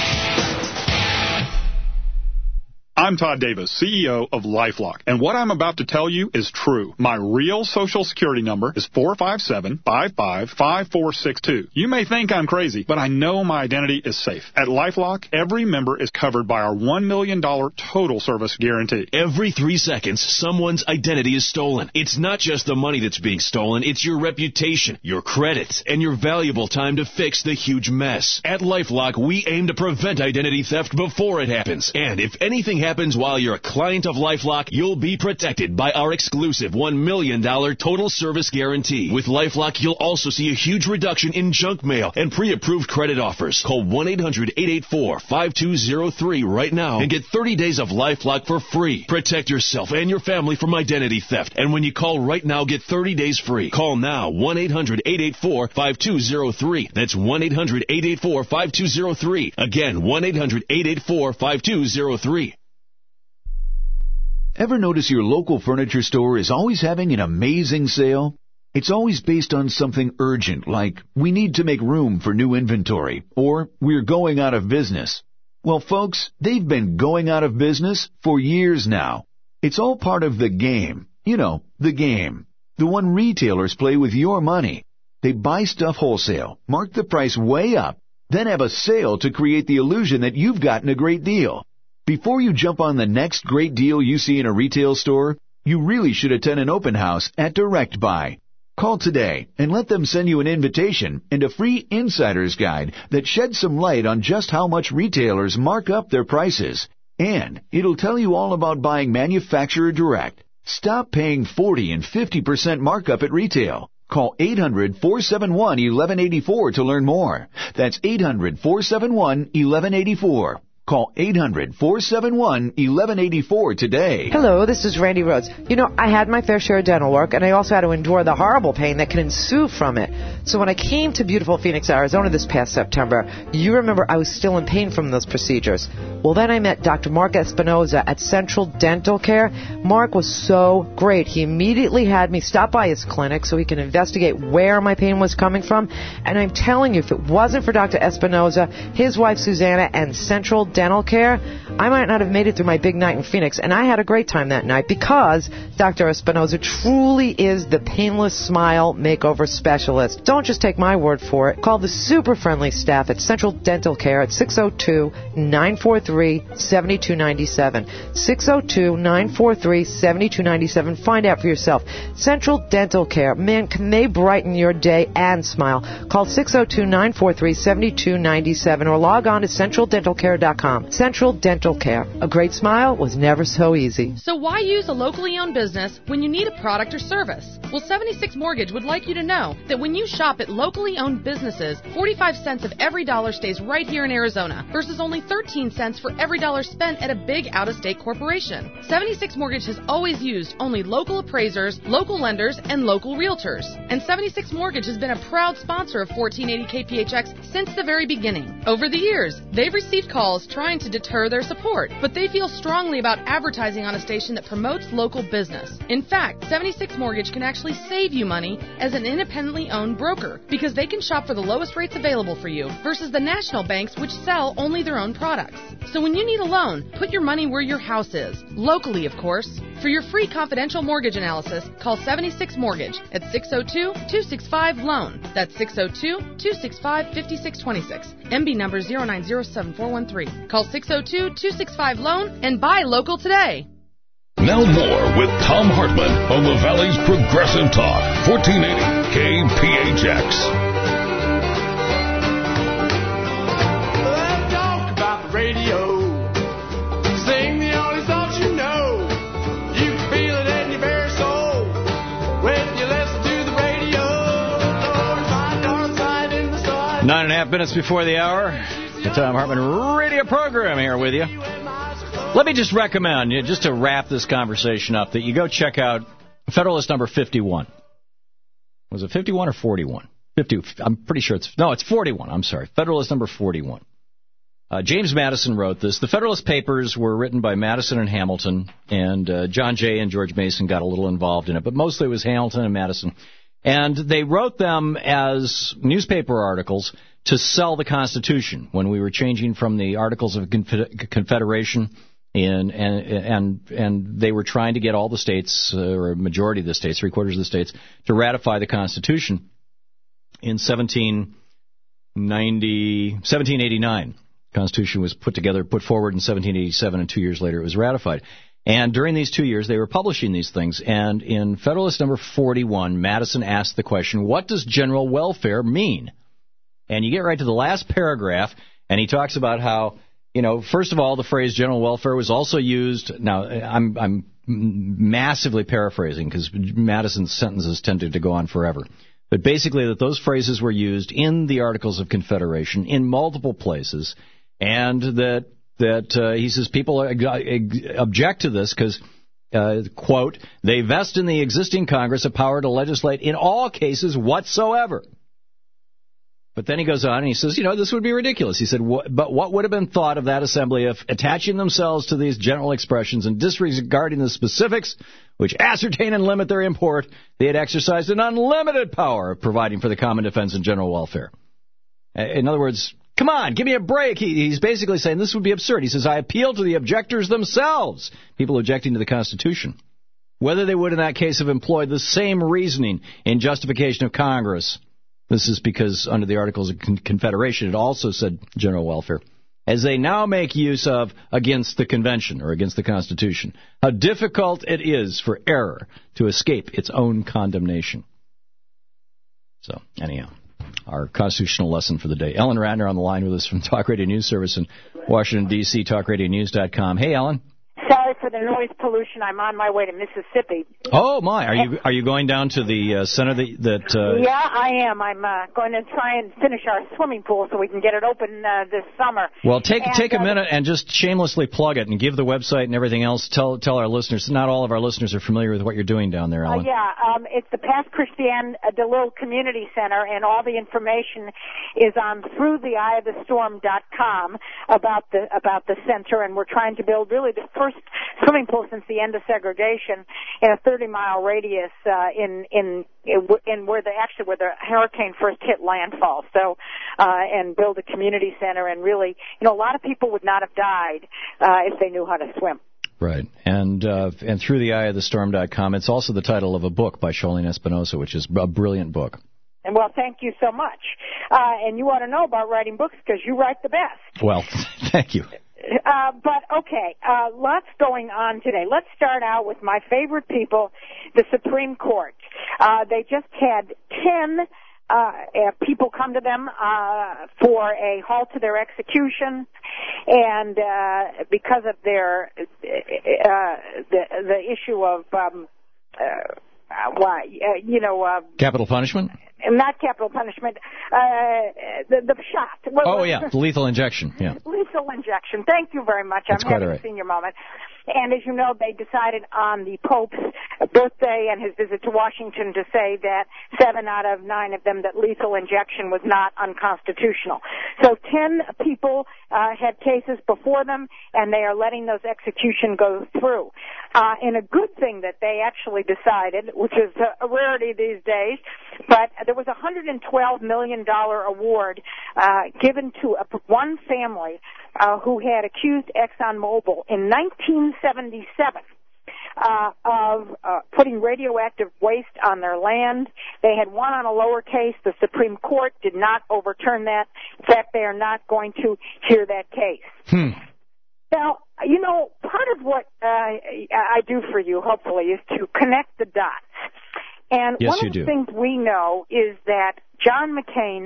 S19: I'm Todd Davis, C E O of LifeLock, and what I'm about to tell you is true. My real Social Security number is four five seven, five five, five four six two. You may think I'm crazy, but I know my identity is safe. At LifeLock, every member is covered by our one million dollars total service guarantee.
S20: Every three seconds, someone's identity is stolen. It's not just the money that's being stolen, it's your reputation, your credit, and your valuable time to fix the huge mess. At LifeLock, we aim to prevent identity theft before it happens. And if anything happens, happens while you're a client of LifeLock, you'll be protected by our exclusive one million dollars total service guarantee. With LifeLock, you'll also see a huge reduction in junk mail and pre-approved credit offers. Call one eight hundred eight eight four five two zero three right now and get thirty days of LifeLock for free. Protect yourself and your family from identity theft. And when you call right now, get thirty days free. Call now, one eight hundred eight eight four five two zero three. That's one eight hundred eight eight four five two zero three. Again, one eight hundred eight eight four five two zero three.
S11: Ever notice your local furniture store is always having an amazing sale? It's always based on something urgent, like we need to make room for new inventory, or we're going out of business. Well, folks, they've been going out of business for years now. It's all part of the game. You know, the game. The one retailers play with your money. They buy stuff wholesale, mark the price way up, then have a sale to create the illusion that you've gotten a great deal. Before you jump on the next great deal you see in a retail store, you really should attend an open house at Direct Buy. Call today and let them send you an invitation and a free insider's guide that sheds some light on just how much retailers mark up their prices. And it'll tell you all about buying manufacturer direct. Stop paying forty and fifty percent markup at retail. Call eight hundred four seven one one one eight four to learn more. That's eight hundred four seven one one one eight four. Call eight hundred four seven one one one eight four today.
S12: Hello, this is Randy Rhodes. You know, I had my fair share of dental work, and I also had to endure the horrible pain that can ensue from it. So when I came to beautiful Phoenix, Arizona this past September, you remember I was still in pain from those procedures. Well, then I met Doctor Mark Espinoza at Central Dental Care. Mark was so great. He immediately had me stop by his clinic so he can investigate where my pain was coming from. And I'm telling you, if it wasn't for Doctor Espinoza, his wife Susanna, and Central Dental Care, I might not have made it through my big night in Phoenix. And I had a great time that night because Doctor Espinoza truly is the painless smile makeover specialist. Don't just take my word for it. Call the super friendly staff at Central Dental Care at six oh two, nine four three, seven two nine seven. six oh two, nine four three, seven two nine seven. Find out for yourself. Central Dental Care. Man, can they brighten your day and smile. Call six oh two, nine four three, seven two nine seven or log on to central dental care dot com. Central Dental Care. A great smile was never so easy.
S8: So why use a locally owned business when you need a product or service? Well, seventy-six Mortgage would like you to know that when you shop at locally owned businesses, forty-five cents of every dollar stays right here in Arizona versus only thirteen cents for every dollar spent at a big out-of-state corporation. seventy-six Mortgage has always used only local appraisers, local lenders, and local realtors. And seventy-six Mortgage has been a proud sponsor of fourteen eighty K P H X since the very beginning. Over the years, they've received calls trying to deter their support, but they feel strongly about advertising on a station that promotes local business. In fact, seventy-six Mortgage can actually save you money as an independently owned broker because they can shop for the lowest rates available for you versus the national banks which sell only their own products. So when you need a loan, put your money where your house is. Locally, of course. For your free confidential mortgage analysis, call seventy-six Mortgage at six oh two, two six five, LOAN. That's six oh two, two six five, five six two six. M B number zero nine zero seven four one three. Call six oh two, two six five, LOAN and buy local today.
S14: Now more with Tom Hartman on the Valley's Progressive Talk, fourteen eighty K P H X.
S21: Let's talk about the radio. Sing the only songs you know. You can feel it in your very soul when you listen to the radio. Lord, my dark side in the sun.
S15: Nine and a half minutes before the hour. The Tom Hartman radio program here with you. Let me just recommend, just to wrap this conversation up, that you go check out Federalist number fifty-one. Was it fifty-one or forty-one? fifty. I'm pretty sure it's, no, it's forty-one. I'm sorry. Federalist number forty-one. Uh, James Madison wrote this. The Federalist Papers were written by Madison and Hamilton, and uh, John Jay and George Mason got a little involved in it, but mostly it was Hamilton and Madison. And they wrote them as newspaper articles to sell the Constitution when we were changing from the Articles of Confederation. In, and and and they were trying to get all the states, uh, or a majority of the states, three quarters of the states, to ratify the Constitution in seventeen ninety, seventeen eighty-nine. The Constitution was put together, put forward in seventeen eighty-seven, and two years later it was ratified. And during these two years, they were publishing these things. And in Federalist number forty-one, Madison asked the question, what does general welfare mean? And you get right to the last paragraph, and he talks about how
S1: you know, first of all, the phrase general welfare was also used. Now, I'm I'm massively paraphrasing because Madison's sentences tended to go on forever. But basically, that those phrases were used in the Articles of Confederation in multiple places, and that that uh, he says people object to this because, uh, quote, they vest in the existing Congress a power to legislate in all cases whatsoever. But then he goes on and he says, you know, this would be ridiculous. He said, but what would have been thought of that assembly if, attaching themselves to these general expressions and disregarding the specifics which ascertain and limit their import, they had exercised an unlimited power of providing for the common defense and general welfare? In other words, come on, give me a break. He, he's basically saying this would be absurd. He says, I appeal to the objectors themselves, people objecting to the Constitution, whether they would in that case have employed the same reasoning in justification of Congress. This is because under the Articles of Confederation, it also said general welfare, as they now make use of against the Convention or against the Constitution. How difficult it is for error to escape its own condemnation. So, anyhow, our constitutional lesson for the day. Ellen Ratner on the line with us from Talk Radio News Service in Washington, D C, talk radio news dot com. Hey, Ellen.
S5: Sorry for the noise pollution. I'm on my way to Mississippi.
S1: Oh my! Are you are you going down to the uh, center that? that uh...
S5: Yeah, I am. I'm uh, going to try and finish our swimming pool so we can get it open uh, this summer.
S1: Well, take
S5: and,
S1: take a
S5: uh,
S1: minute and just shamelessly plug it and give the website and everything else. Tell tell our listeners. Not all of our listeners are familiar with what you're doing down there, Ellen.
S5: Uh, yeah, um, it's the Pass Christian uh, DeLille Community Center, and all the information is on through the eye of the storm dot com about the about the center, and we're trying to build really the first swimming pool since the end of segregation in a thirty mile radius uh, in in in where the actually where the hurricane first hit landfall. So uh, and build a community center, and really, you know, a lot of people would not have died uh, if they knew how to swim.
S1: Right, and uh, and through the eye of the storm dot com, it's also the title of a book by Charlene Espinosa, which is a brilliant book.
S5: And well, thank you so much. Uh, and you ought to know about writing books because you write the best.
S1: Well, thank you.
S5: Uh, but, okay, uh, lots going on today. Let's start out with my favorite people, the Supreme Court. Uh, they just had ten uh, uh, people come to them uh, for a halt to their execution, and uh, because of their uh, the, the issue of, um, uh, why, uh, you know... Uh,
S1: capital punishment?
S5: Not capital punishment, uh, the, the shot. What,
S1: oh, yeah, lethal injection, yeah.
S5: Lethal injection. Thank you very much.
S1: That's
S5: I'm
S1: quite
S5: having
S1: all right.
S5: a senior moment. And as you know, they decided on the Pope's birthday and his visit to Washington to say that seven out of nine of them that lethal injection was not unconstitutional. So ten people uh, had cases before them, and they are letting those executions go through. Uh, and a good thing that they actually decided, which is a rarity these days, but there was a one hundred twelve million dollars award uh, given to a, one family uh, who had accused ExxonMobil in nineteen seventy-seven uh, of uh, putting radioactive waste on their land. They had won on a lower case. The Supreme Court did not overturn that. In fact, they are not going to hear that case.
S1: Hmm.
S5: Now, you know, part of what uh, I do for you, hopefully, is to connect the dots. And
S1: yes,
S5: one
S1: you
S5: of the
S1: do.
S5: things we know is that John McCain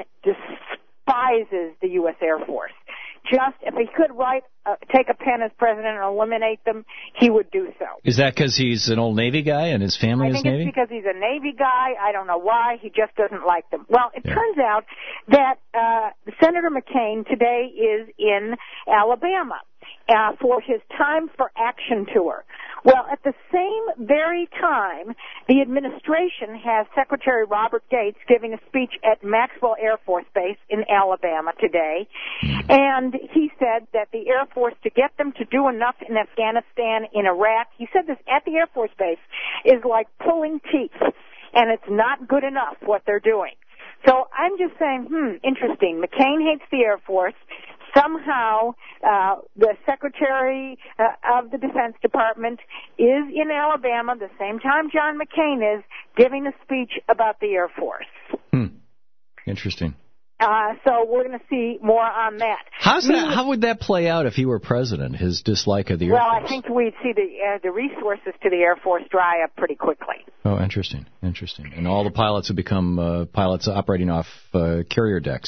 S5: despises the U S Air Force. Just, if he could write, uh, take a pen as president and eliminate them, he would do so.
S1: Is that because he's an old Navy guy and his family
S5: I
S1: is
S5: think
S1: Navy?
S5: it's because he's a Navy guy. I don't know why. He just doesn't like them. Well, it
S1: Yeah.
S5: turns out that uh, Senator McCain today is in Alabama uh, for his Time for Action tour. Well, at the same very time, the administration has Secretary Robert Gates giving a speech at Maxwell Air Force Base in Alabama today, and he said that the Air Force, to get them to do enough in Afghanistan, in Iraq, he said this at the Air Force Base, is like pulling teeth, and it's not good enough what they're doing. So I'm just saying, hmm, interesting. McCain hates the Air Force. Somehow, uh, the Secretary uh, of the Defense Department is in Alabama the same time John McCain is giving a speech about the Air Force.
S1: Hmm. Interesting.
S5: Uh, so we're going to see more on that.
S1: How's
S5: Me-
S1: that? How would that play out if he were president? His dislike of the Air
S5: Well,
S1: Force.
S5: I think we'd see the uh, the resources to the Air Force dry up pretty quickly.
S1: Oh, interesting, interesting. And all the pilots would become uh, pilots operating off uh, carrier decks.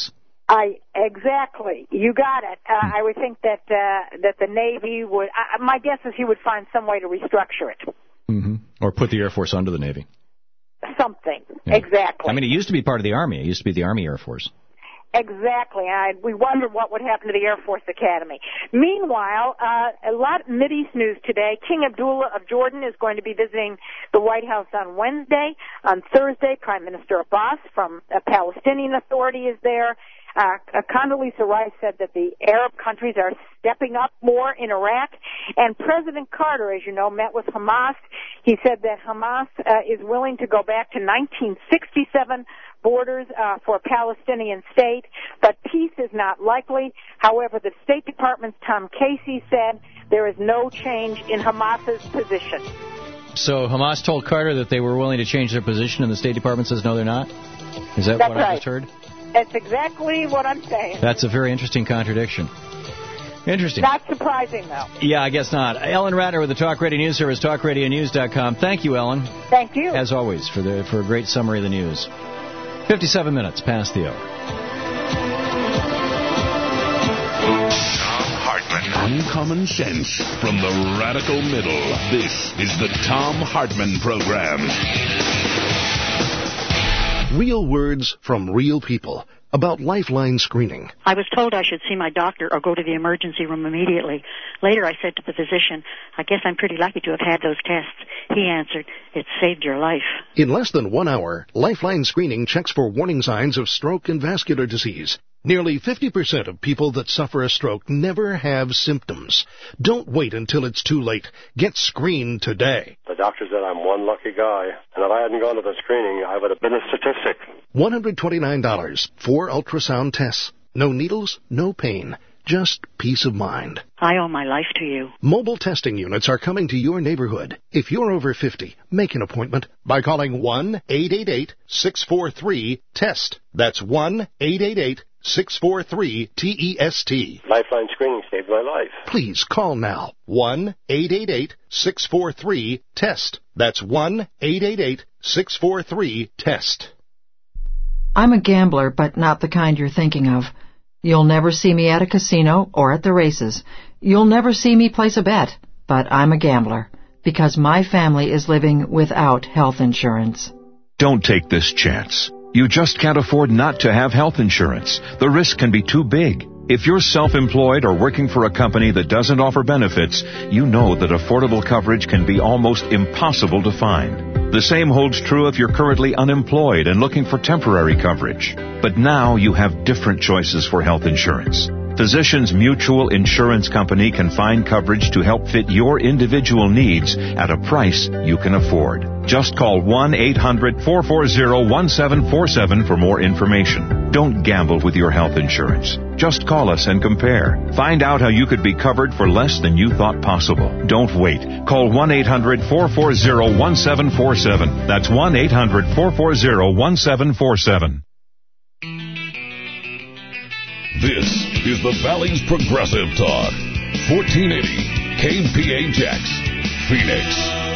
S5: I exactly. You got it. Uh, I would think that uh, that the Navy would. Uh, my guess is he would find some way to restructure it.
S1: Mm-hmm. Or put the Air Force under the Navy.
S5: Something.
S1: Yeah.
S5: Exactly.
S1: I mean, it used to be part of the Army. It used to be the Army Air Force.
S5: Exactly. I, we wondered what would happen to the Air Force Academy. Meanwhile, uh, a lot of Mideast news today. King Abdullah of Jordan is going to be visiting the White House on Wednesday. On Thursday, Prime Minister Abbas from the Palestinian Authority is there. Uh, Condoleezza Rice said that the Arab countries are stepping up more in Iraq. And President Carter, as you know, met with Hamas. He said that Hamas uh, is willing to go back to nineteen sixty-seven borders uh, for a Palestinian state, but peace is not likely. However, the State Department's Tom Casey said there is no change in Hamas's position.
S1: So Hamas told Carter that they were willing to change their position, and the State Department says no, they're not? Is that
S5: That's
S1: what
S5: right.
S1: I just heard?
S5: That's exactly what I'm saying.
S1: That's a very interesting contradiction. Interesting.
S5: Not surprising, though.
S1: Yeah, I guess not. Ellen Ratner with the Talk Radio News Service, talk radio news dot com. Thank you, Ellen.
S5: Thank you.
S1: As always, for the for a great summary of the news. fifty-seven minutes past the hour.
S3: Tom Hartman. Uncommon sense from the radical middle. This is the Tom Hartman Program.
S10: Real words from real people about Lifeline screening.
S17: I was told I should see my doctor or go to the emergency room immediately. Later I said to the physician, I guess I'm pretty lucky to have had those tests. He answered, it saved your life.
S10: In less than one hour, Lifeline screening checks for warning signs of stroke and vascular disease. Nearly fifty percent of people that suffer a stroke never have symptoms. Don't wait until it's too late. Get screened today.
S18: The doctor said I'm one lucky guy, and if I hadn't gone to the screening, I would have been a statistic.
S10: one hundred twenty-nine dollars, four ultrasound tests. No needles, no pain. Just peace of mind.
S17: I owe my life to you.
S10: Mobile testing units are coming to your neighborhood. If you're over fifty, make an appointment by calling one eight eight eight, six four three, TEST. That's one eight eight eight, six four three, T E S T.
S18: Lifeline screening saved my life.
S10: Please call now. one eight eight eight, six four three, TEST. That's one eight eight eight, six four three, TEST.
S23: I'm a gambler, but not the kind you're thinking of. You'll never see me at a casino or at the races. You'll never see me place a bet, but I'm a gambler because my family is living without health insurance.
S25: Don't take this chance. You just can't afford not to have health insurance. The risk can be too big. If you're self-employed or working for a company that doesn't offer benefits, you know that affordable coverage can be almost impossible to find. The same holds true if you're currently unemployed and looking for temporary coverage. But now you have different choices for health insurance. Physicians Mutual Insurance Company can find coverage to help fit your individual needs at a price you can afford. Just call one eight hundred, four four zero, one seven four seven for more information. Don't gamble with your health insurance. Just call us and compare. Find out how you could be covered for less than you thought possible. Don't wait. Call one eight hundred, four four zero, one seven four seven. That's one eight hundred, four four zero, one seven four seven.
S14: This is the Valley's Progressive Talk. fourteen eighty K P H X, Phoenix.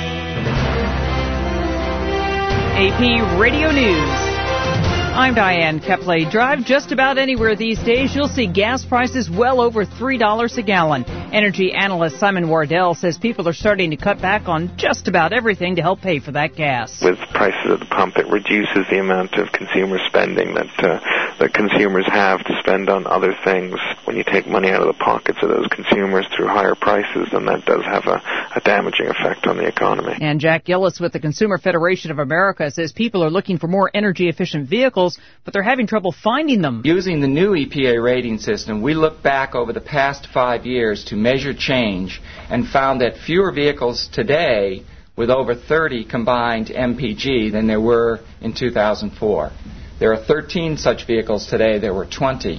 S26: A P Radio News. I'm Diane Kepley. Drive just about anywhere these days. You'll see gas prices well over three dollars a gallon. Energy analyst Simon Wardell says people are starting to cut back on just about everything to help pay for that gas.
S27: With prices at the pump, it reduces the amount of consumer spending that uh, that consumers have to spend on other things. When you take money out of the pockets of those consumers through higher prices, then that does have a, a damaging effect on the economy.
S26: And Jack Gillis with the Consumer Federation of America says people are looking for more energy-efficient vehicles, but they're having trouble finding them.
S28: Using the new E P A rating system, we looked back over the past five years to measure change and found that fewer vehicles today with over thirty combined M P G than there were in two thousand four. There are thirteen such vehicles today. There were twenty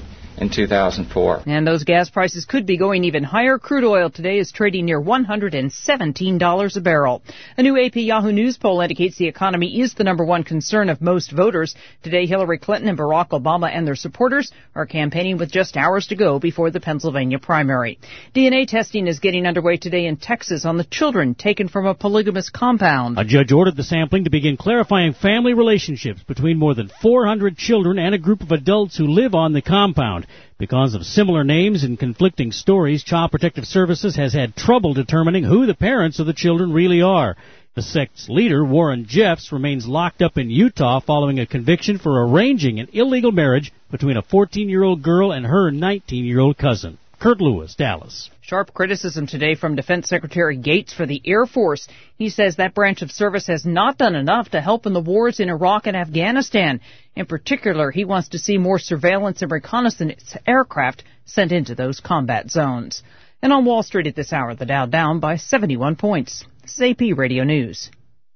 S28: in two thousand four.
S26: And those gas prices could be going even higher. Crude oil today is trading near one hundred seventeen dollars a barrel. A new A P Yahoo News poll indicates the economy is the number one concern of most voters. Today, Hillary Clinton and Barack Obama and their supporters are campaigning with just hours to go before the Pennsylvania primary. D N A testing is getting underway today in Texas on the children taken from a polygamous compound.
S2: A judge ordered the sampling to begin clarifying family relationships between more than four hundred children and a group of adults who live on the compound. Because of similar names and conflicting stories, Child Protective Services has had trouble determining who the parents of the children really are. The sect's leader, Warren Jeffs, remains locked up in Utah following a conviction for arranging an illegal marriage between a fourteen-year-old girl and her nineteen-year-old cousin. Kurt Lewis, Dallas.
S26: Sharp criticism today from Defense Secretary Gates for the Air Force. He says that branch of service has not done enough to help in the wars in Iraq and Afghanistan. In particular, he wants to see more surveillance and reconnaissance aircraft sent into those combat zones. And on Wall Street at this hour, the Dow down by seventy-one points. This is A P Radio News.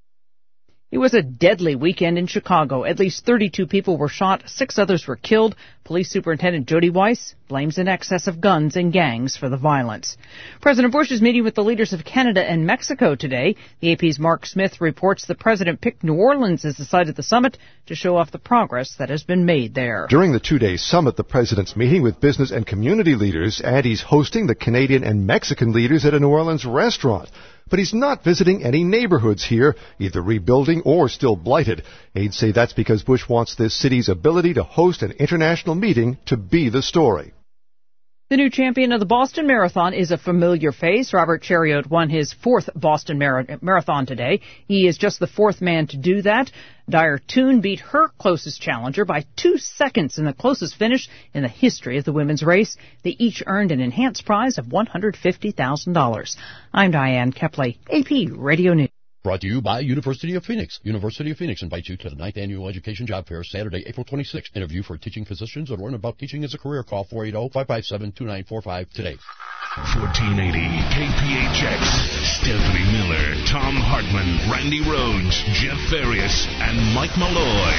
S26: It was a deadly weekend in Chicago. At least thirty-two people were shot. Six others were killed. Police Superintendent Jody Weiss blames an excess of guns and gangs for the violence. President Bush is meeting with the leaders of Canada and Mexico today. The A P's Mark Smith reports the president picked New Orleans as the site of the summit to show off the progress that has been made there.
S4: During the two-day summit, the president's meeting with business and community leaders, and he's hosting the Canadian and Mexican leaders at a New Orleans restaurant. But he's not visiting any neighborhoods here, either rebuilding or still blighted. Aides say that's because Bush wants this city's ability to host an international meeting to be the story.
S26: The new champion of the Boston Marathon is a familiar face. Robert Cheruiyot won his fourth Boston Mar- Marathon today. He is just the fourth man to do that. Dyer Toon beat her closest challenger by two seconds in the closest finish in the history of the women's race. They each earned an enhanced prize of one hundred fifty thousand dollars. I'm Diane Kepley, A P Radio News.
S7: Brought to you by University of Phoenix. University of Phoenix invites you to the ninth Annual Education Job Fair, Saturday, April twenty-sixth. Interview for teaching physicians or learn about teaching as a career. Call four eight zero, five five seven, two nine four five today.
S3: fourteen eighty K P H X. Stephanie Miller, Tom Hartman, Randy Rhodes, Jeff Farias, and Mike Malloy.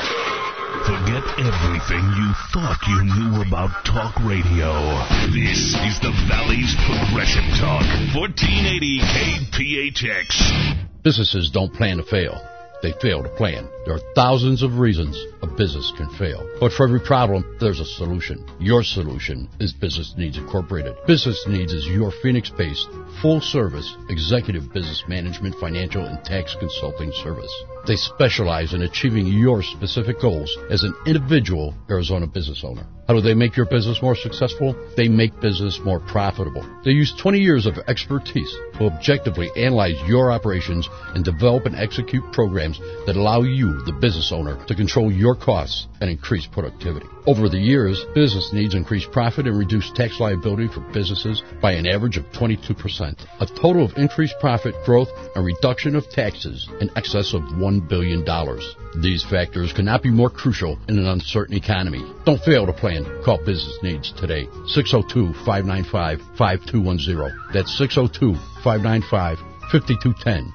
S3: Forget everything you thought you knew about talk radio. This is the Valley's Progressive Talk. fourteen eighty K P H X.
S9: Businesses don't plan to fail. They fail to plan. There are thousands of reasons a business can fail. But for every problem, there's a solution. Your solution is Business Needs Incorporated. Business Needs is your Phoenix-based, full-service, executive business management, financial, and tax consulting service. They specialize in achieving your specific goals as an individual Arizona business owner. How do they make your business more successful? They make business more profitable. They use twenty years of expertise to objectively analyze your operations and develop and execute programs that allow you, the business owner, to control your costs and increase productivity. Over the years, Business Needs increased profit and reduced tax liability for businesses by an average of twenty-two percent. A total of increased profit, growth, and reduction of taxes in excess of one billion dollars. These factors cannot be more crucial in an uncertain economy. Don't fail to plan. Call Business Needs today. six oh two, five nine five, five two one zero. That's six oh two, five nine five, five two one zero.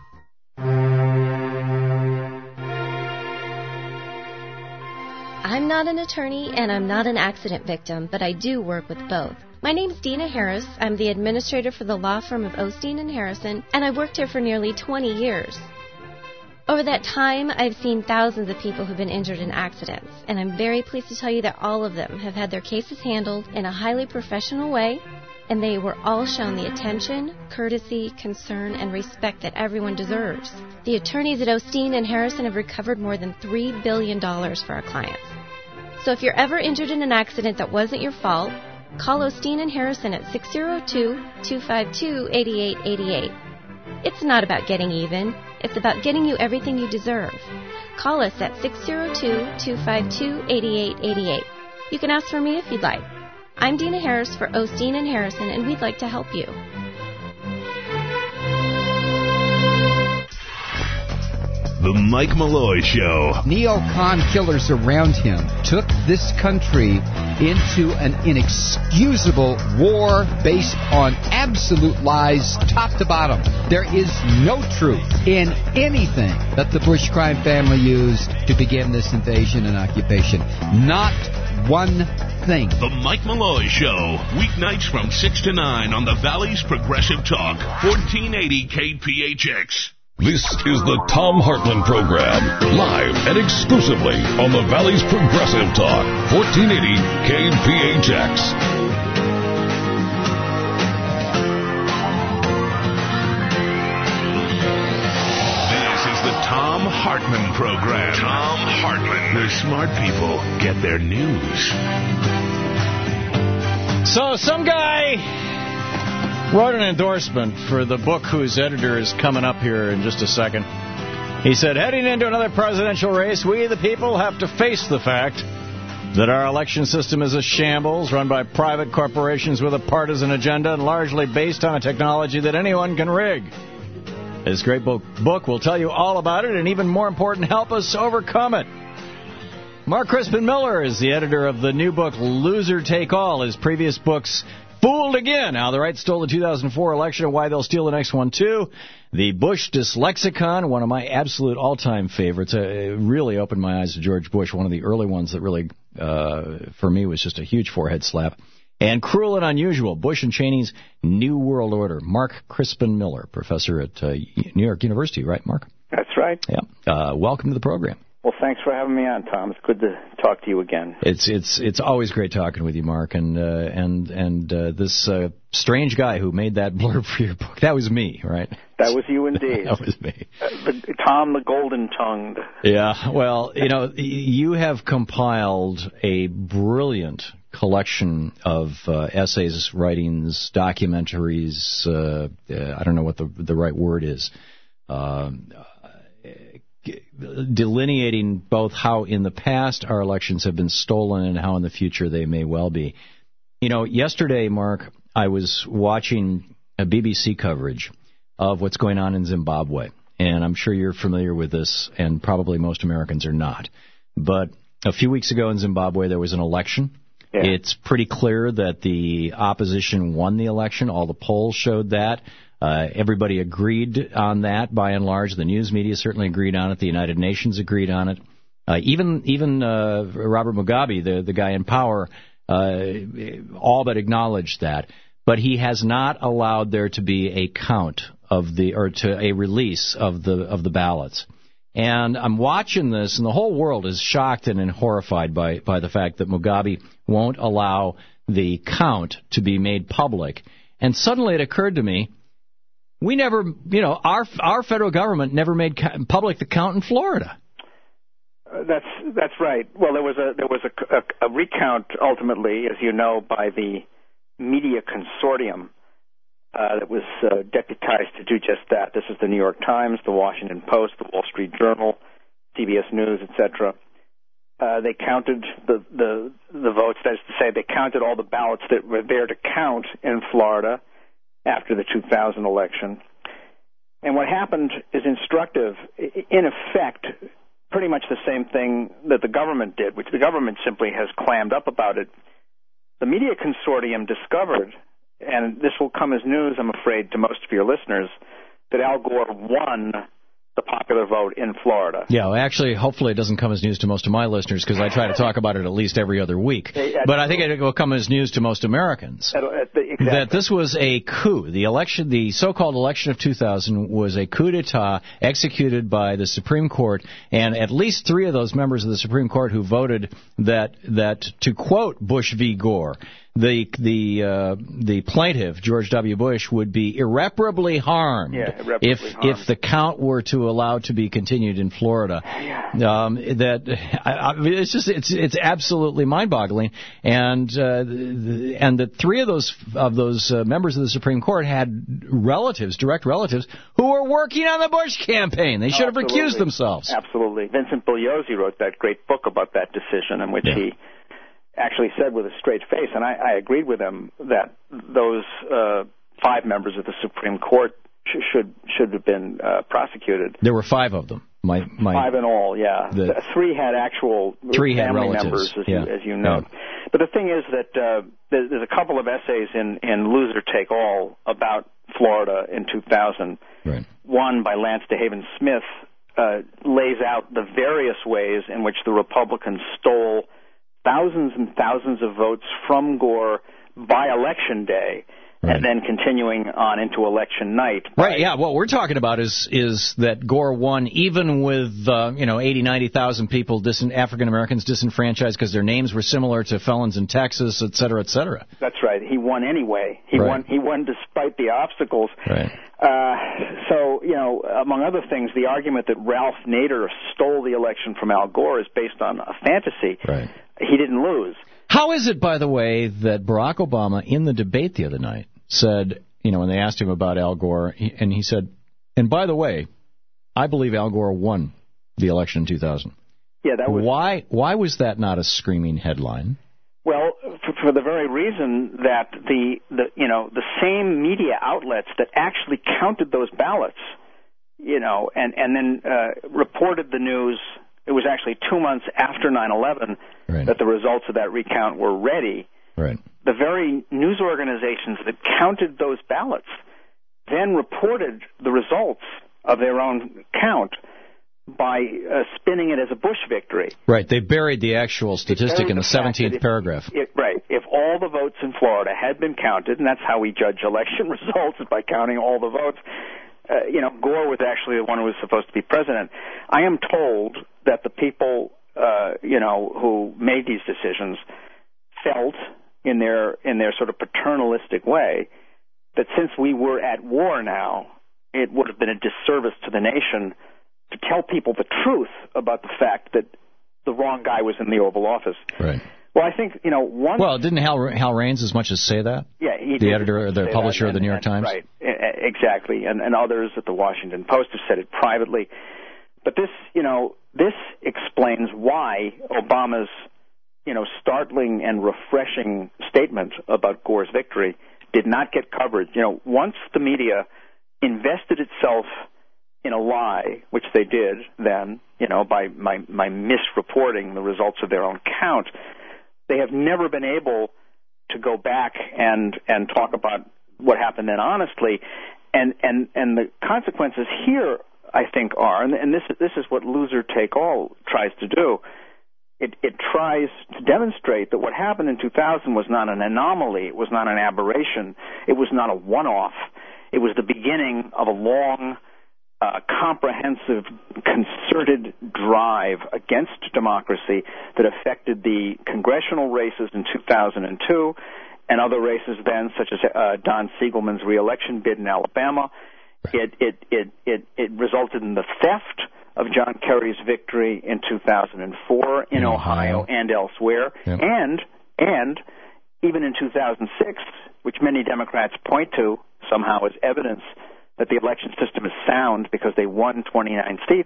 S13: I'm not an attorney and I'm not an accident victim, but I do work with both. My name's Dina Harris. I'm the administrator for the law firm of Osteen and Harrison, and I've worked here for nearly twenty years. Over that time, I've seen thousands of people who've been injured in accidents, and I'm very pleased to tell you that all of them have had their cases handled in a highly professional way, and they were all shown the attention, courtesy, concern, and respect that everyone deserves. The attorneys at Osteen and Harrison have recovered more than three billion dollars for our clients. So if you're ever injured in an accident that wasn't your fault, call Osteen and Harrison at six oh two, two five two, eight eight eight eight. It's not about getting even. It's about getting you everything you deserve. Call us at six oh two, two five two, eight eight eight eight. You can ask for me if you'd like. I'm Dina Harris for Osteen and Harrison, and we'd like to help you.
S3: The Mike Malloy Show.
S16: Neocon killers around him took this country into an inexcusable war based on absolute lies, top to bottom. There is no truth in anything that the Bush crime family used to begin this invasion and occupation. Not one thing.
S3: The Mike Malloy Show, weeknights from six to nine on the Valley's Progressive Talk, fourteen eighty K P H X.
S14: This is the Tom Hartman Program, live and exclusively on the Valley's Progressive Talk, fourteen eighty K P H X.
S3: Tom Hartman Program. Tom Hartman. Where smart people get their news.
S1: So some guy wrote an endorsement for the book whose editor is coming up here in just a second. He said, heading into another presidential race, we the people have to face the fact that our election system is a shambles run by private corporations with a partisan agenda and largely based on a technology that anyone can rig. This great book, book will tell you all about it and, even more important, help us overcome it. Mark Crispin Miller is the editor of the new book, Loser Take All. His previous books, Fooled Again, How the Right Stole the two thousand four election and Why They'll Steal the Next One, too. The Bush Dyslexicon, one of my absolute all-time favorites. Uh, it really opened my eyes to George Bush, one of the early ones that really, uh, for me, was just a huge forehead slap. And Cruel and Unusual, Bush and Cheney's New World Order. Mark Crispin Miller, professor at uh, New York University, right, Mark?
S6: That's right.
S1: Yeah. Uh, welcome to the program.
S6: Well, thanks for having me on, Tom. It's good to talk to you again.
S1: It's it's it's always great talking with you, Mark. And uh, and and uh, this uh, strange guy who made that blurb for your book, that was me, right?
S6: That was you indeed.
S1: That was me.
S6: Uh, the, Tom the Golden-Tongued.
S1: Yeah, well, you know, you have compiled a brilliant collection of uh, essays, writings, documentaries, uh, uh, I don't know what the the right word is, uh, delineating both how in the past our elections have been stolen and how in the future they may well be. You know, yesterday, Mark, I was watching a B B C coverage of what's going on in Zimbabwe, and I'm sure you're familiar with this, and probably most Americans are not. But a few weeks ago in Zimbabwe, there was an election. Yeah. It's pretty clear that the opposition won the election. All the polls showed that. Uh, everybody agreed on that, by and large. The news media certainly agreed on it. The United Nations agreed on it. Uh, even even uh, Robert Mugabe, the, the guy in power, uh, all but acknowledged that. But he has not allowed there to be a count of the, or to a release of the of the ballots. And I'm watching this, and the whole world is shocked and horrified by, by the fact that Mugabe won't allow the count to be made public. And suddenly it occurred to me, we never, you know, our our federal government never made public the count in Florida.
S6: Uh, that's that's right. Well, there was a there was a, a, a recount ultimately, as you know, by the media consortium. Uh, that was uh, deputized to do just that. This is the New York Times, the Washington Post, the Wall Street Journal, C B S News, et cetera. Uh, they counted the, the the votes. That is to say, they counted all the ballots that were there to count in Florida after the two thousand election. And what happened is instructive. In effect, pretty much the same thing that the government did, which the government simply has clammed up about it. The media consortium discovered, and this will come as news, I'm afraid, to most of your listeners, that Al Gore won the popular vote in Florida.
S1: Yeah, well, actually, hopefully it doesn't come as news to most of my listeners, because I try to talk about it at least every other week. But I think it will come as news to most Americans.
S6: Exactly.
S1: That this was a coup. The election, the so-called election of two thousand was a coup d'etat executed by the Supreme Court, and at least three of those members of the Supreme Court who voted that, that to quote Bush v. Gore, the the uh, the plaintiff, George W. Bush, would be irreparably harmed
S6: yeah, irreparably
S1: if
S6: harmed.
S1: if the count were to allow to be continued in Florida.
S6: Yeah.
S1: Um, that I, I, it's just it's it's absolutely mind-boggling, and uh, the, and that three of those of those uh, members of the Supreme Court had relatives, direct relatives, who were working on the Bush campaign. They should have
S6: Absolutely.
S1: recused themselves.
S6: Absolutely. Vincent Bugliosi wrote that great book about that decision, in which yeah. he actually said with a straight face, and I, I agreed with him, that those uh, five members of the Supreme Court sh- should should have been uh, prosecuted.
S1: There were five of them. My, my,
S6: five in all, yeah.
S1: The,
S6: three had actual
S1: three
S6: family
S1: had
S6: members, as,
S1: yeah.
S6: you, as you know.
S1: Yeah.
S6: But the thing is that uh, there's, there's a couple of essays in, in Loser Take All about Florida in two thousand.
S1: Right.
S6: One by Lance DeHaven Smith uh, lays out the various ways in which the Republicans stole thousands and thousands of votes from Gore by election day, right, and then continuing on into election night.
S1: Right, yeah. What we're talking about is is that Gore won even with, uh, you know, eighty, ninety thousand people, dis- African-Americans disenfranchised because their names were similar to felons in Texas, et cetera, et cetera.
S6: That's right. He won anyway. He
S1: right.
S6: won He won despite the obstacles.
S1: Right.
S6: Uh, so, you know, among other things, the argument that Ralph Nader stole the election from Al Gore is based on a fantasy.
S1: Right.
S6: He didn't lose.
S1: How is it, by the way, that Barack Obama, in the debate the other night, said, you know, when they asked him about Al Gore, he, and he said, and by the way, I believe Al Gore won the election in two thousand.
S6: Yeah, that was...
S1: Why, why was that not a screaming headline?
S6: Well, for, for the very reason that the, the, you know, the same media outlets that actually counted those ballots, you know, and, and then uh, reported the news, it was actually two months after nine eleven right. that the results of that recount were ready.
S1: Right.
S6: The very news organizations that counted those ballots then reported the results of their own count by uh, spinning it as a Bush victory.
S1: Right. They buried the actual statistic in the seventeenth paragraph.
S6: If, right. If all the votes in Florida had been counted, and that's how we judge election results, is by counting all the votes, uh, you know, Gore was actually the one who was supposed to be president. I am told that the people, uh, you know, who made these decisions felt in their in their sort of paternalistic way that since we were at war now, it would have been a disservice to the nation to tell people the truth about the fact that the wrong guy was in the Oval Office.
S1: Right.
S6: Well, I think, you know, one...
S1: Well, didn't Hal, Hal Raines as much as say that?
S6: Yeah, he
S1: The
S6: did
S1: editor, or the publisher
S6: and,
S1: of the New York
S6: and,
S1: Times?
S6: Right, exactly. And, and others at the Washington Post have said it privately. But this, you know, this explains why Obama's, you know, startling and refreshing statement about Gore's victory did not get coverage. You know, once the media invested itself in a lie, which they did then, you know, by my, my misreporting the results of their own count, they have never been able to go back and, and talk about what happened then honestly. And, and, and the consequences here, I think, are, and, and this, this is what Loser Take All tries to do, it, it tries to demonstrate that what happened in two thousand was not an anomaly, it was not an aberration, it was not a one-off, it was the beginning of a long, Uh, comprehensive, concerted drive against democracy that affected the congressional races in two thousand two and other races then, such as uh, Don Siegelman's reelection bid in Alabama. It, it, it, it, it resulted in the theft of John Kerry's victory in two thousand four in, in Ohio. Ohio and elsewhere. Yep. And, and even in two thousand six, which many Democrats point to somehow as evidence that the election system is sound because they won twenty-nine seats,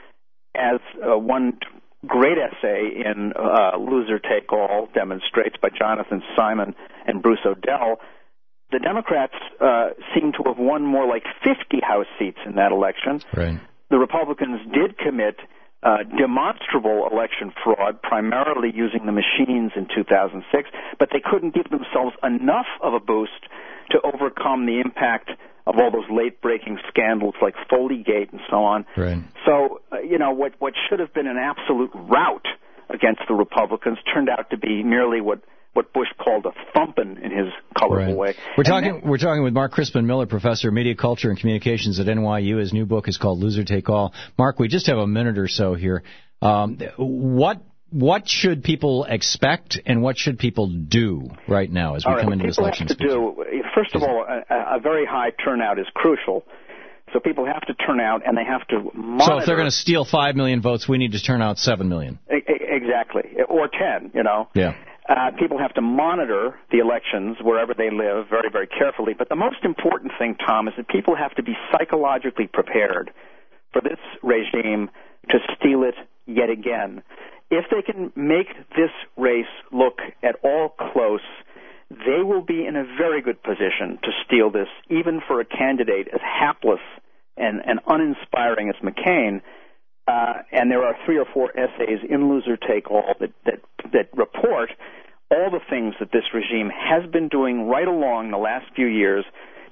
S6: as uh, one great essay in uh, Loser Take All demonstrates by Jonathan Simon and Bruce O'Dell, the Democrats uh, seem to have won more like fifty House seats in that election.
S1: Right.
S6: The Republicans did commit uh, demonstrable election fraud, primarily using the machines in two thousand six, but they couldn't give themselves enough of a boost to overcome the impact of all those late-breaking scandals like Foley-Gate and so on.
S1: Right.
S6: So, uh, you know, what, what should have been an absolute rout against the Republicans turned out to be merely what, what Bush called a thumping in his colorful
S1: right.
S6: way.
S1: We're and talking then, we're talking with Mark Crispin Miller, professor of media culture and communications at N Y U. His new book is called Loser Take All. Mark, we just have a minute or so here. Um, what what should people expect and what should people do right now as we
S6: all
S1: come
S6: right,
S1: into this election
S6: season? Do, first of all, a, a very high turnout is crucial. So people have to turn out, and they have to monitor.
S1: So if they're going to steal five million votes, we need to turn out seven million.
S6: Exactly, or ten. You know.
S1: Yeah.
S6: Uh, people have to monitor the elections wherever they live very, very carefully. But the most important thing, Tom, is that people have to be psychologically prepared for this regime to steal it yet again. If they can make this race look at all close, they will be in a very good position to steal this, even for a candidate as hapless and, and uninspiring as McCain. Uh, and there are three or four essays in Loser Take All that, that, that report all the things that this regime has been doing right along the last few years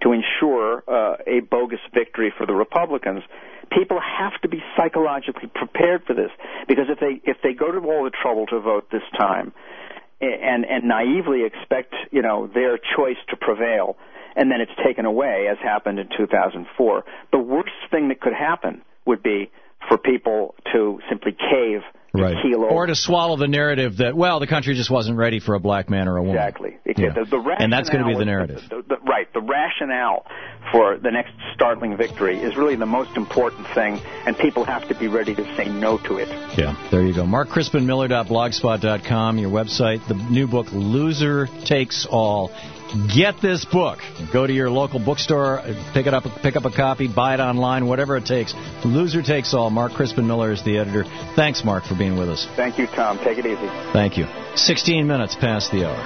S6: to ensure uh, a bogus victory for the Republicans. People have to be psychologically prepared for this, because if they if they go to all the trouble to vote this time and and naively expect, you know, their choice to prevail, and then it's taken away, as happened in two thousand four, the worst thing that could happen would be for people to simply cave,
S1: right,
S6: keel over.
S1: Or to swallow the narrative that, well, the country just wasn't ready for a black man or a woman.
S6: Exactly.
S1: Yeah.
S6: The, the
S1: and that's going to be the narrative.
S6: The, the, the, right. The rationale for the next startling victory is really the most important thing, and people have to be ready to say no to it.
S1: Yeah, there you go. mark crispin miller dot blogspot dot com, your website. The new book, Loser Takes All. Get this book. Go to your local bookstore, pick it up, pick up a copy, buy it online, whatever it takes. Loser Takes All. Mark Crispin Miller is the editor. Thanks, Mark, for being with us.
S6: Thank you, Tom. Take it easy.
S1: Thank you. sixteen minutes past the hour.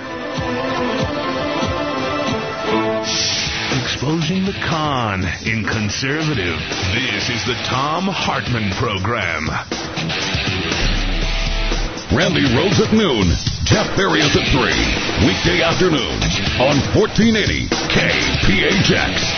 S3: Exposing the con in conservative. This is the Tom Hartman Program.
S14: Randy Rhodes at noon. Jeff Farias at three. Weekday afternoons on fourteen eighty K P H X.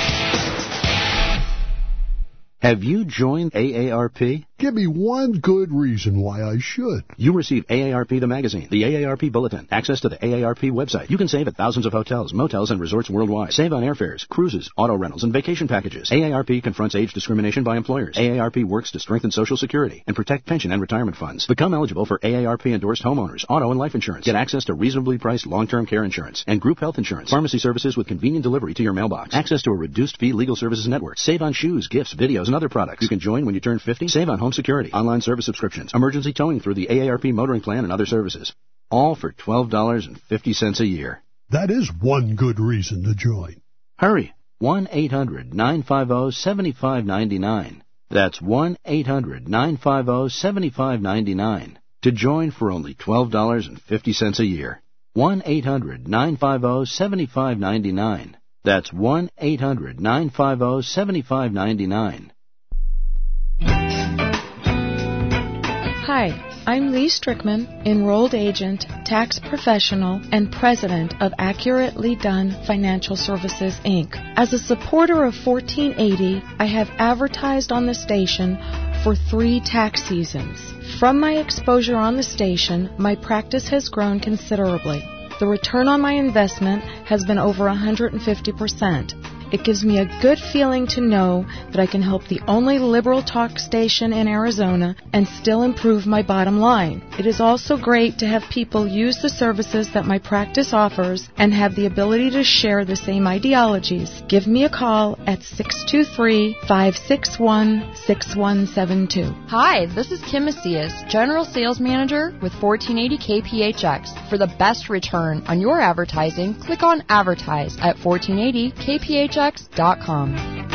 S8: Have you joined A A R P?
S11: Give me one good reason why I should.
S8: You receive A A R P the magazine, the A A R P bulletin, access to the A A R P website. You can save at thousands of hotels, motels, and resorts worldwide. Save on airfares, cruises, auto rentals, and vacation packages. A A R P confronts age discrimination by employers. A A R P works to strengthen Social Security and protect pension and retirement funds. Become eligible for A A R P-endorsed homeowners, auto and life insurance. Get access to reasonably priced long-term care insurance and group health insurance. Pharmacy services with convenient delivery to your mailbox. Access to a reduced-fee legal services network. Save on shoes, gifts, videos, and other products. You can join when you turn fifty. Save on home security, online service subscriptions, emergency towing through the A A R P motoring plan, and other services. All for twelve dollars and fifty cents a year.
S11: That is one good reason to join.
S8: Hurry. one eight hundred nine five zero seven five nine nine. That's one eight hundred nine five zero seven five nine nine. To join for only twelve dollars and fifty cents a year. one eight hundred nine five zero seven five nine nine. That's one eight hundred nine five zero seven five nine nine.
S12: Hi, I'm Lee Strickman, enrolled agent, tax professional, and president of Accurately Done Financial Services, Incorporated. As a supporter of fourteen eighty, I have advertised on the station for three tax seasons. From my exposure on the station, my practice has grown considerably. The return on my investment has been over one hundred fifty percent. It gives me a good feeling to know that I can help the only liberal talk station in Arizona and still improve my bottom line. It is also great to have people use the services that my practice offers and have the ability to share the same ideologies. Give me a call at six two three, five six one, six one seven two.
S19: Hi, this is Kim Macias, General Sales Manager with fourteen eighty K P H X. For the best return on your advertising, click on Advertise at fourteen eighty K P H X dot com.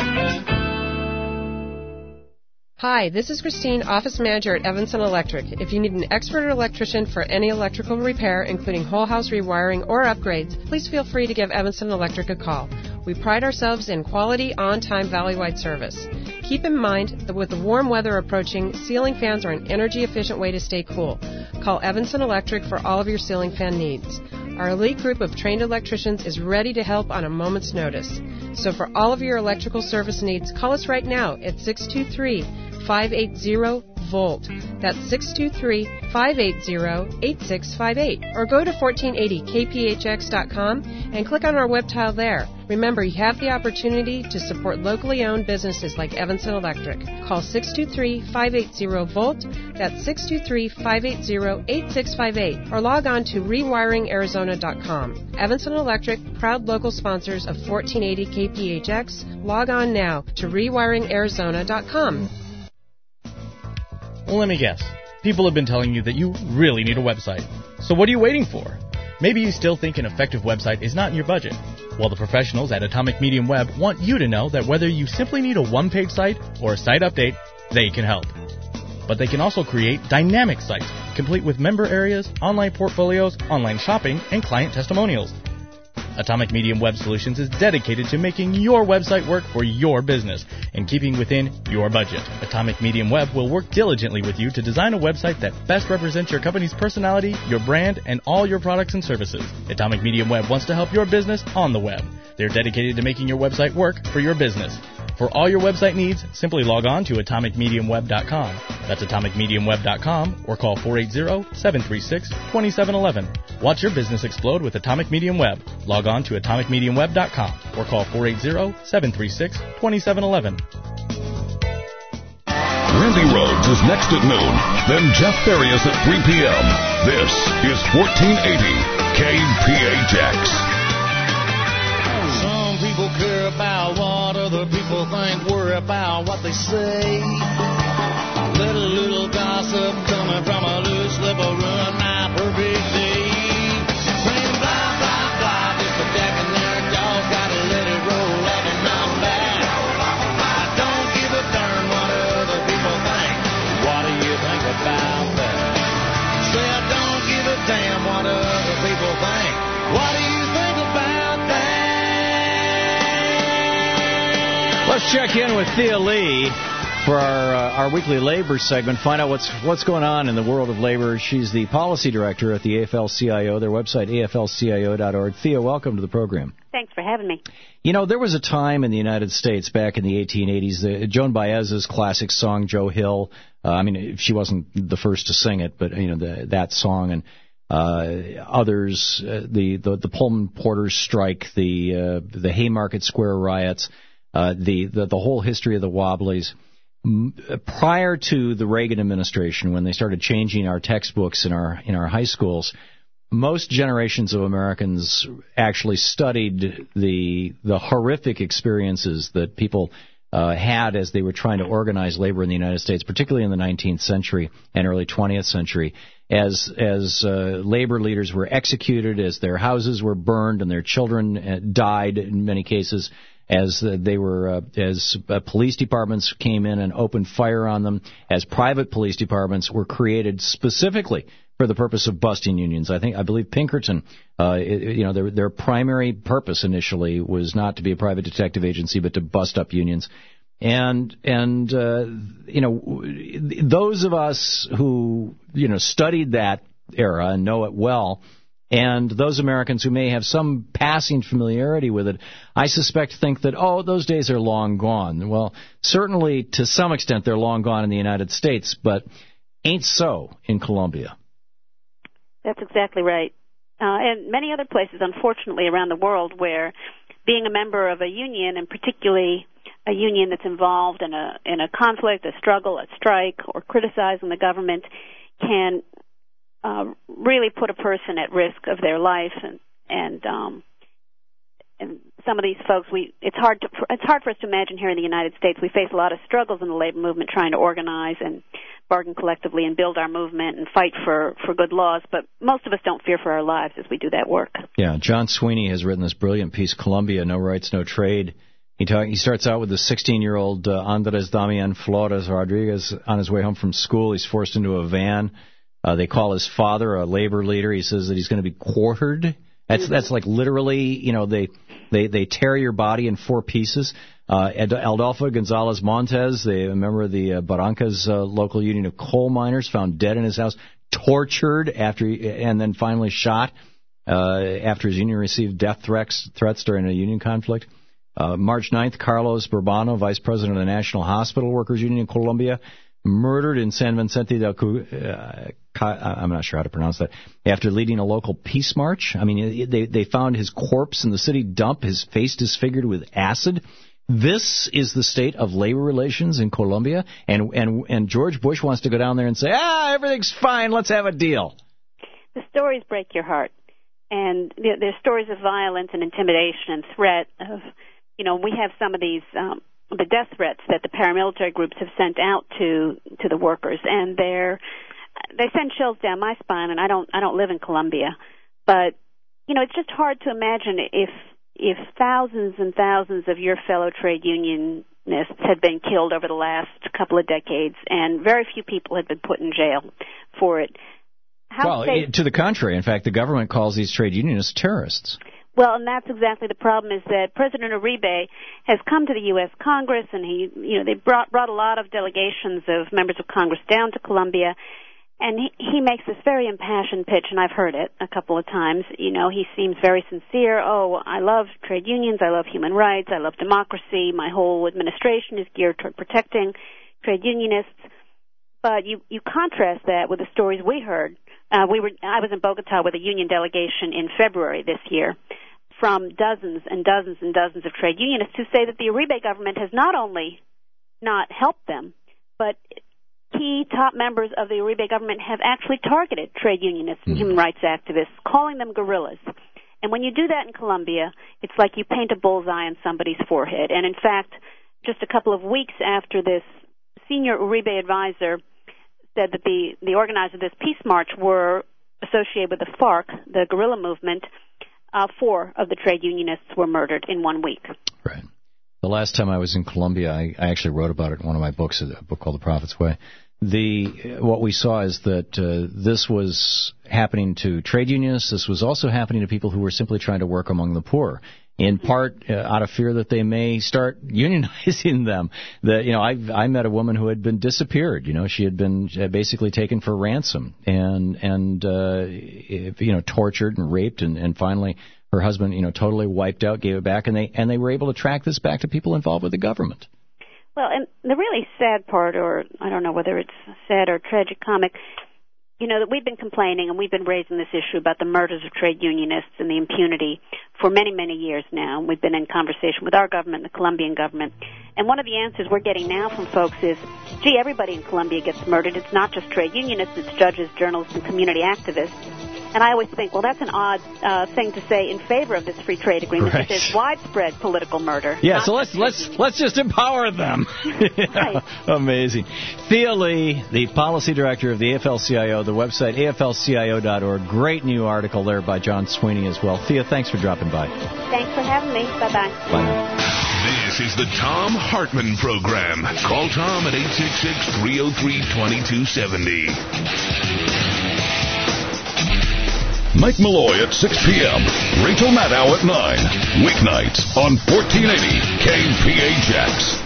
S20: Hi, this is Christine, Office Manager at Evanson Electric. If you need an expert electrician for any electrical repair, including whole house rewiring or upgrades, please feel free to give Evanson Electric a call. We pride ourselves in quality, on-time, valley-wide service. Keep in mind that with the warm weather approaching, ceiling fans are an energy-efficient way to stay cool. Call Evanson Electric for all of your ceiling fan needs. Our elite group of trained electricians is ready to help on a moment's notice. So for all of your electrical service needs, call us right now at six two three, five eight zero, volt. That's six two three, five eight zero, eight six five eight. Or go to fourteen eighty K P H X dot com and click on our web tile there. Remember, you have the opportunity to support locally owned businesses like Evanson Electric. Call six two three, five eight zero, volt. That's six two three, five eight zero, eight six five eight. Or log on to rewiring arizona dot com. Evanson Electric, proud local sponsors of fourteen eighty K P H X. Log on now to rewiring arizona dot com.
S21: Well, let me guess. People have been telling you that you really need a website. So what are you waiting for? Maybe you still think an effective website is not in your budget. Well, the professionals at Atomic Medium Web want you to know that whether you simply need a one-page site or a site update, they can help. But they can also create dynamic sites, complete with member areas, online portfolios, online shopping, and client testimonials. Atomic Medium Web Solutions is dedicated to making your website work for your business and keeping within your budget. Atomic Medium Web will work diligently with you to design a website that best represents your company's personality, your brand, and all your products and services. Atomic Medium Web wants to help your business on the web. They're dedicated to making your website work for your business. For all your website needs, simply log on to atomic medium web dot com. That's atomic medium web dot com or call four eight zero, seven three six, two seven one one. Watch your business explode with Atomic Medium Web. Log on to atomic medium web dot com or call four eight zero, seven three six, two seven one one.
S14: Randy Rhodes is next at noon, then Jeff Farias at three p.m. This is fourteen eighty K P H X.
S5: Some people care about what other people think, worry about what they say. Little, little gossip coming from a loose lip will ruin my perfect day. Saying blah, blah, blah, just protecting their dog, gotta let it roll up and not back. I don't give a darn what other people think. What do you think about that? Say I don't give a damn what other people think. What do you think about that?
S1: Let's check in with Thea Lee for our uh, our weekly labor segment. Find out what's what's going on in the world of labor. She's the policy director at the A F L C I O. Their website, A F L C I O dot org. Thea, welcome to the program.
S10: Thanks for having me.
S1: You know, there was a time in the United States back in the eighteen eighties, the, Joan Baez's classic song, Joe Hill. Uh, I mean, she wasn't the first to sing it, but, you know, the, that song and uh, others, uh, the, the, the Pullman Porters strike, the, uh, the Haymarket Square riots, uh, the, the, the whole history of the Wobblies. Prior to the Reagan administration, when they started changing our textbooks in our in our high schools, most generations of Americans actually studied the the horrific experiences that people uh, had as they were trying to organize labor in the United States, particularly in the nineteenth century and early twentieth century, as as uh, labor leaders were executed, as their houses were burned and their children died in many cases, as uh, they were, uh, as uh, police departments came in and opened fire on them, as private police departments were created specifically for the purpose of busting unions. I think, I believe Pinkerton, uh, it, you know, their their primary purpose initially was not to be a private detective agency, but to bust up unions. And and uh, you know, those of us who you know studied that era and know it well, and those Americans who may have some passing familiarity with it, I suspect think that, oh, those days are long gone. Well, certainly to some extent they're long gone in the United States, but ain't so in Colombia.
S10: That's exactly right. Uh, and many other places, unfortunately, around the world where being a member of a union, and particularly a union that's involved in a in a conflict, a struggle, a strike, or criticizing the government, can uh, really put a person at risk of their life. And and um, and some of these folks, we it's hard to it's hard for us to imagine here in the United States. We face a lot of struggles in the labor movement, trying to organize and bargain collectively and build our movement and fight for, for good laws, but most of us don't fear for our lives as we do that work.
S1: Yeah, John Sweeney has written this brilliant piece, Colombia, No Rights, No Trade. He talk, he starts out with the sixteen-year-old uh, Andres Damian Flores Rodriguez on his way home from school. He's forced into a van. Uh, they call his father a labor leader. He says that he's going to be quartered. That's that's like literally, you know, they they, they tear your body in four pieces. Uh, Adolfo Gonzalez Montes, the, a member of the uh, Barrancas uh, local union of coal miners, found dead in his house, tortured after, he, and then finally shot uh, after his union received death threats threats during a union conflict. Uh, March ninth, Carlos Burbano, vice president of the National Hospital Workers Union in Colombia, murdered in San Vicente del Cu. Uh, I'm not sure how to pronounce that. After leading a local peace march, I mean, they they found his corpse in the city dump, his face disfigured with acid. This is the state of labor relations in Colombia, and and and George Bush wants to go down there and say, ah, everything's fine, let's have a deal.
S10: The stories break your heart, and there's stories of violence and intimidation and threat of, you know, we have some of these um, the death threats that the paramilitary groups have sent out to to the workers, and they're they send chills down my spine. And I don't I don't live in Colombia, but you know, it's just hard to imagine if. If thousands and thousands of your fellow trade unionists had been killed over the last couple of decades, and very few people had been put in jail for it. How
S1: well,
S10: safe-
S1: to the contrary. In fact, the government calls these trade unionists terrorists.
S10: Well, and that's exactly the problem, is that President Uribe has come to the U S. Congress, and he, you know, they brought brought a lot of delegations of members of Congress down to Colombia, and he, he makes this very impassioned pitch, and I've heard it a couple of times. You know, he seems very sincere. Oh, I love trade unions, I love human rights, I love democracy, my whole administration is geared toward protecting trade unionists. But you, you contrast that with the stories we heard. Uh, we were I was in Bogota with a union delegation in February this year, from dozens and dozens and dozens of trade unionists who say that the Uribe government has not only not helped them, but key top members of the Uribe government have actually targeted trade unionists and human rights activists, calling them guerrillas. And when you do that in Colombia, it's like you paint a bullseye on somebody's forehead. And in fact, just a couple of weeks after this, senior Uribe advisor said that the, the organizers of this peace march were associated with the FARC, the guerrilla movement. Uh, four of the trade unionists were murdered in one week.
S1: Right. The last time I was in Colombia, I, I actually wrote about it in one of my books, a book called The Prophet's Way. The what we saw is that uh, this was happening to trade unionists. This was also happening to people who were simply trying to work among the poor, in part uh, out of fear that they may start unionizing them. That you know, I I met a woman who had been disappeared. You know, she had been basically taken for ransom and and uh, you know tortured and raped, and, and finally her husband you know totally wiped out, gave it back, and they and they were able to track this back to people involved with the government.
S10: Well, and the really sad part, or I don't know whether it's sad or tragic comic, you know, that we've been complaining and we've been raising this issue about the murders of trade unionists and the impunity for many, many years now. We've been in conversation with our government, the Colombian government. And one of the answers we're getting now from folks is, gee, everybody in Colombia gets murdered. It's not just trade unionists, it's judges, journalists, and community activists. And I always think, well, that's an odd uh, thing to say in favor of this free trade agreement.
S1: Right.
S10: That there's widespread political murder.
S1: Yeah, so let's let's let's just empower them. Yeah, right. Amazing. Thea Lee, the policy director of the A F L C I O, the website A F L C I O dot org. Great new article there by John Sweeney as well. Thea, thanks for dropping by.
S10: Thanks for having me. Bye-bye.
S1: Bye now.
S3: This is the Thom Hartmann Program. Call Tom at eight six six, three oh three, two two seven oh.
S14: Mike Malloy at six p.m. Rachel Maddow at nine. Weeknights on fourteen eighty K P H X.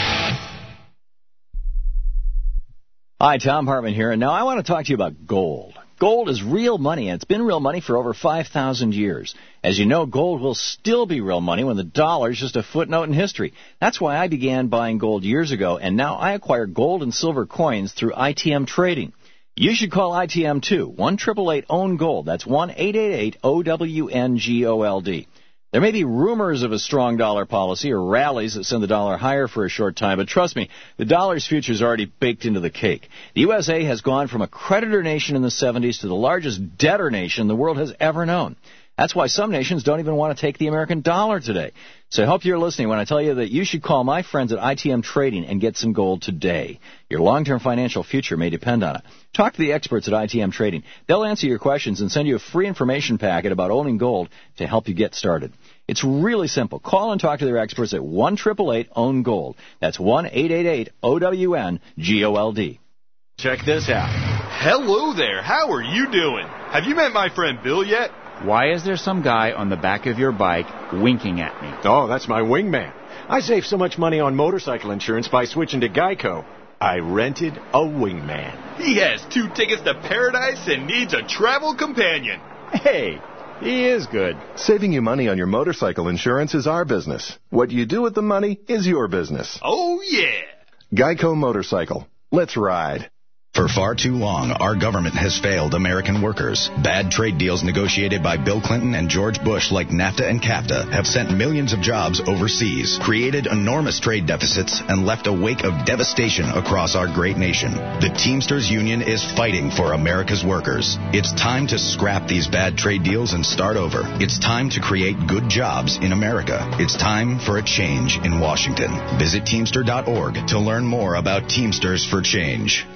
S1: Hi, Thom Hartmann here, and now I want to talk to you about gold. Gold is real money, and it's been real money for over five thousand years. As you know, gold will still be real money when the dollar is just a footnote in history. That's why I began buying gold years ago, and now I acquire gold and silver coins through I T M Trading. You should call I T M too. one eight eight eight own gold. That's one eight eight eight O W N G O L D. There may be rumors of a strong dollar policy or rallies that send the dollar higher for a short time, but trust me, the dollar's future is already baked into the cake. The U S A has gone from a creditor nation in the seventies to the largest debtor nation the world has ever known. That's why some nations don't even want to take the American dollar today. So I hope you're listening when I tell you that you should call my friends at I T M Trading and get some gold today. Your long-term financial future may depend on it. Talk to the experts at I T M Trading. They'll answer your questions and send you a free information packet about owning gold to help you get started. It's really simple. Call and talk to their experts at one eight eight eight own gold. That's one eight eight eight O W N G O L D.
S15: Check this out. Hello there. How are you doing? Have you met my friend Bill yet?
S17: Why is there some guy on the back of your bike winking at me?
S15: Oh, that's my wingman. I save so much money on motorcycle insurance by switching to Geico. I rented a wingman. He has two tickets to paradise and needs a travel companion.
S17: Hey, he is good.
S18: Saving you money on your motorcycle insurance is our business. What you do with the money is your business.
S15: Oh, yeah.
S18: Geico Motorcycle. Let's ride.
S22: For far too long, our government has failed American workers. Bad trade deals negotiated by Bill Clinton and George Bush like NAFTA and CAFTA have sent millions of jobs overseas, created enormous trade deficits, and left a wake of devastation across our great nation. The Teamsters Union is fighting for America's workers. It's time to scrap these bad trade deals and start over. It's time to create good jobs in America. It's time for a change in Washington. Visit Teamster dot org to learn more about Teamsters for Change.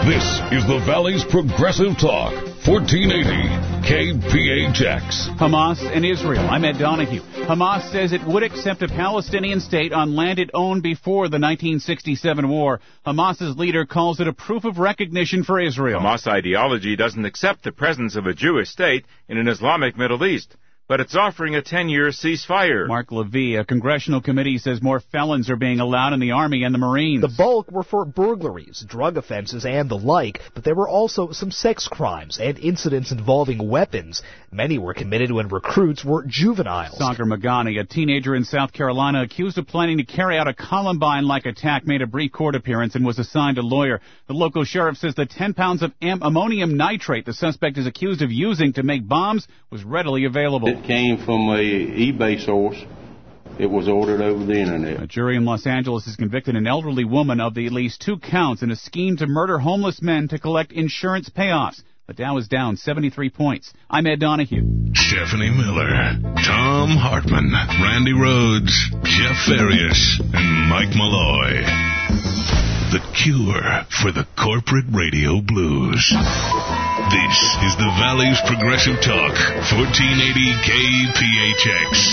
S14: This is the Valley's Progressive Talk, fourteen eighty K P H X.
S2: Hamas and Israel. I'm Ed Donahue. Hamas says it would accept a Palestinian state on land it owned before the nineteen sixty-seven war. Hamas's leader calls it a proof of recognition for Israel.
S4: Hamas ideology doesn't accept the presence of a Jewish state in an Islamic Middle East, but it's offering a ten-year ceasefire.
S2: Mark Levy, a congressional committee, says more felons are being allowed in the Army and the Marines.
S23: The bulk were for burglaries, drug offenses, and the like, but there were also some sex crimes and incidents involving weapons. Many were committed when recruits were juveniles.
S2: Sagar Magani, a teenager in South Carolina accused of planning to carry out a Columbine-like attack, made a brief court appearance and was assigned a lawyer. The local sheriff says the ten pounds of am- ammonium nitrate the suspect is accused of using to make bombs was readily available.
S24: It came from a eBay source. It was ordered over the internet.
S2: A jury in Los Angeles has convicted an elderly woman of the at least two counts in a scheme to murder homeless men to collect insurance payoffs. The Dow is down seventy-three points. I'm Ed Donahue.
S3: Stephanie Miller, Tom Hartman, Randy Rhodes, Jeff Farias, and Mike Malloy. The cure for the corporate radio blues. This is the Valley's Progressive Talk, fourteen eighty K P H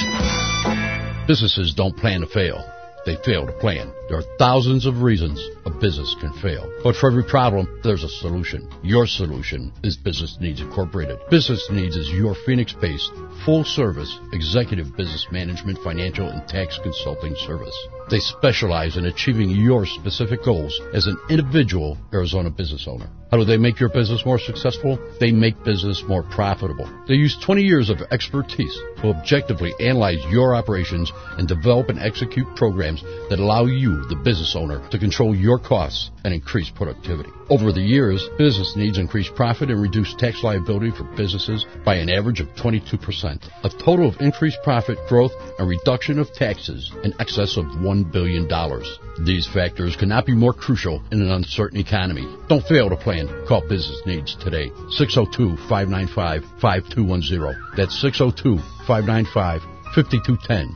S3: X.
S9: Businesses don't plan to fail. They fail to plan. There are thousands of reasons a business can fail. But for every problem, there's a solution. Your solution is Business Needs Incorporated. Business Needs is your Phoenix-based, full-service, executive business management, financial, and tax consulting service. They specialize in achieving your specific goals as an individual Arizona business owner. How do they make your business more successful? They make business more profitable. They use twenty years of expertise to objectively analyze your operations and develop and execute programs that allow you, the business owner, to control your costs and increase productivity. Over the years, Business Needs increased profit and reduced tax liability for businesses by an average of twenty-two percent. A total of increased profit, growth, and reduction of taxes in excess of one billion dollars. These factors cannot be more crucial in an uncertain economy. Don't fail to plan. Call Business Needs today. six oh two, five nine five, five two one zero. That's six oh two, five nine five, five two one zero.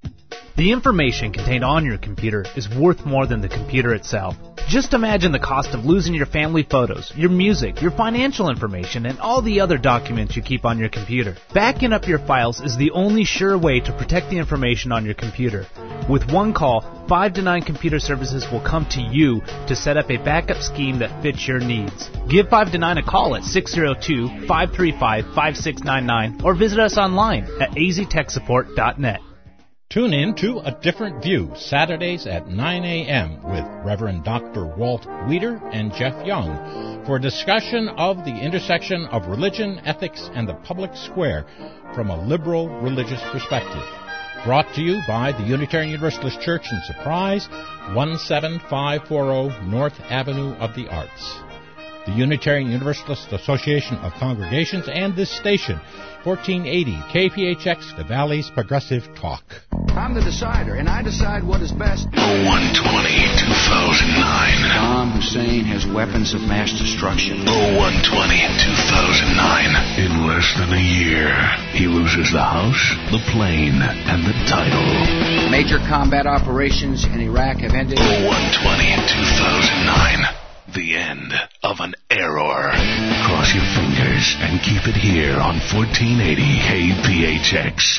S25: The information contained on your computer is worth more than the computer itself. Just imagine the cost of losing your family photos, your music, your financial information, and all the other documents you keep on your computer. Backing up your files is the only sure way to protect the information on your computer. With one call, five to nine Computer Services will come to you to set up a backup scheme that fits your needs. Give five to nine a call at six oh two, five three five, five six nine nine or visit us online at a z tech support dot net.
S26: Tune in to A Different View, Saturdays at nine a.m. with Reverend Doctor Walt Weider and Jeff Young for a discussion of the intersection of religion, ethics, and the public square from a liberal religious perspective. Brought to you by the Unitarian Universalist Church in Surprise, one seven five four zero North Avenue of the Arts. The Unitarian Universalist Association of Congregations and this station, fourteen eighty K P H X, the Valley's Progressive Talk.
S27: I'm the decider, and I decide what is best.
S3: oh one twenty, two thousand nine.
S27: Saddam Hussein has weapons of mass destruction.
S3: oh one twenty, two thousand nine. In less than a year, he loses the house, the plane, and the title.
S27: Major combat operations in Iraq have ended.
S3: oh one twenty, two thousand nine. The end of an error. Cross your fingers and keep it here on fourteen eighty K P H X.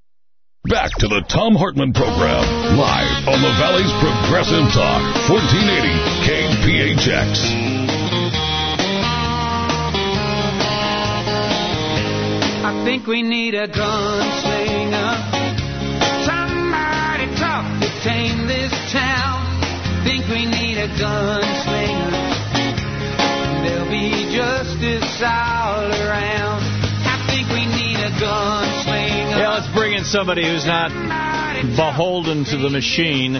S14: Back to the Tom Hartman Program, live on the Valley's Progressive Talk, fourteen eighty K P H X.
S28: I think we need a gunslinger, somebody tough to tame this town. Think we need a gunslinger, there'll be justice all around. I think we need a gunslinger.
S1: Yeah, let's bring in somebody who's not beholden to the machine.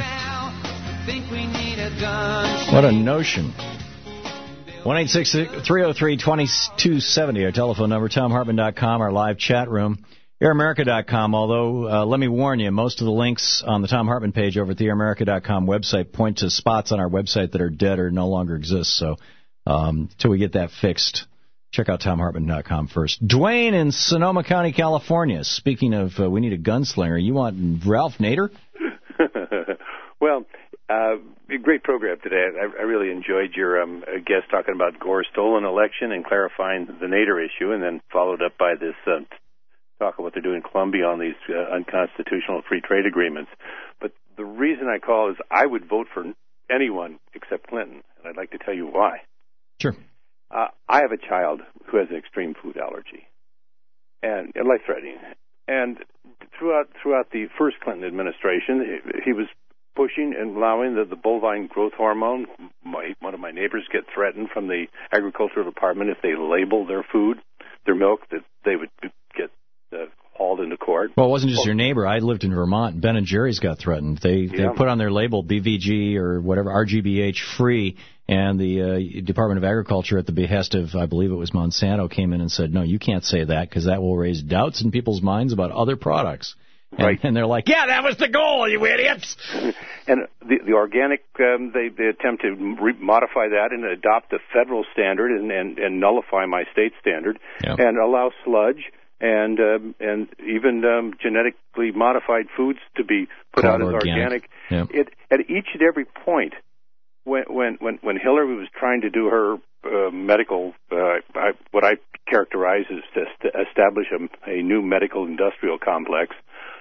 S1: What a notion. one eight six six, three oh three, two two seven oh, our telephone number, tom hartman dot com, our live chat room. air america dot com, although, uh, let me warn you, most of the links on the Tom Hartman page over at the air america dot com website point to spots on our website that are dead or no longer exist. So um, until we get that fixed, check out tom hartman dot com first. Dwayne in Sonoma County, California. Speaking of, uh, we need a gunslinger. You want Ralph Nader?
S29: Well, uh,
S6: great program today. I, I really enjoyed your um, guest talking about Gore's stolen election and clarifying the Nader issue, and then followed up by this uh, talk of what they're doing in Colombia on these uh, unconstitutional free trade agreements. But the reason I call is I would vote for anyone except Clinton, and I'd like to tell you why.
S1: Sure.
S6: Uh, I have a child who has an extreme food allergy, and, and life-threatening. And throughout throughout the first Clinton administration, he, he was pushing and allowing the, the bovine growth hormone. My, one of my neighbors get threatened from the agricultural department if they label their food, their milk, that they would get uh, hauled into court.
S1: Well, it wasn't just your neighbor. I lived in Vermont. Ben and Jerry's got threatened. They
S6: Yeah.
S1: they put on their label B V G or whatever, R G B H free, and the uh, Department of Agriculture, at the behest of, I believe it was Monsanto, came in and said, no, you can't say that because that will raise doubts in people's minds about other products. And,
S6: Right.
S1: and they're like, yeah, that was the goal, you idiots.
S6: And the, the organic, um, they, they attempt to re- modify that and adopt a federal standard and, and, and nullify my state standard,
S1: Yep.
S6: and allow sludge and um, and even um, genetically modified foods to be put
S1: Called
S6: out as
S1: organic.
S6: organic.
S1: Yep.
S6: It, at each and every point, when when when, when Hillary was trying to do her uh, medical, uh, I, what I characterize as to st- establish a, a new medical industrial complex.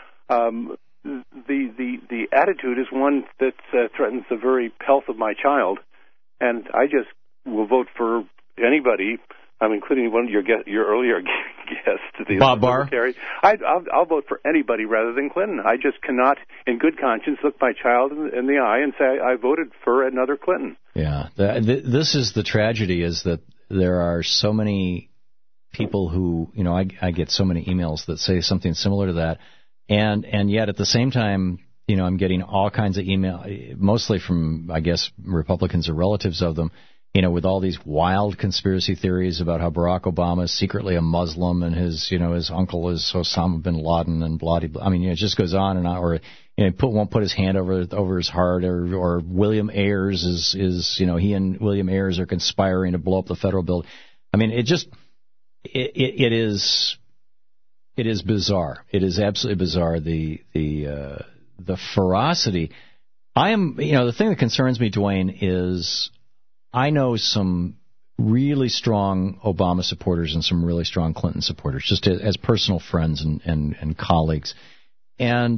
S6: Um, the the the attitude is one that uh, threatens the very health of my child, and I just will vote for anybody. I'm including one of your guest, your earlier guest, the
S1: Bob Barr.
S6: Libertarian. I, I'll, I'll vote for anybody rather than Clinton. I just cannot, in good conscience, look my child in, in the eye and say I voted for another Clinton.
S1: Yeah, the, the, this is the tragedy: is that there are so many people who, you know, I, I get so many emails that say something similar to that. And and yet at the same time, you know, I'm getting all kinds of email, mostly from, I guess, Republicans or relatives of them, you know, with all these wild conspiracy theories about how Barack Obama is secretly a Muslim and his, you know, his uncle is Osama bin Laden and blah, blah. I mean, you know, it just goes on and on. Or, you know, put, won't put his hand over over his heart. Or, or William Ayers is, is, you know, he and William Ayers are conspiring to blow up the federal building. I mean, it just, it, it, it is... It is bizarre. It is absolutely bizarre. The the uh, the ferocity. I am, you know, the thing that concerns me, Dwayne, is I know some really strong Obama supporters and some really strong Clinton supporters, just as, as personal friends and, and, and colleagues. And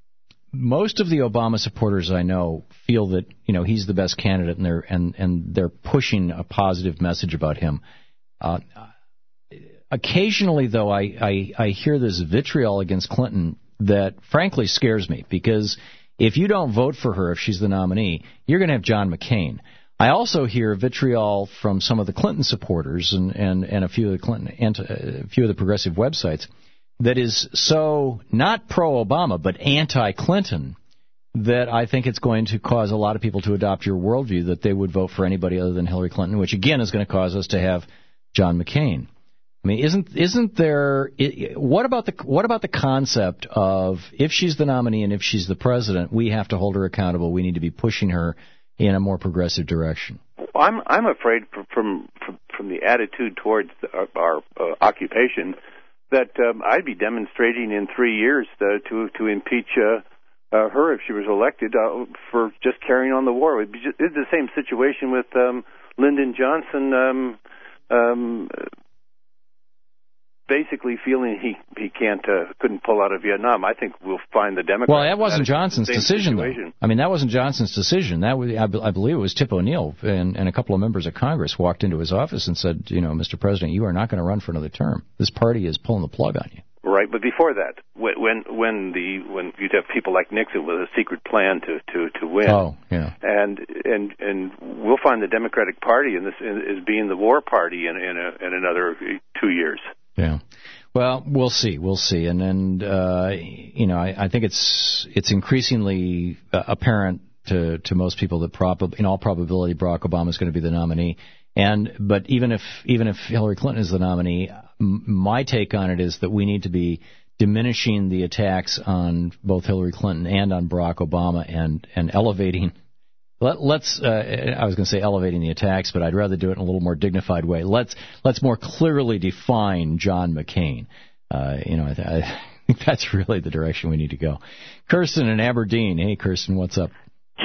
S1: most of the Obama supporters I know feel that, you know, he's the best candidate, and they're and, and they're pushing a positive message about him. Uh, Occasionally, though, I, I, I hear this vitriol against Clinton that frankly scares me, because if you don't vote for her, if she's the nominee, you're going to have John McCain. I also hear vitriol from some of the Clinton supporters and, and, and a few of the Clinton and a few of the progressive websites that is so not pro-Obama but anti-Clinton that I think it's going to cause a lot of people to adopt your worldview that they would vote for anybody other than Hillary Clinton, which again is going to cause us to have John McCain. I mean, isn't isn't there? What about the what about the concept of if she's the nominee and if she's the president, we have to hold her accountable. We need to be pushing her in a more progressive direction.
S6: I'm I'm afraid from from from the attitude towards our, our uh, occupation that um, I'd be demonstrating in three years uh, to to impeach uh, uh, her if she was elected uh, for just carrying on the war. It'd be just, it's the same situation with um, Lyndon Johnson. Um, um, basically feeling he he can't uh, couldn't pull out of Vietnam. I think we'll find the Democrats.
S1: Well, that wasn't Johnson's decision,
S6: situation.
S1: though. I mean, that wasn't Johnson's decision. That was, I, I believe it was Tip O'Neill and, and a couple of members of Congress walked into his office and said, you know, Mister President, you are not going to run for another term. This party is pulling the plug on you.
S6: Right, but before that, when when the when you'd have people like Nixon with a secret plan to to to win.
S1: Oh, yeah.
S6: And and and we'll find the Democratic Party in this is being the war party in in, a, in another two years.
S1: Yeah. Well, we'll see. We'll see. And then, uh, you know, I, I think it's it's increasingly uh, apparent to, to most people that prob- in all probability Barack Obama is going to be the nominee. And but even if even if Hillary Clinton is the nominee, m- my take on it is that we need to be diminishing the attacks on both Hillary Clinton and on Barack Obama and, and elevating. Let, let's. Uh, I was going to say elevating the attacks, but I'd rather do it in a little more dignified way. Let's let's more clearly define John McCain. Uh, you know, I, th- I think that's really the direction we need to go. Kirsten in Aberdeen. Hey, Kirsten, what's up?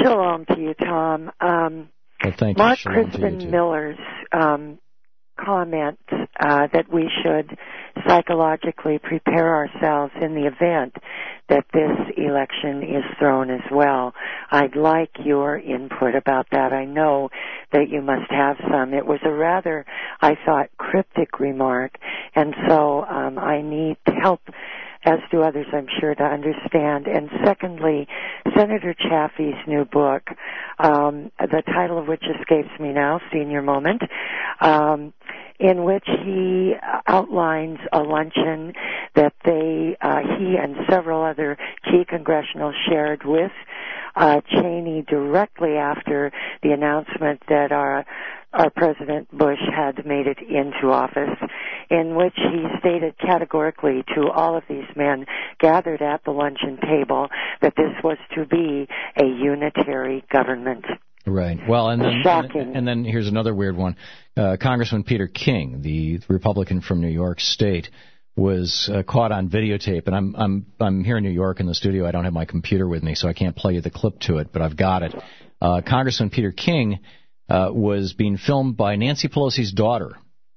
S7: Shalom to you, Tom. Um,
S1: well, thank
S7: Mark
S1: you. Shalom
S7: Crispin
S1: to you, too.
S7: Miller's um, comment uh, that we should psychologically prepare ourselves in the event that this election is thrown as well. I'd like your input about that. I know that you must have some. It was a rather, I thought, cryptic remark, and so um, I need help, as do others, I'm sure, to understand. And secondly, Senator Chaffee's new book, um, the title of which escapes me now, Senior Moment, um, in which he outlines a luncheon that they, uh, he and several other key congressionals shared with uh, Cheney directly after the announcement that our our President Bush had made it into office, in which he stated categorically to all of these men gathered at the luncheon table that this was to be a unitary government.
S1: Right. Well, and then,
S7: Shocking.
S1: And, and then here's another weird one. Uh, Congressman Peter King, the Republican from New York State, was uh, caught on videotape, and I'm I'm I'm here in New York in the studio. I don't have my computer with me, so I can't play you the clip to it, but I've got it. Uh, Congressman Peter King uh, was being filmed by Nancy Pelosi's daughter,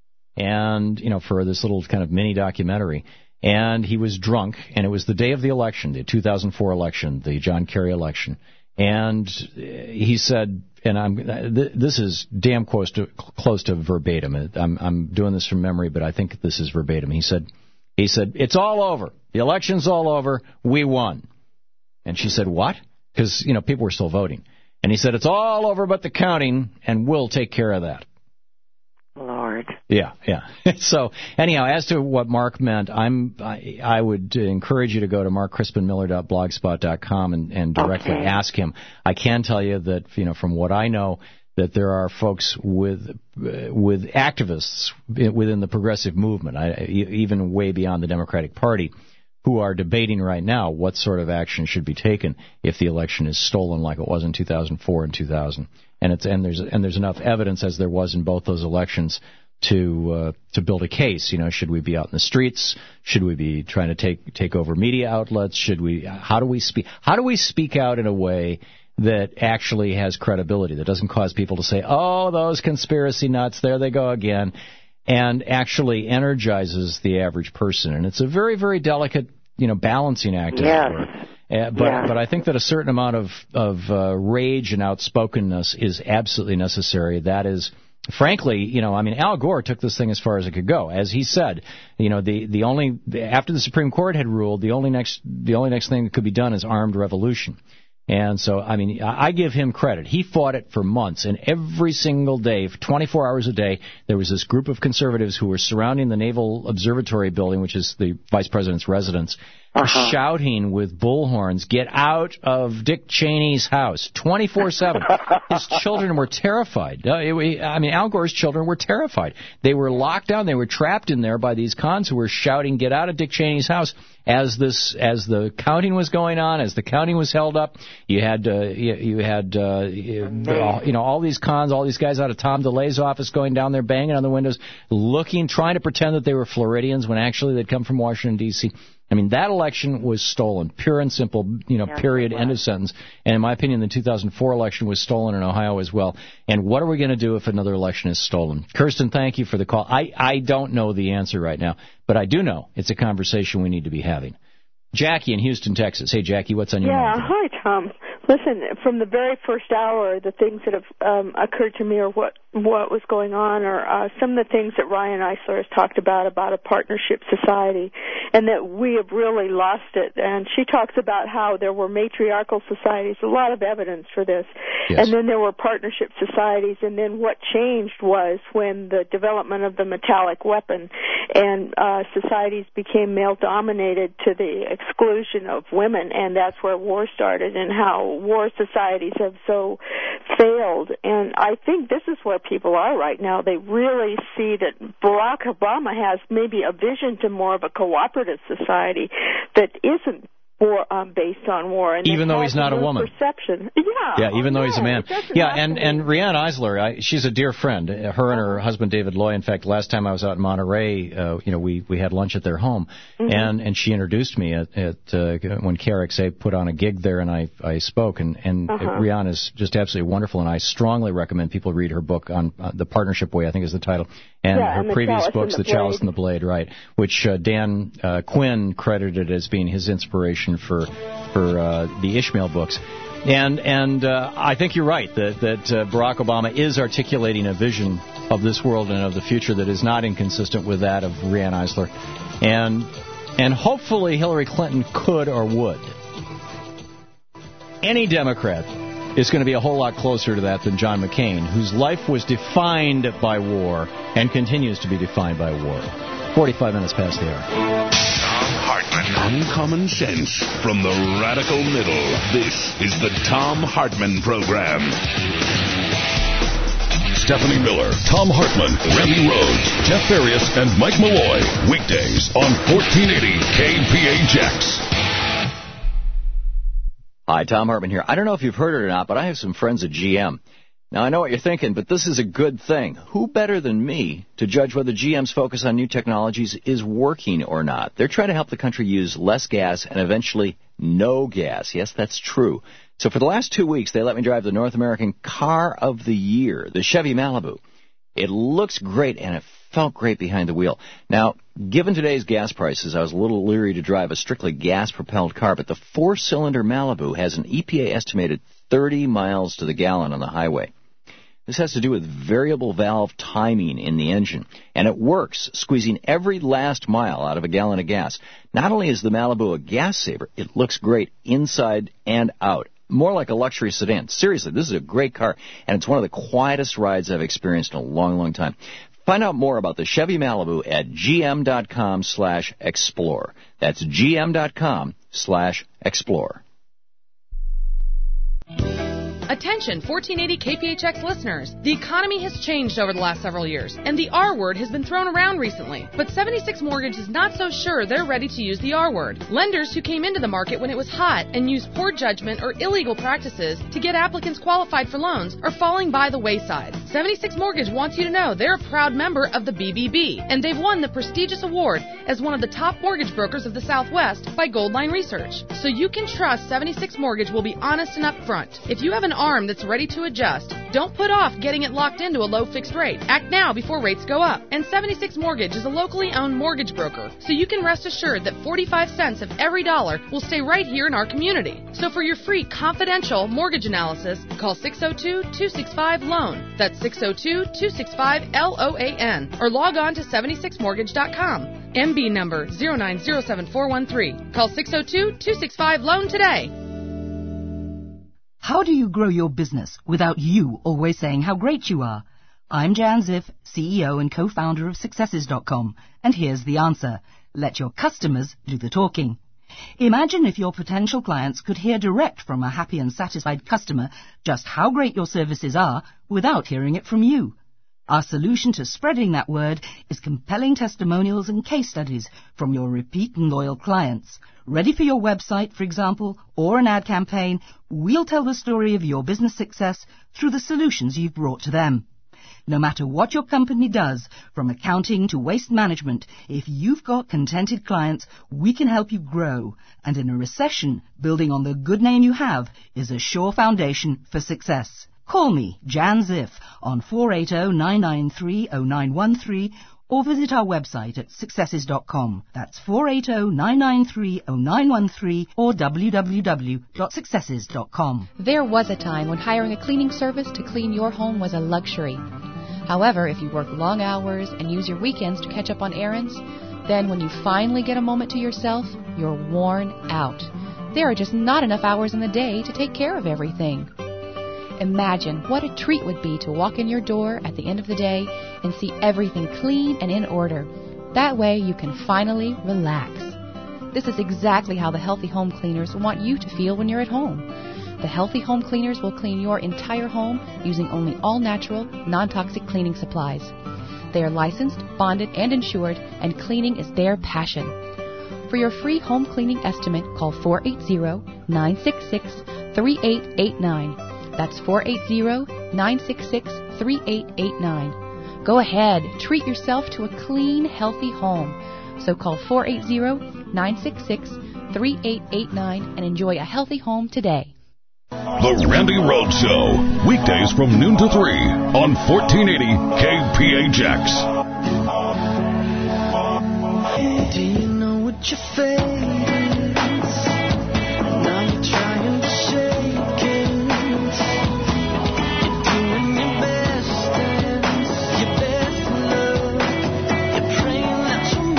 S1: and you know, for this little kind of mini documentary. And he was drunk, and it was the day of the election, the two thousand four election, the John Kerry election. And he said, and I'm this is damn close to close to verbatim. I'm I'm doing this from memory, but I think this is verbatim. He said, he said, it's all over. The election's all over. We won. And she said, what? Because you know people were still voting. And he said, it's all over but the counting, and we'll take care of that.
S7: Lord.
S1: Yeah, yeah. So anyhow, as to what Mark meant, I'm I, I would encourage you to go to mark crispin miller dot blogspot dot com and, and directly
S7: okay.
S1: ask him. I can tell you that you know from what I know that there are folks with uh, with activists within the progressive movement, I, even way beyond the Democratic Party, who are debating right now what sort of action should be taken if the election is stolen like it was in two thousand four and two thousand. And it's and there's and there's enough evidence, as there was in both those elections, to uh, to build a case. You know, should we be out in the streets? Should we be trying to take take over media outlets? Should we? How do we speak? How do we speak out in a way that actually has credibility, that doesn't cause people to say, "Oh, those conspiracy nuts, there they go again," and actually energizes the average person? And it's a very, very delicate, you know, balancing act.
S7: Yes.
S1: Uh, but
S7: yeah.
S1: but I think that a certain amount of of uh, rage and outspokenness is absolutely necessary. That is, frankly, you know, I mean, Al Gore took this thing as far as it could go. As he said, you know, the the only after the Supreme Court had ruled, the only next the only next thing that could be done is armed revolution. And so, I mean, I give him credit. He fought it for months, and every single day, for twenty-four hours a day, there was this group of conservatives who were surrounding the Naval Observatory building, which is the vice president's residence, uh-huh. shouting with bullhorns, "Get out of Dick Cheney's house!" twenty-four seven. His children were terrified. Uh, it, I mean, Al Gore's children were terrified. They were locked down. They were trapped in there by these cons who were shouting, "Get out of Dick Cheney's house!" As this, as the counting was going on, as the counting was held up, you had, uh, you, you had, uh, you know, all these cons, all these guys out of Tom DeLay's office going down there, banging on the windows, looking, trying to pretend that they were Floridians when actually they'd come from Washington D C. I mean, that election was stolen, pure and simple, you know, yeah, period, end of sentence. And in my opinion, the two thousand four election was stolen in Ohio as well. And what are we going to do if another election is stolen? Kirsten, thank you for the call. I, I don't know the answer right now, but I do know it's a conversation we need to be having. Jackie in Houston, Texas. Hey, Jackie, what's on your
S8: yeah,
S1: mind?
S8: Yeah, hi, Tom. Listen, from the very first hour, the things that have um, occurred to me are what what was going on, or uh, some of the things that Ryan Eisler has talked about, about a partnership society, and that we have really lost it. And she talks about how there were matriarchal societies, a lot of evidence for this, yes. And then there were partnership societies, and then what changed was when the development of the metallic weapon, and uh, societies became male-dominated to the exclusion of women, and that's where war started, and how war societies have so failed. And I think this is where people are right now. They really see that Barack Obama has maybe a vision to more of a cooperative society that isn't for um, based on war. And
S1: even though he's not a woman.
S8: Perception. Yeah.
S1: Yeah, even though
S8: yeah,
S1: he's a man. Yeah, and, and Rianne Eisler, I, she's a dear friend. Her and her husband, David Loy, in fact, last time I was out in Monterey, uh, you know, we, we had lunch at their home, mm-hmm. and, and she introduced me at, at uh, when K R X A put on a gig there, and I, I spoke, and, and uh-huh. Rianne is just absolutely wonderful, and I strongly recommend people read her book on uh, The Partnership Way, I think is the title, and
S8: yeah,
S1: her
S8: and
S1: previous books,
S8: The,
S1: the Chalice and the Blade, right, which uh, Dan uh, Quinn credited as being his inspiration for for uh, the Ishmael books. And and uh, I think you're right that that uh, Barack Obama is articulating a vision of this world and of the future that is not inconsistent with that of Rianne Eisler, and and hopefully Hillary Clinton could or would. Any Democrat is going to be a whole lot closer to that than John McCain, whose life was defined by war and continues to be defined by war. forty-five minutes past the hour.
S3: Uncommon sense from the radical middle. This is the Thom Hartmann Program.
S14: Stephanie Miller, Thom Hartmann, Randy Rhodes, Jeff Farias, and Mike Malloy. Weekdays on fourteen eighty K P H X.
S1: Hi, Thom Hartmann here. I don't know if you've heard it or not, but I have some friends at G M. Now, I know what you're thinking, but this is a good thing. Who better than me to judge whether G M's focus on new technologies is working or not? They're trying to help the country use less gas and eventually no gas. Yes, that's true. So for the last two weeks, they let me drive the North American Car of the Year, the Chevy Malibu. It looks great, and it felt great behind the wheel. Now, given today's gas prices, I was a little leery to drive a strictly gas-propelled car, but the four-cylinder Malibu has an E P A-estimated thirty miles to the gallon on the highway. This has to do with variable valve timing in the engine, and it works, squeezing every last mile out of a gallon of gas. Not only is the Malibu a gas saver, it looks great inside and out. More like a luxury sedan. Seriously, this is a great car, and it's one of the quietest rides I've experienced in a long, long time. Find out more about the Chevy Malibu at gm.com slash explore. That's gm.com slash explore.
S5: Attention, fourteen eighty K P H X listeners. The economy has changed over the last several years, and the R word has been thrown around recently. But seventy-six Mortgage is not so sure they're ready to use the R word. Lenders who came into the market when it was hot and used poor judgment or illegal practices to get applicants qualified for loans are falling by the wayside. seventy-six Mortgage wants you to know they're a proud member of the B B B, and they've won the prestigious award as one of the top mortgage brokers of the Southwest by Goldline Research. So you can trust seventy-six Mortgage will be honest and upfront. If you have an arm that's ready to adjust, don't put off getting it locked into a low fixed rate. Act now before rates go up. And seventy-six Mortgage is a locally owned mortgage broker, so you can rest assured that forty-five cents of every dollar will stay right here in our community. So for your free confidential mortgage analysis, call six oh two, two six five, LOAN. That's six oh two, two six five, L O A N. Or log on to seventy-six mortgage dot com. M B number zero nine zero seven four one three. Call six oh two, two six five, LOAN today.
S11: How do you grow your business without you always saying how great you are? I'm Jan Ziff, C E O and co-founder of Successes dot com, and here's the answer. Let your customers do the talking. Imagine if your potential clients could hear direct from a happy and satisfied customer just how great your services are without hearing it from you. Our solution to spreading that word is compelling testimonials and case studies from your repeat and loyal clients. Ready for your website, for example, or an ad campaign, we'll tell the story of your business success through the solutions you've brought to them. No matter what your company does, from accounting to waste management, if you've got contented clients, we can help you grow. And in a recession, building on the good name you have is a sure foundation for success. Call me, Jan Ziff, on four eight zero, nine nine three, zero nine one three or visit our website at successes dot com. That's four eight zero, nine nine three, zero nine one three or w w w dot successes dot com.
S12: There was a time when hiring a cleaning service to clean your home was a luxury. However, if you work long hours and use your weekends to catch up on errands, then when you finally get a moment to yourself, you're worn out. There are just not enough hours in the day to take care of everything. Imagine what a treat would be to walk in your door at the end of the day and see everything clean and in order. That way you can finally relax. This is exactly how the Healthy Home Cleaners want you to feel when you're at home. The Healthy Home Cleaners will clean your entire home using only all-natural, non-toxic cleaning supplies. They are licensed, bonded, and insured, and cleaning is their passion. For For your free home cleaning estimate, call four eight zero, nine six six, three eight eight nine. That's four eight zero, nine six six, three eight eight nine. Go ahead, treat yourself to a clean, healthy home. So call four eight zero, nine six six, three eight eight nine and enjoy a healthy home today.
S14: The Randy Rhodes Show, weekdays from noon to three on fourteen eighty K P H X.
S28: Do you know what your fate is? Now you're trying to shake it. You're doing your best and your best love. You're praying that you'll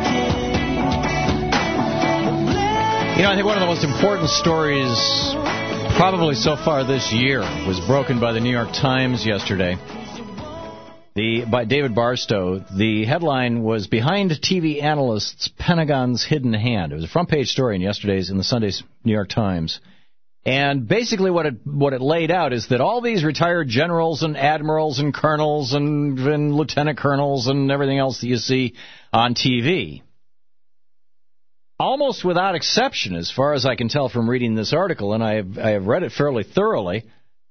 S28: make it.
S1: You know, I think one of the most important stories probably so far this year was broken by the New York Times yesterday. The by David Barstow. The headline was "Behind T V Analysts, Pentagon's Hidden Hand." It was a front-page story in yesterday's in the Sunday's New York Times. And basically what it what it laid out is that all these retired generals and admirals and colonels and, and lieutenant colonels and everything else that you see on T V, almost without exception, as far as I can tell from reading this article, and I have, I have read it fairly thoroughly,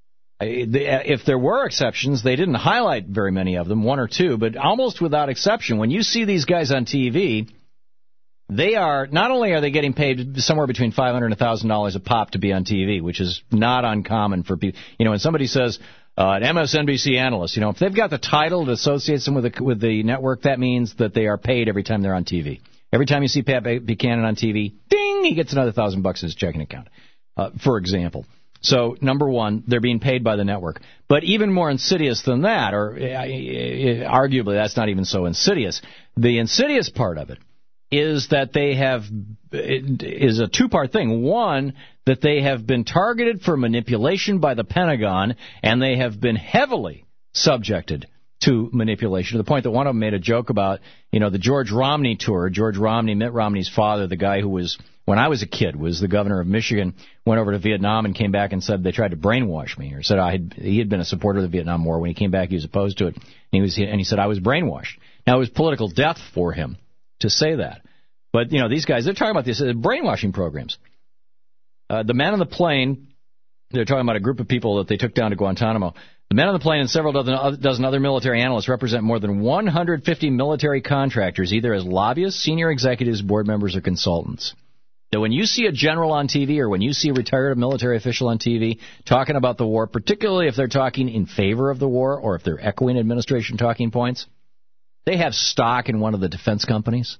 S1: if there were exceptions, they didn't highlight very many of them, one or two, but almost without exception, when you see these guys on T V, they are, not only are they getting paid somewhere between five hundred dollars and one thousand dollars a pop to be on T V, which is not uncommon for people. You know, when somebody says, uh, an M S N B C analyst, you know, if they've got the title that associates them with the, with the network, that means that they are paid every time they're on T V. Every time you see Pat Buchanan on T V, ding, he gets another thousand bucks in his checking account, uh, for example. So, number one, they're being paid by the network. But even more insidious than that, or uh, arguably that's not even so insidious, the insidious part of it is that they have, it is a two-part thing. One, that they have been targeted for manipulation by the Pentagon, and they have been heavily subjected to manipulation, to the point that one of them made a joke about, you know, the George Romney tour. George Romney, Mitt Romney's father, the guy who was, when I was a kid, was the governor of Michigan, went over to Vietnam and came back and said they tried to brainwash me, or said I had, he had been a supporter of the Vietnam War. When he came back, he was opposed to it. And he was, and he said I was brainwashed. Now, it was political death for him to say that. But, you know, these guys, they're talking about these uh, brainwashing programs. Uh, the man on the plane, they're talking about a group of people that they took down to Guantanamo. The men on the plane and several dozen, dozen other military analysts represent more than one hundred fifty military contractors, either as lobbyists, senior executives, board members, or consultants. So when you see a general on T V, or when you see a retired military official on T V talking about the war, particularly if they're talking in favor of the war or if they're echoing administration talking points, they have stock in one of the defense companies.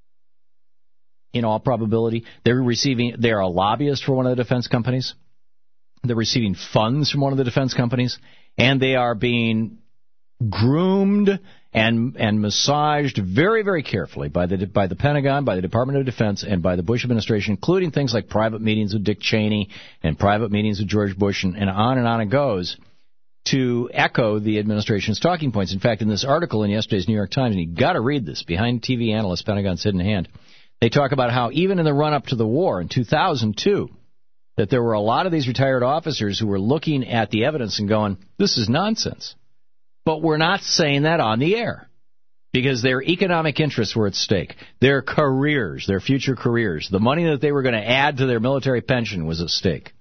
S1: In all probability, they're receiving, they're a lobbyist for one of the defense companies. They're receiving funds from one of the defense companies, and they are being groomed and and massaged very, very carefully by the by the Pentagon, by the Department of Defense, and by the Bush administration, including things like private meetings with Dick Cheney and private meetings with George Bush, and, and on and on it goes, to echo the administration's talking points. In fact, in this article in yesterday's New York Times, and you've got to read this, Behind T V Analysts, Pentagon's Hidden Hand, they talk about how even in the run-up to the war in two thousand two, that there were a lot of these retired officers who were looking at the evidence and going, this is nonsense. But we're not saying that on the air because their economic interests were at stake. Their careers, their future careers, the money that they were going to add to their military pension was at stake.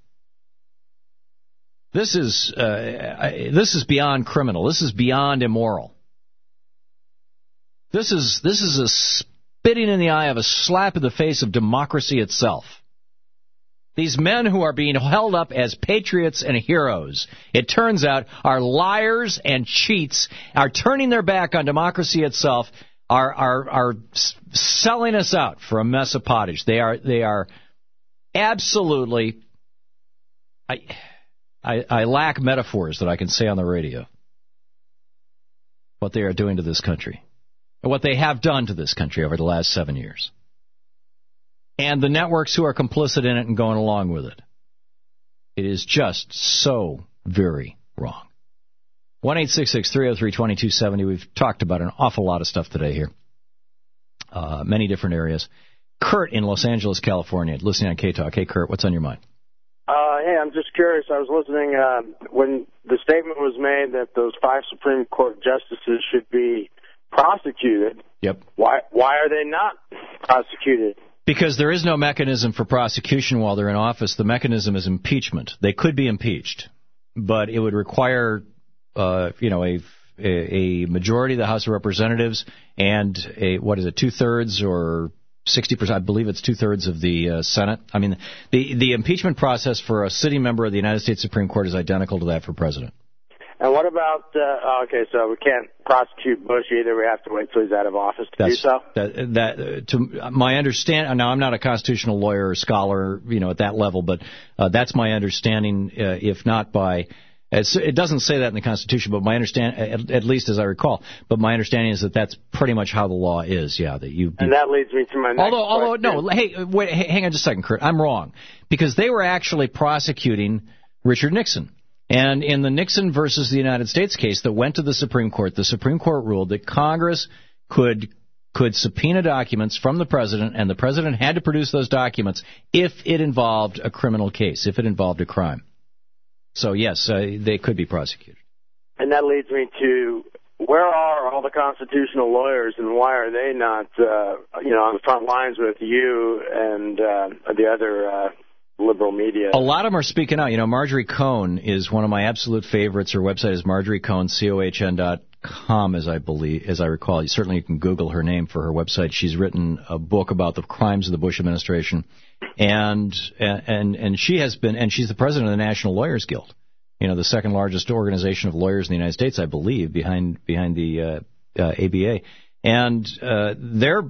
S1: This is uh, this is beyond criminal. This is beyond immoral. This is this is a spitting in the eye of a slap in the face of democracy itself. These men who are being held up as patriots and heroes, it turns out, are liars and cheats, are turning their back on democracy itself, are are are selling us out for a mess of pottage. They are they are absolutely. I I, I lack metaphors that I can say on the radio. What they are doing to this country, or what they have done to this country over the last seven years. And the networks who are complicit in it and going along with it. It is just so very wrong. one eight six six, three oh three, two two seven oh. We've talked about an awful lot of stuff today here. Uh, many different areas. Kurt in Los Angeles, California, listening on K-Talk. Hey, Kurt, what's on your mind?
S10: Uh, hey, I'm just curious. I was listening uh, when the statement was made that those five Supreme Court justices should be prosecuted.
S1: Yep.
S10: Why, why are they not prosecuted?
S1: Because there is no mechanism for prosecution while they're in office. The mechanism is impeachment. They could be impeached, but it would require, uh, you know, a, a majority of the House of Representatives and a, what is it, two-thirds or sixty percent, I believe it's two-thirds of the uh, Senate. I mean, the, the impeachment process for a sitting member of the United States Supreme Court is identical to that for president.
S10: And what about, uh, okay, so we can't prosecute Bush either. We have to wait till he's out of office to
S1: That's,
S10: do so?
S1: That, that, uh, to my understand, now I'm not a constitutional lawyer or scholar, you know, at that level, but uh, that's my understanding, uh, if not by, it's, it doesn't say that in the Constitution, but my understand, at, at least as I recall, but my understanding is that that's pretty much how the law is, yeah, that you...
S10: And that leads me to my next
S1: although,
S10: question.
S1: Although, no, hey, wait, hang on just a second, Kurt, I'm wrong, because they were actually prosecuting Richard Nixon. And in the Nixon versus the United States case that went to the Supreme Court, the Supreme Court ruled that Congress could could subpoena documents from the president, and the president had to produce those documents if it involved a criminal case, if it involved a crime. So, yes, uh, they could be prosecuted.
S10: And that leads me to, where are all the constitutional lawyers, and why are they not, uh, you know, on the front lines with you and uh, the other uh liberal media?
S1: A lot of them are speaking out. You know, Marjorie Cohn is one of my absolute favorites. Her website is Marjorie Cohn, C O H N dot com, as I believe, as I recall. Certainly you can Google her name for her website. She's written a book about the crimes of the Bush administration. And, and, and she has been, and she's the president of the National Lawyers Guild. You know, the second largest organization of lawyers in the United States, I believe, behind, behind the, uh, uh, A B A. And, uh, they're,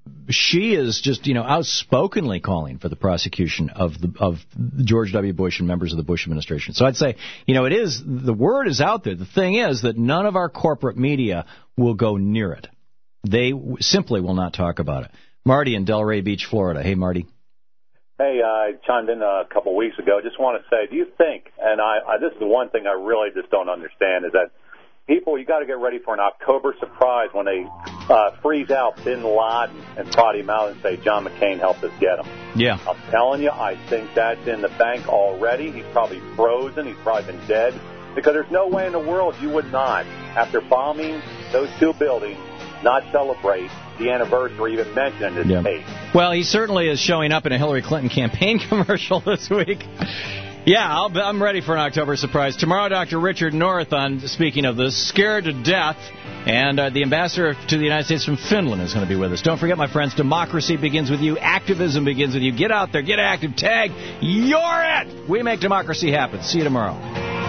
S1: she is just, you know, outspokenly calling for the prosecution of the of George W. Bush and members of the Bush administration. So I'd say, you know, it is, the word is out there. The thing is that none of our corporate media will go near it. They w- simply will not talk about it. Marty in Delray Beach, Florida. Hey, Marty.
S13: Hey, uh, I chimed in a couple of weeks ago. Just want to say, do you think, and I, I this is the one thing I really just don't understand, is that people, you got to get ready for an October surprise when they uh, freeze out Bin Laden and trot him out and say John McCain helped us get him.
S1: Yeah.
S13: I'm telling you, I think that's in the bank already. He's probably frozen. He's probably been dead. Because there's no way in the world you would not, after bombing those two buildings, not celebrate the anniversary even mentioned in this
S1: yeah.
S13: case.
S1: Well, he certainly is showing up in a Hillary Clinton campaign commercial this week. Yeah, I'll, I'm ready for an October surprise. Tomorrow, Doctor Richard North on, speaking of this, Scared to Death, and uh, the ambassador to the United States from Finland is going to be with us. Don't forget, my friends, democracy begins with you. Activism begins with you. Get out there. Get active. Tag. You're it. We make democracy happen. See you tomorrow.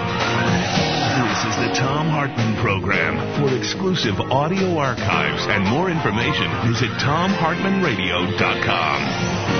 S3: This is the Thom Hartmann Program. For exclusive audio archives and more information, visit tom hartman radio dot com.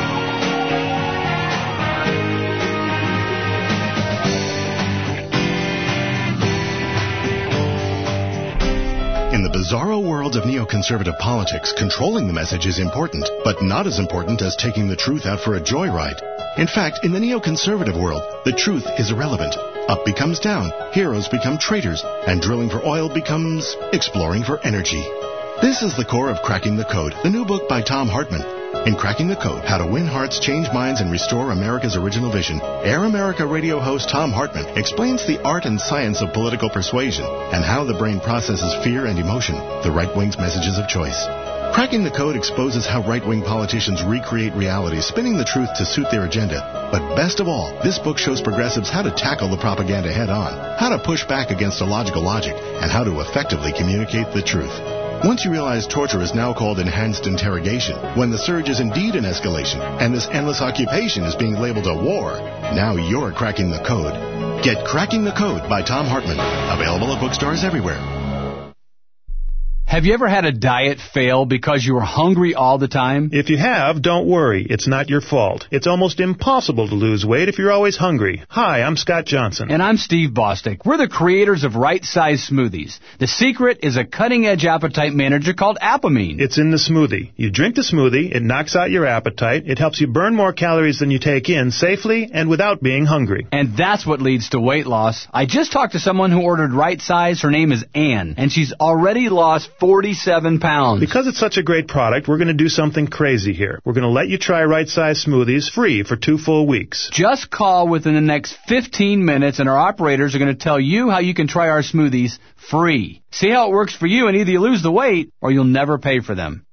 S15: In the bizarro world of neoconservative politics, controlling the message is important, but not as important as taking the truth out for a joyride. In fact, in the neoconservative world, the truth is irrelevant. Up becomes down, heroes become traitors, and drilling for oil becomes exploring for energy. This is the core of Cracking the Code, the new book by Thom Hartmann. In Cracking the Code, How to Win Hearts, Change Minds, and Restore America's Original Vision, Air America radio host Thom Hartmann explains the art and science of political persuasion and how the brain processes fear and emotion, the right wing's messages of choice. Cracking the Code exposes how right-wing politicians recreate reality, spinning the truth to suit their agenda. But best of all, this book shows progressives how to tackle the propaganda head-on, how to push back against illogical logic, and how to effectively communicate the truth. Once you realize torture is now called enhanced interrogation, when the surge is indeed an escalation, and this endless occupation is being labeled a war, now you're cracking the code. Get Cracking the Code by Thom Hartmann. Available at bookstores everywhere.
S16: Have you ever had a diet fail because you were hungry all the time?
S17: If you have, don't worry. It's not your fault. It's almost impossible to lose weight if you're always hungry. Hi, I'm Scott Johnson.
S16: And I'm Steve Bostic. We're the creators of Right Size Smoothies. The secret is a cutting-edge appetite manager called Apamine.
S17: It's in the smoothie. You drink the smoothie, it knocks out your appetite, it helps you burn more calories than you take in safely and without being hungry.
S16: And that's what leads to weight loss. I just talked to someone who ordered Right Size. Her name is Ann, and she's already lost forty-seven pounds.
S17: Because it's such a great product, we're going to do something crazy here. We're going to let you try Right Size Smoothies free for two full weeks.
S16: Just call within the next fifteen minutes, and our operators are going to tell you how you can try our smoothies free. See how it works for you, and either you lose the weight or you'll never pay for them.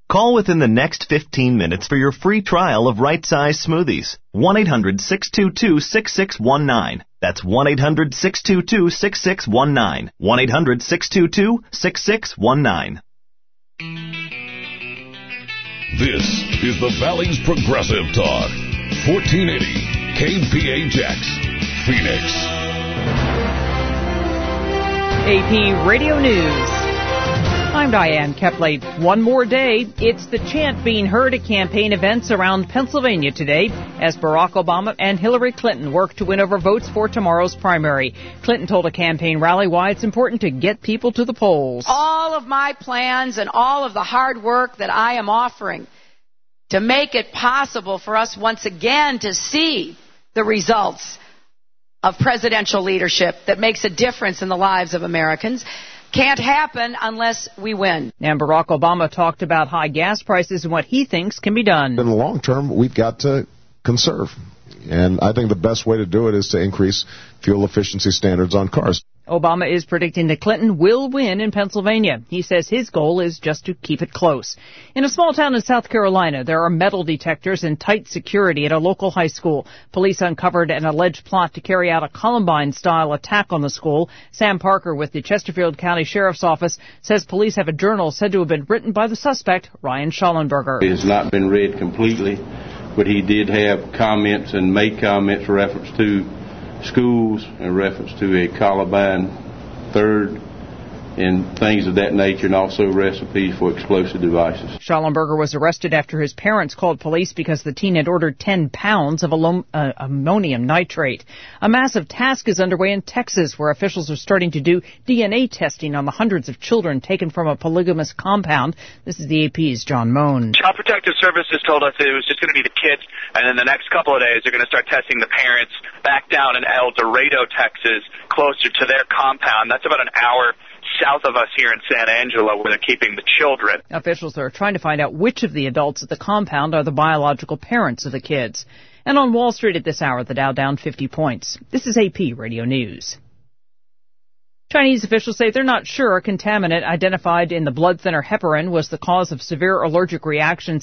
S4: Call within the next fifteen minutes for your free trial of Right Size Smoothies. one eight hundred six two two six six one nine. That's one eight hundred six two two six six one nine. one eight hundred six two two six six one nine.
S14: This is the Valley's Progressive Talk. fourteen eighty K P H X, Phoenix.
S18: A P Radio News. I'm Diane Kepley. One more day. It's the chant being heard at campaign events around Pennsylvania today as Barack Obama and Hillary Clinton work to win over votes for tomorrow's primary. Clinton told a campaign rally why it's important to get people to the polls.
S19: All of my plans and all of the hard work that I am offering to make it possible for us once again to see the results of presidential leadership that makes a difference in the lives of Americans can't happen unless we win.
S18: And Barack Obama talked about high gas prices and what he thinks can be done.
S20: In the long term, we've got to conserve. And I think the best way to do it is to increase fuel efficiency standards on cars.
S18: Obama is predicting that Clinton will win in Pennsylvania. He says his goal is just to keep it close. In a small town in South Carolina, there are metal detectors and tight security at a local high school. Police uncovered an alleged plot to carry out a Columbine-style attack on the school. Sam Parker with the Chesterfield County Sheriff's Office says police have a journal said to have been written by the suspect, Ryan Schallenberger.
S21: It has not been read completely, but he did have comments and made comments in reference to schools, in reference to a Columbine third, and things of that nature, and also recipes for explosive devices.
S18: Schallenberger was arrested after his parents called police because the teen had ordered ten pounds of alum- uh, ammonium nitrate. A massive task is underway in Texas, where officials are starting to do D N A testing on the hundreds of children taken from a polygamous compound. This is the A P's John Moan.
S22: Child Protective Services told us that it was just going to be the kids, and in the next couple of days they're going to start testing the parents back down in El Dorado, Texas, closer to their compound. That's about an hour south of us here in San Angelo, where they're keeping the children.
S18: Officials are trying to find out which of the adults at the compound are the biological parents of the kids. And on Wall Street at this hour, the Dow down fifty points. This is A P Radio News. Chinese officials say they're not sure a contaminant identified in the blood thinner heparin was the cause of severe allergic reactions